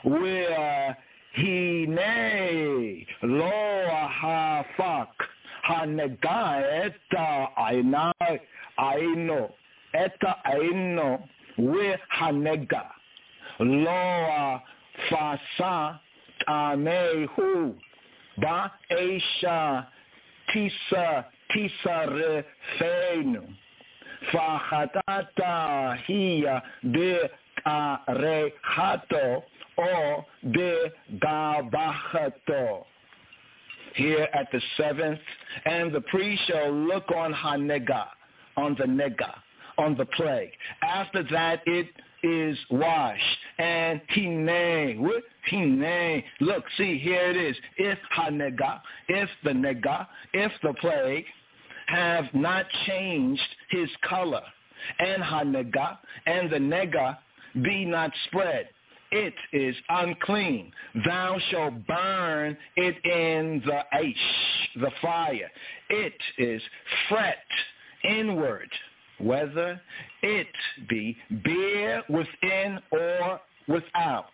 Hine Lo Hafak HaNega Eta Aino Eta Aino HaNega Lo Fasa Amehu Ba Esha Tisa Refeinu Fachatata Hiya de Arehato or de Gavahato. Here at the 7th, and the priest shall look on HaNega, on the nega, on the plague. After that it is washed, and hine, look, see, here it is. If HaNega, if the nega, if the plague have not changed his color, and HaNega, and the nega be not spread, it is unclean. Thou shalt burn it in the aish, the fire. It is fret inward, whether it be bare within or without.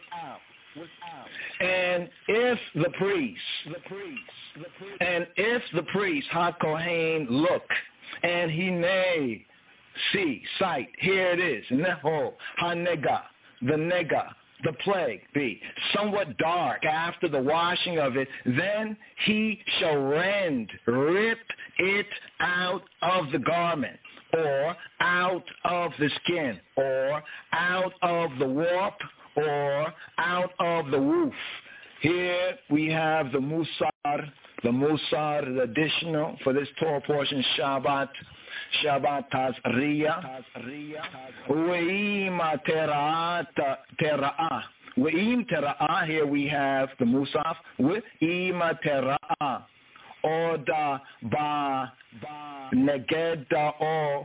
And if the priest, HaKohen, look, and he may see, sight, here it is, Neho, HaNega, the nega, the plague, be somewhat dark after the washing of it, then he shall rip it out of the garment, or out of the skin, or out of the warp, or out of the woof. Here we have the Musar, the additional for this Torah portion, Shabbat Tazria. We'im Tera'ah. Here we have the Musaf. We'im Tera'ah. Oda ba negeda o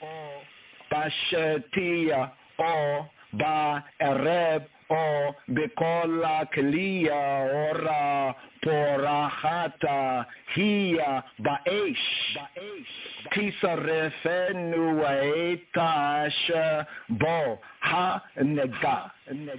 bashetia o ba ereb o bekola klia ora porahata hiya baesh tisarefenu etash bo ha nega.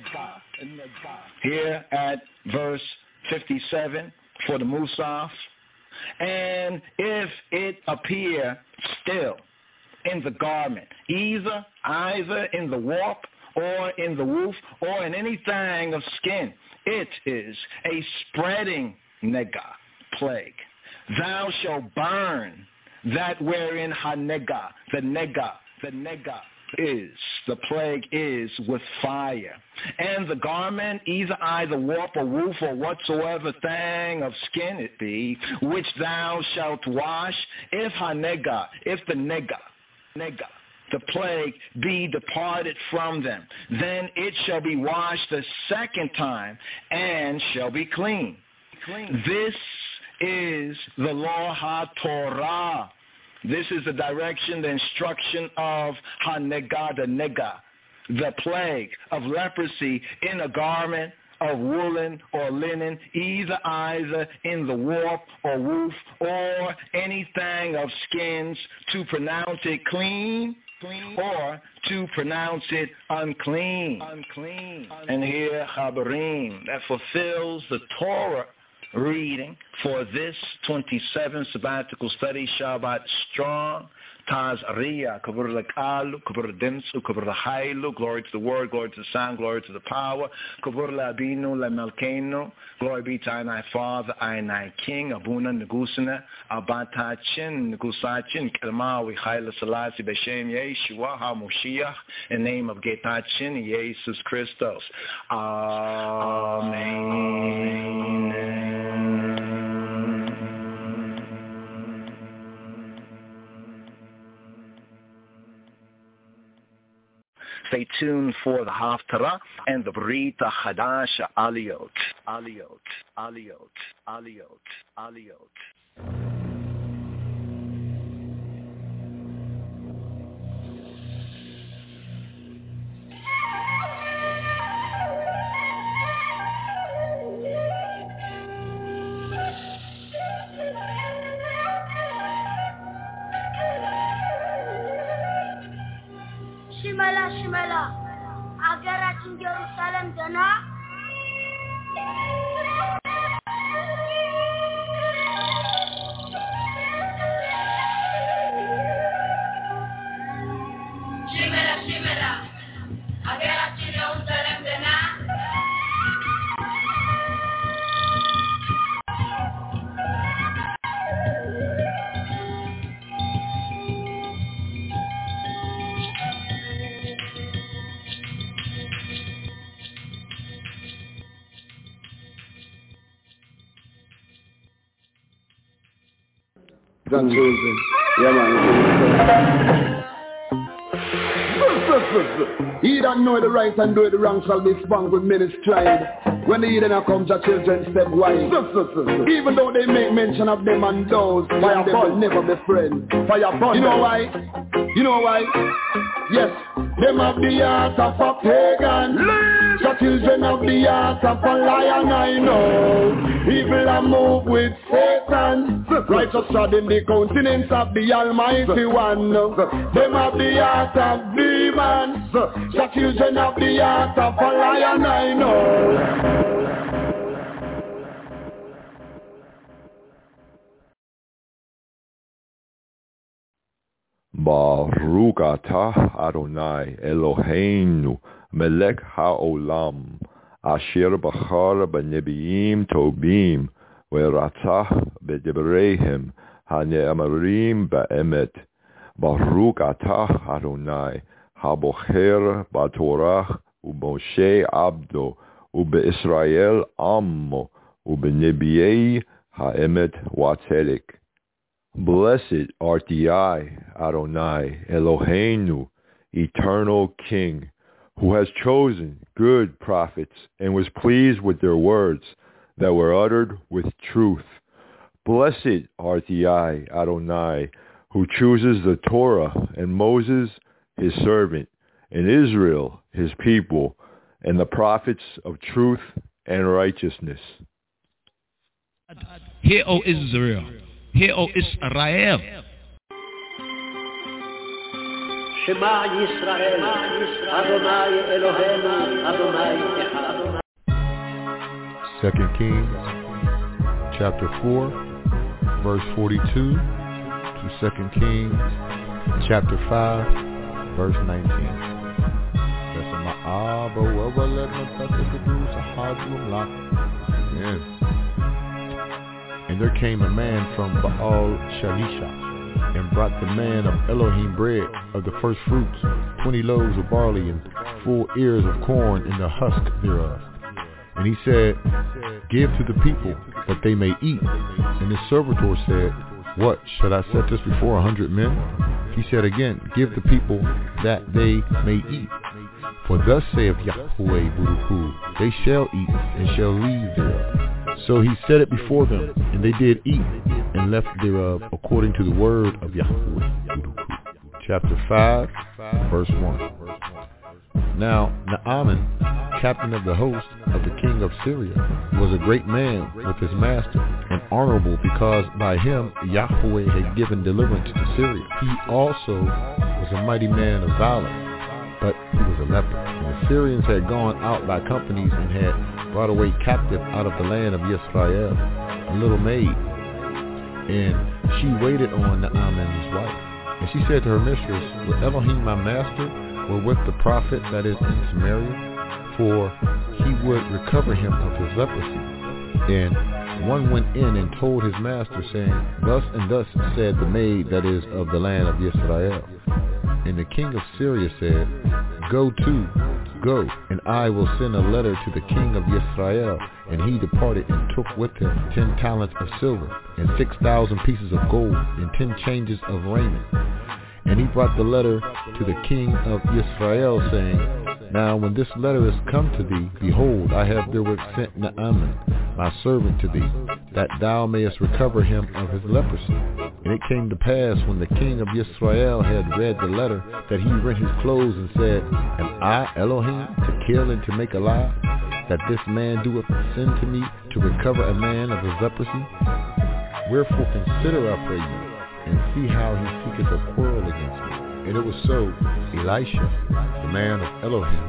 Here at verse 57 for the Musaf. And if it appear still in the garment, either in the warp or in the woof or in anything of skin, it is a spreading nega, plague. Thou shalt burn that wherein ha-nega, the nega is, the plague is with fire. And the garment, either warp or woof or whatsoever thing of skin it be, which thou shalt wash, if the nega, the plague be departed from them, then it shall be washed the second time and shall be clean. This is the law ha-Torah. This is the direction, the instruction of ha-nega, the nega, the plague of leprosy in a garment of woolen or linen, either in the warp or woof or anything of skins, to pronounce it clean or to pronounce it unclean. And here, Chabarim, that fulfills the Torah reading for this 27th sabbatical study, Shabbat Strong, Taz Riya, Kabur Lakalu, Kabur Dimsu, Kabur Lahailu, glory to the Word, glory to the Sound, glory to the Power, Kabur Labinu, Lamelkenu, glory be to thy Father, thy King, Abuna Negusana, Abatachin, Negusachin, Kelmawi, Haile Selassie, Beshem Yeshua, HaMoshiach, in the name of Getachin, Jesus Christos. Amen. Stay tuned for the Haftarah and the Brita Chadasha Aliyot. ሽመላ አገራችን ኢየሩሳሌም ደና ሽመላ አገራችን ኢየሩሳሌም ደና Grandchildren. Yeah, man. He that know the right and do the wrong shall be spunk with many strides. When the heathen comes, the children step wide. Even though they make mention of them and those, fire will never be friends. Fire burn. You know why? Yes, them have the heart of a pagan. The children of the heart of a lion, I know. Evil and move with Satan. Righteous trod in the countenance of the Almighty One. Them have the heart of demons. The children of the heart of a lion, I know. Baruch atah Adonai Eloheinu melech haolam asher bachar b'nebiim tobim v'ratzach b'debreihem hane'amarim ba'emet. Baruch atah Adonai habocher b'torah u'Moshe abdo u'be'Israel ammo u'b'nebiei ha'emet wa'tzedek. Blessed art thou, Adonai, Eloheinu, eternal King, who has chosen good prophets and was pleased with their words that were uttered with truth. Blessed art thou, Adonai, who chooses the Torah, and Moses his servant, and Israel his people, and the prophets of truth and righteousness. Hear, O Israel. Hear, O Israel. Shema Yisrael, Adonai Eloheinu, Adonai Echad. 2 Kings, chapter 4, verse 42, to 2 Kings, chapter 5, verse 19. And there came a man from Baal Shalisha, and brought the man of Elohim bread of the first fruits, 20 loaves of barley, and full ears of corn in the husk thereof. And he said, give to the people, that they may eat. And his servitor said, what, should I set this before 100 men? He said again, give the people, that they may eat. For thus saith Yahweh Baruch, they shall eat, and shall leave thereof. So he set it before them, and they did eat, and left thereof, according to the word of Yahweh. Chapter 5, verse 1. Now Naaman, captain of the host of the king of Syria, was a great man with his master, and honorable, because by him Yahweh had given deliverance to Syria. He also was a mighty man of valor, but he was a leper. And the Syrians had gone out by companies, and had brought away captive out of the land of Israel a little maid. And she waited on Naaman his wife. And she said to her mistress, will Elohim my master were with the prophet that is in Samaria? For he would recover him of his leprosy. And one went in and told his master, saying, thus and thus said the maid that is of the land of Israel. And the king of Syria said, go, and I will send a letter to the king of Israel. And he departed, and took with him 10 talents of silver, and 6,000 pieces of gold, and 10 changes of raiment. And he brought the letter to the king of Israel, saying, now when this letter is come to thee, behold, I have therewith sent Naaman, my servant, to thee, that thou mayest recover him of his leprosy. And it came to pass, when the king of Israel had read the letter, that he rent his clothes, and said, am I Elohim, to kill and to make alive, that this man doeth sin to me, to recover a man of his leprosy? Wherefore consider, I pray you, and see how he seeketh a quarrel against me. And it was so, Elisha, the man of Elohim,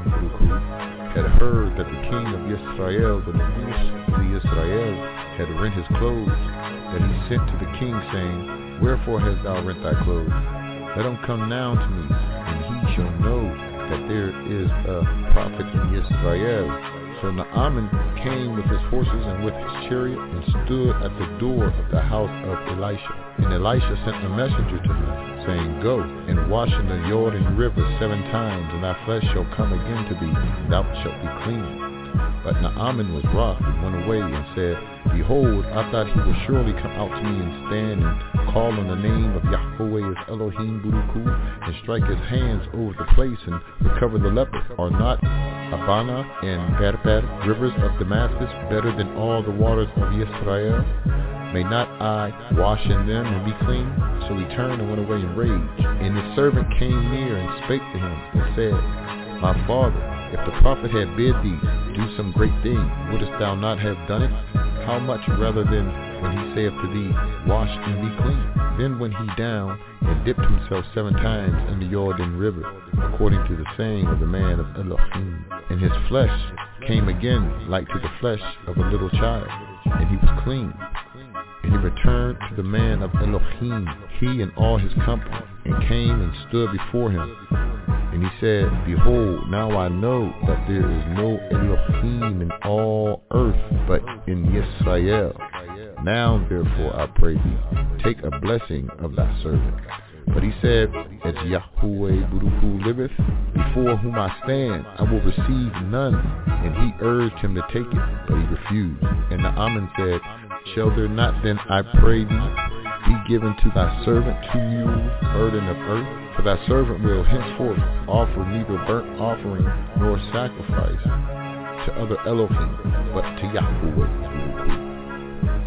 had heard that the king of Israel, the priest of the Israel, had rent his clothes, that he sent to the king, saying, wherefore hast thou rent thy clothes? Let him come now to me, and he shall know that there is a prophet in Israel. So Naaman came with his horses and with his chariot, and stood at the door of the house of Elisha. And Elisha sent a messenger to him, saying, go and wash in the Jordan river 7 times, and thy flesh shall come again to thee, and thou shalt be clean. But Naaman was wroth, and went away, and said, behold, I thought he would surely come out to me, and stand and call on the name of Yahweh as Elohim Baruch, and strike his hands over the place, and recover the leper. Are not Abana and Parpar, rivers of Damascus, better than all the waters of Israel? May not I wash in them and be clean? So he turned and went away in rage. And his servant came near and spake to him, and said, my father, if the prophet had bid thee do some great thing, wouldest thou not have done it? How much rather than when he saith to thee, wash and be clean? Then went he down and dipped himself 7 times in the Jordan river, according to the saying of the man of Elohim. And his flesh came again like to the flesh of a little child, and he was clean. And he returned to the man of Elohim, he and all his company, and came and stood before him. And he said, behold, now I know that there is no Elohim in all earth but in Israel. Now therefore I pray thee, take a blessing of thy servant. But he said, as Yahweh Baruch liveth, before whom I stand, I will receive none. And he urged him to take it, but he refused. And Naaman said, shall there not then, I pray thee, be given to thy servant 2 mules, burden of earth? For thy servant will henceforth offer neither burnt offering nor sacrifice to other Elohim, but to Yahweh. And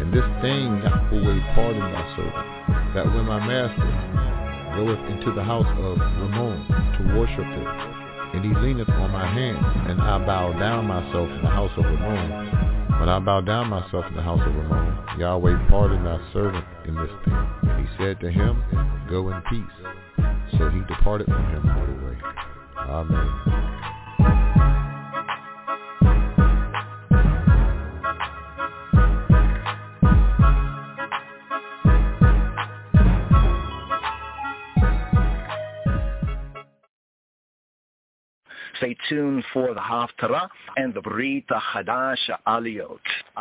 And this thing Yahweh pardon thy servant, that when my master goeth into the house of Ramon to worship him, and he leaneth on my hand, and I bow down myself in the house of Ramon. When I bow down myself in the house of Ramon, Yahweh pardon thy servant in this thing. And he said to him, go in peace. So he departed from him on the way. Amen. Stay tuned for the Haftarah and the Brit Hadash Aliyot.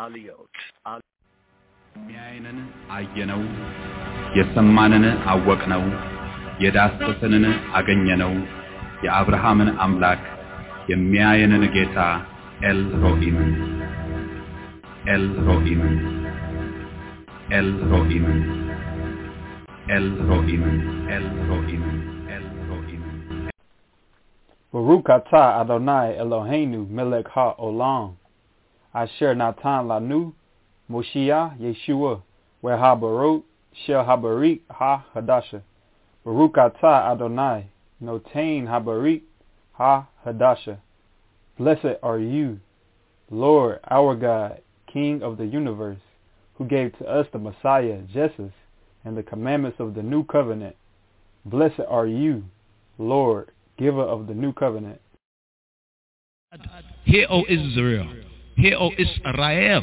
የሚያይንን አየነው፣ የሰማንን አወቅነው፣ የዳሰሰንን አገኘነው፣ የአብርሃምን አምላክ የሚያየንን ጌታ ኤልሮኢምን ኤልሮኢምን ኤልሮኢምን ኤልሮኢምን ኤልሮኢምን Baruch atah Adonai Eloheinu melech ha'olam, asher natan lanu Moshiach Yeshua ve'habarot shel habarit ha-hadasha. Baruch atah Adonai notain habarit ha-hadasha. Blessed are you, Lord our God, King of the universe, who gave to us the Messiah, Jesus, and the commandments of the new covenant. Blessed are you, Lord, giver of the new covenant. Hear, O Israel. Hear, O Israel.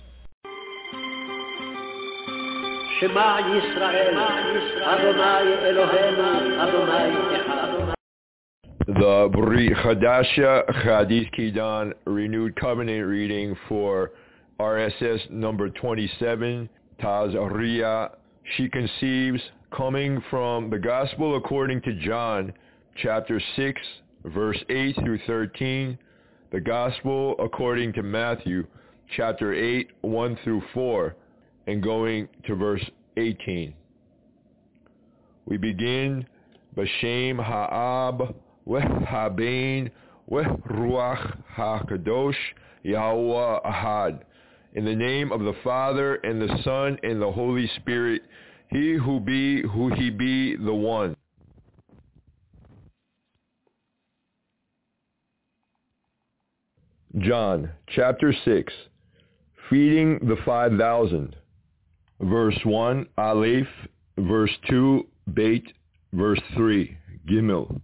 Shema Yisrael, Adonai Eloheinu, Adonai Echad. The Brit Hadasha Chadis Kidan Renewed Covenant reading for RSS number 27, Tazariah. She conceives, coming from the Gospel according to John, chapter 6, verse 8 through 13, the Gospel according to Matthew, chapter 8, 1 through 4, and going to verse 18. We begin, B'Shem Ha'ab, Weh-Habein, Weh-Ruach HaKadosh, Yahweh Ahad. In the name of the Father, and the Son, and the Holy Spirit, He who be, who He be, the One. John, chapter 6, feeding the 5,000, verse 1, Aleph, verse 2, Beit, verse 3, Gimel.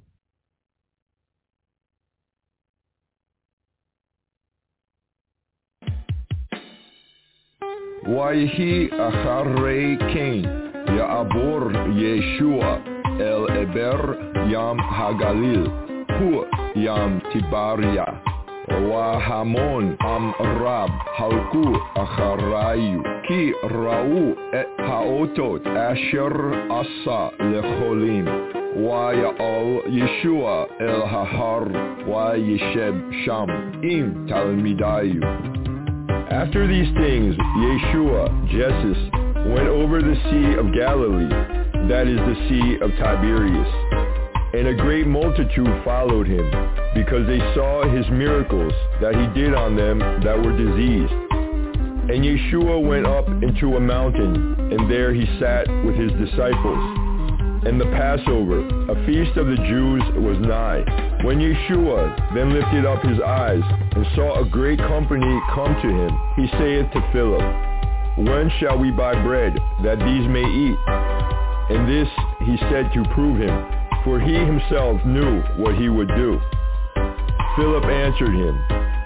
Vayhi acharei Cain, Ya'abor Yeshua el Eber Yam Hagalil, Hu Yam Tibaria. Wahamon am Rab halku acharayu ki ra'u et haotot asher asa lecholim Waya'al Yeshua el hahar Wayesheb sham im talmidayu. After these things, Yeshua, Jesus, went over the Sea of Galilee, that is the Sea of Tiberias. And a great multitude followed him, because they saw his miracles that he did on them that were diseased. And Yeshua went up into a mountain, and there he sat with his disciples. And the Passover, a feast of the Jews, was nigh. When Yeshua then lifted up his eyes, and saw a great company come to him, he saith to Philip, When shall we buy bread, that these may eat? And this he said to prove him, for he himself knew what he would do. Philip answered him,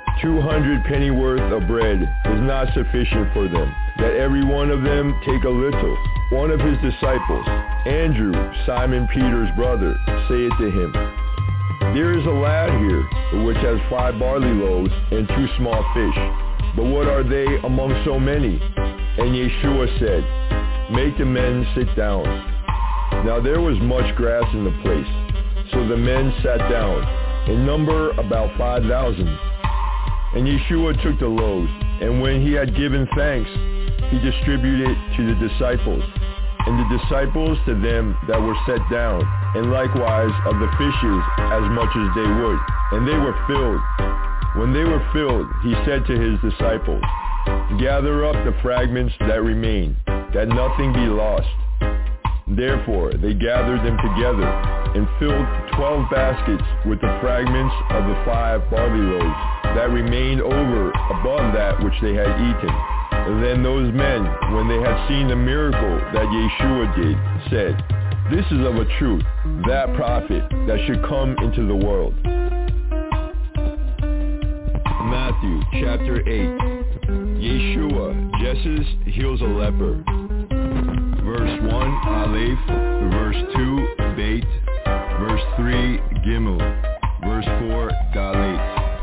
200 pennyworth of bread is not sufficient for them, that every one of them take a little. One of his disciples, Andrew, Simon Peter's brother, saith to him, There is a lad here, which has 5 barley loaves and 2 small fish. But what are they among so many? And Yeshua said, Make the men sit down. Now there was much grass in the place, so the men sat down, in number about 5,000. And Yeshua took the loaves, and when he had given thanks, he distributed to the disciples, and the disciples to them that were set down, and likewise of the fishes as much as they would. And they were filled. When they were filled, he said to his disciples, gather up the fragments that remain, that nothing be lost. Therefore they gathered them together and filled 12 baskets with the fragments of the 5 barley loaves that remained over above that which they had eaten. And then those men, when they had seen the miracle that Yeshua did, said, "This is of a truth that prophet that should come into the world." Matthew chapter 8. Yeshua, Jesus heals a leper. Verse 1, Aleph. Verse 2, Beit. Verse 3, Gimel. Verse 4, Dalet.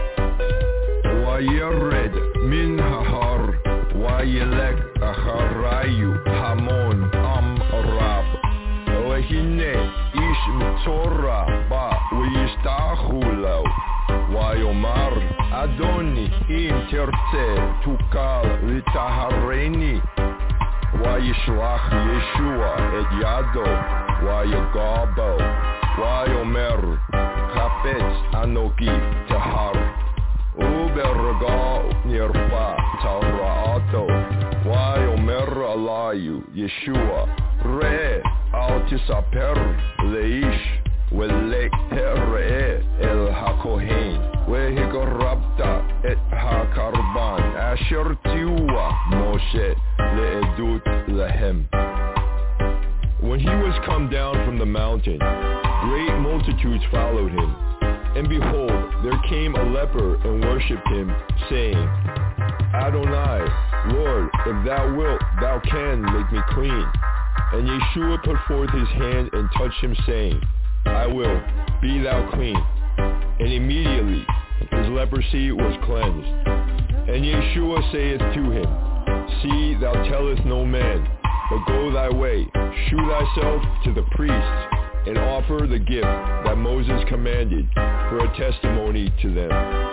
Wayered min hahar, wayelek acharayu hamon am rab. Wahine ish mitzora ba wiyistachu lo. Wayomar Adoni im tertze tukal litahareni. Wayishlach Yeshua et yado. Wayagabo. Wayomer chapetz anoki tahar. Uberga nirpa taraato. Wayomer alayu Yeshua. Re al tisaper leish. Welek terre el hakohen. Wehigorabta et hakarban. Asher tiwa Moshe leedut lehem. When he was come down from the mountain, great multitudes followed him. And behold, there came a leper and worshipped him, saying, Adonai, Lord, if thou wilt, thou can make me clean. And Yeshua put forth his hand and touched him, saying, I will, be thou clean. And immediately his leprosy was cleansed. And Yeshua saith to him, See, thou tellest no man, but go thy way, shew thyself to the priests, and offer the gift that Moses commanded for a testimony to them.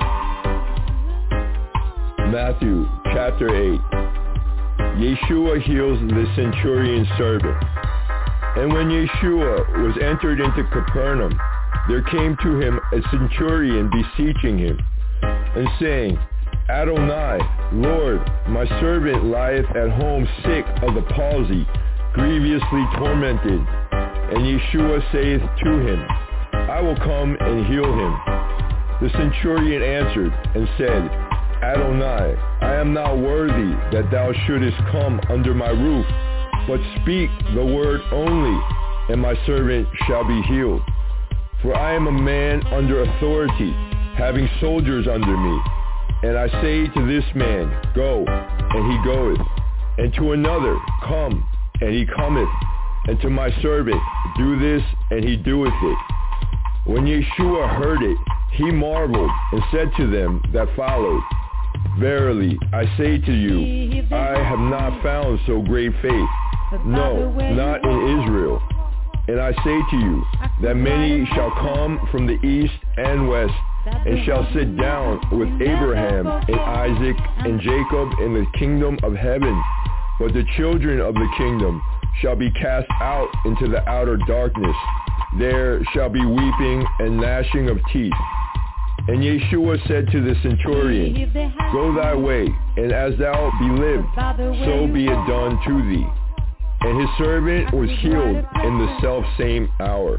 Matthew chapter 8. Yeshua heals the centurion's servant. And when Yeshua was entered into Capernaum, there came to him a centurion beseeching him, and saying, Adonai, Lord, my servant lieth at home sick of the palsy, grievously tormented. And Yeshua saith to him, I will come and heal him. The centurion answered and said, Adonai, I am not worthy that thou shouldest come under my roof, but speak the word only, and my servant shall be healed. For I am a man under authority, having soldiers under me. And I say to this man, Go, and he goeth. And to another, Come, and he cometh. And to my servant, Do this, and he doeth it. When Yeshua heard it, he marveled, and said to them that followed, Verily, I say to you, I have not found so great faith. No, not in Israel. And I say to you, that many shall come from the east and west, and shall sit down with Abraham and Isaac and Jacob in the kingdom of heaven. But the children of the kingdom shall be cast out into the outer darkness. There shall be weeping and gnashing of teeth. And Yeshua said to the centurion, Go thy way, and as thou believed, so be it done to thee. And his servant was healed in the selfsame hour.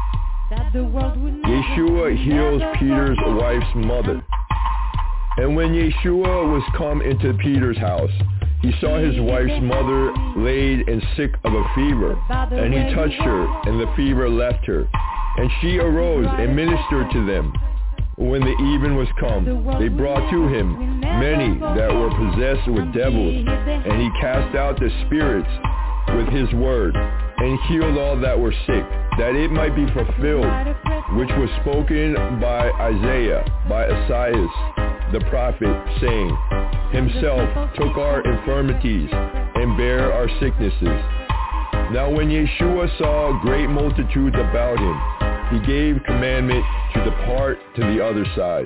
Yeshua heals Peter's wife's mother. And when Yeshua was come into Peter's house, he saw his wife's mother laid and sick of a fever, and he touched her, and the fever left her. And she arose and ministered to them. When the even was come, they brought to him many that were possessed with devils, and he cast out the spirits with his word, and healed all that were sick, that it might be fulfilled, which was spoken by Isaiah, by Esaias the prophet, saying, Himself took our infirmities and bare our sicknesses. Now when Yeshua saw great multitudes about him, he gave commandment to depart to the other side.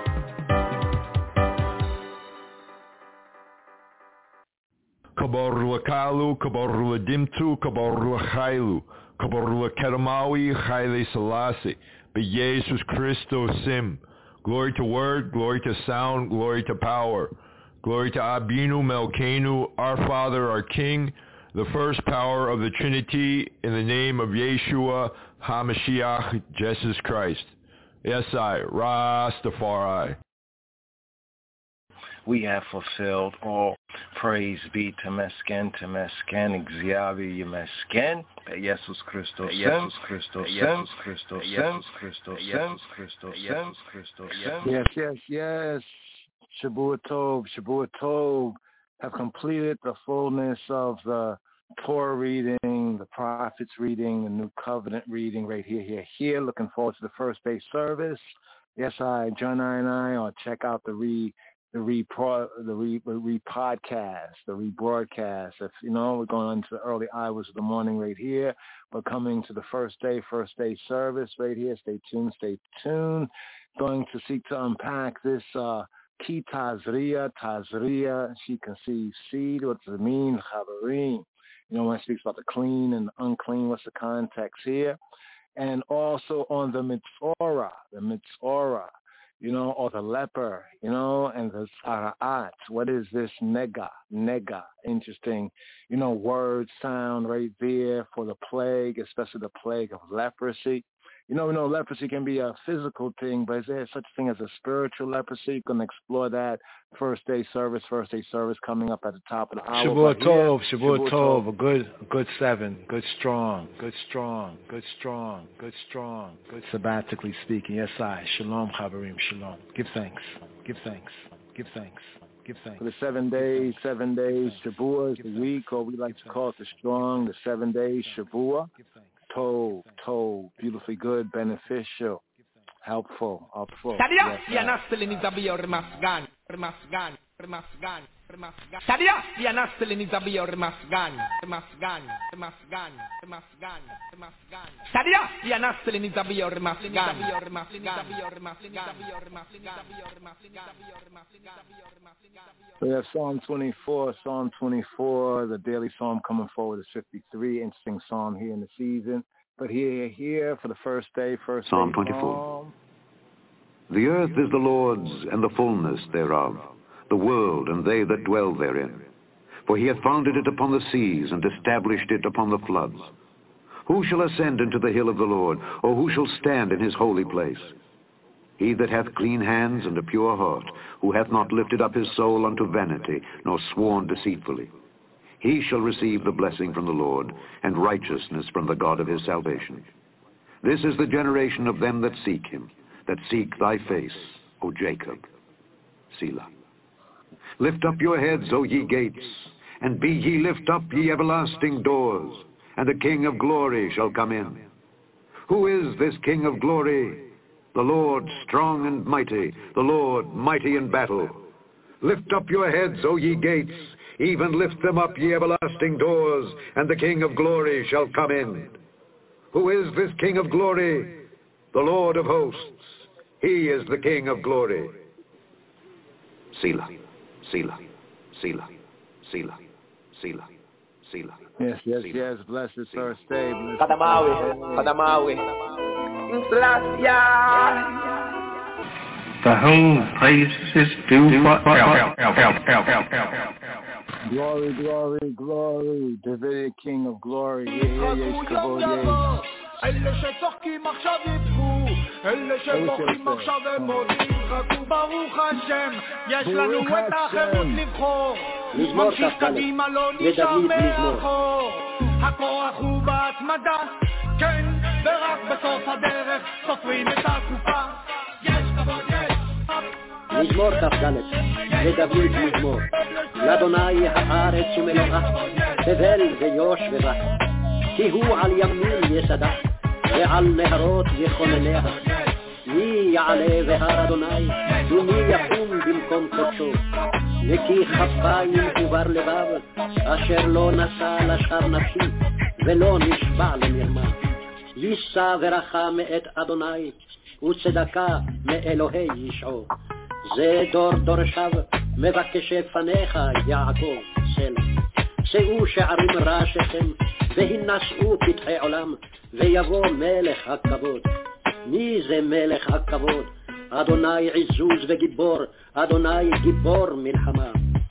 Kabarula Kalu, Kabarula Dimtu, Kabarula Chailu, Kabarula Kedamawi, Chaile Selassie, Beyesus Christos Sim. Glory to word, glory to sound, glory to power. Glory to Abinu Melkeinu, our Father, our King, the first power of the Trinity, in the name of Yeshua HaMashiach, Jesus Christ. Yes, I, Rastafari. We have fulfilled all. Praise be to Mesken, Xavi, Mesken, Jesus Christos, Jesus Christos, Jesus Christos, Jesus Christos, Jesus Christos, Jesus Christos. Yes. Shavua Tov, have completed the fullness of the Torah reading, the prophets reading, the New Covenant reading right here. Looking forward to the first day service. Yes, John and I, or check out the rebroadcast. If we're going into the early hours of the morning right here. We're coming to the first day service right here. Stay tuned. Going to seek to unpack this Ki Tazria, she conceives seed. What does it mean? Chavarim. When it speaks about the clean and the unclean, what's the context here? And also on the Mitzorah, or the leper, and the Sara'at. What is this nega? Interesting, word sound right there for the plague, especially the plague of leprosy. We know leprosy can be a physical thing, but is there such a thing as a spiritual leprosy? You're going to explore that first day service coming up at the top of the hour. Shavua Tov, a good 7, good strong, sabbatically speaking. Yes, Shalom, Chavarim, Shalom. Give thanks. For the 7 days, Shavua is the week, or we like to call it the strong, the 7 days, Shavua. Tov, beautifully good, beneficial, helpful. We have Psalm 24, the daily psalm coming forward is 53. Interesting psalm here in the season. But here for the first day, Psalm 24. The earth is the Lord's, and the fullness thereof, the world and they that dwell therein. For he hath founded it upon the seas, and established it upon the floods. Who shall ascend into the hill of the Lord, or who shall stand in his holy place? He that hath clean hands and a pure heart, who hath not lifted up his soul unto vanity, nor sworn deceitfully. He shall receive the blessing from the Lord, and righteousness from the God of his salvation. This is the generation of them that seek him, that seek thy face, O Jacob. Selah. Lift up your heads, O ye gates, and be ye lift up, ye everlasting doors, and the King of glory shall come in. Who is this King of glory? The Lord strong and mighty, the Lord mighty in battle. Lift up your heads, O ye gates, even lift them up, ye everlasting doors, and the King of glory shall come in. Who is this King of glory? The Lord of hosts. He is the King of glory. Selah, Selah, Selah, Selah, Selah, Selah. Yes. Bless this first day. Kadamawi. To whom praises due forever. Glory, Davidic King of glory. אלה שצוחקים עכשיו יבכו, אלה שבוכים עכשיו ומודים, חכו ברוך השם, יש לנו את החירות לבחור, ממשיך קדימה לא נשאר מאחור, הכוח הוא בהתמדה, כן, ורק בסוף הדרך סופרים את הקופה, יש כבוד, יש מזמור כ"ד, לדוד מזמור, לאדוני הארץ ומלואה, תבל ויוש ובה, כי הוא על ימין יסדה, ועל נהרות יכונניה. מי יעלה בהר אדוני, ומי יקום במקום קודשו. נקי כפיים ובר לבב, אשר לא נשא לשער נפשי, ולא נשבע למרמה. יישא ברכה מאת אדוני, וצדקה מאלוהי ישעו. זה דור דורשיו, מבקשי פניך יעקב, סלע. שאו שערים ראשיכם, והינשאו פתחי עולם, ויבוא מלך הכבוד. מי זה מלך הכבוד? אדוני עזוז וגיבור, אדוני גיבור מלחמה.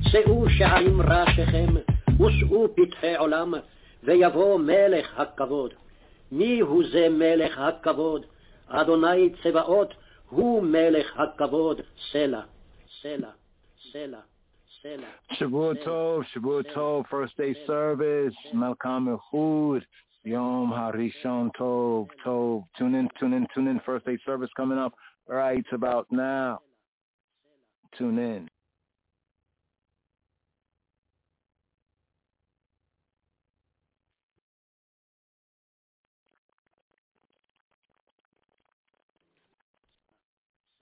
שאו שערים ראשיכם, ושאו פתחי עולם, ויבוא מלך הכבוד. מי הוא זה מלך הכבוד? אדוני צבאות הוא מלך הכבוד. סלע, סלע, סלע. Shavua Tov, first day service, Malkam Ehud, Yom Harishon Tov. Tune in, first day service coming up right about now. Tune in.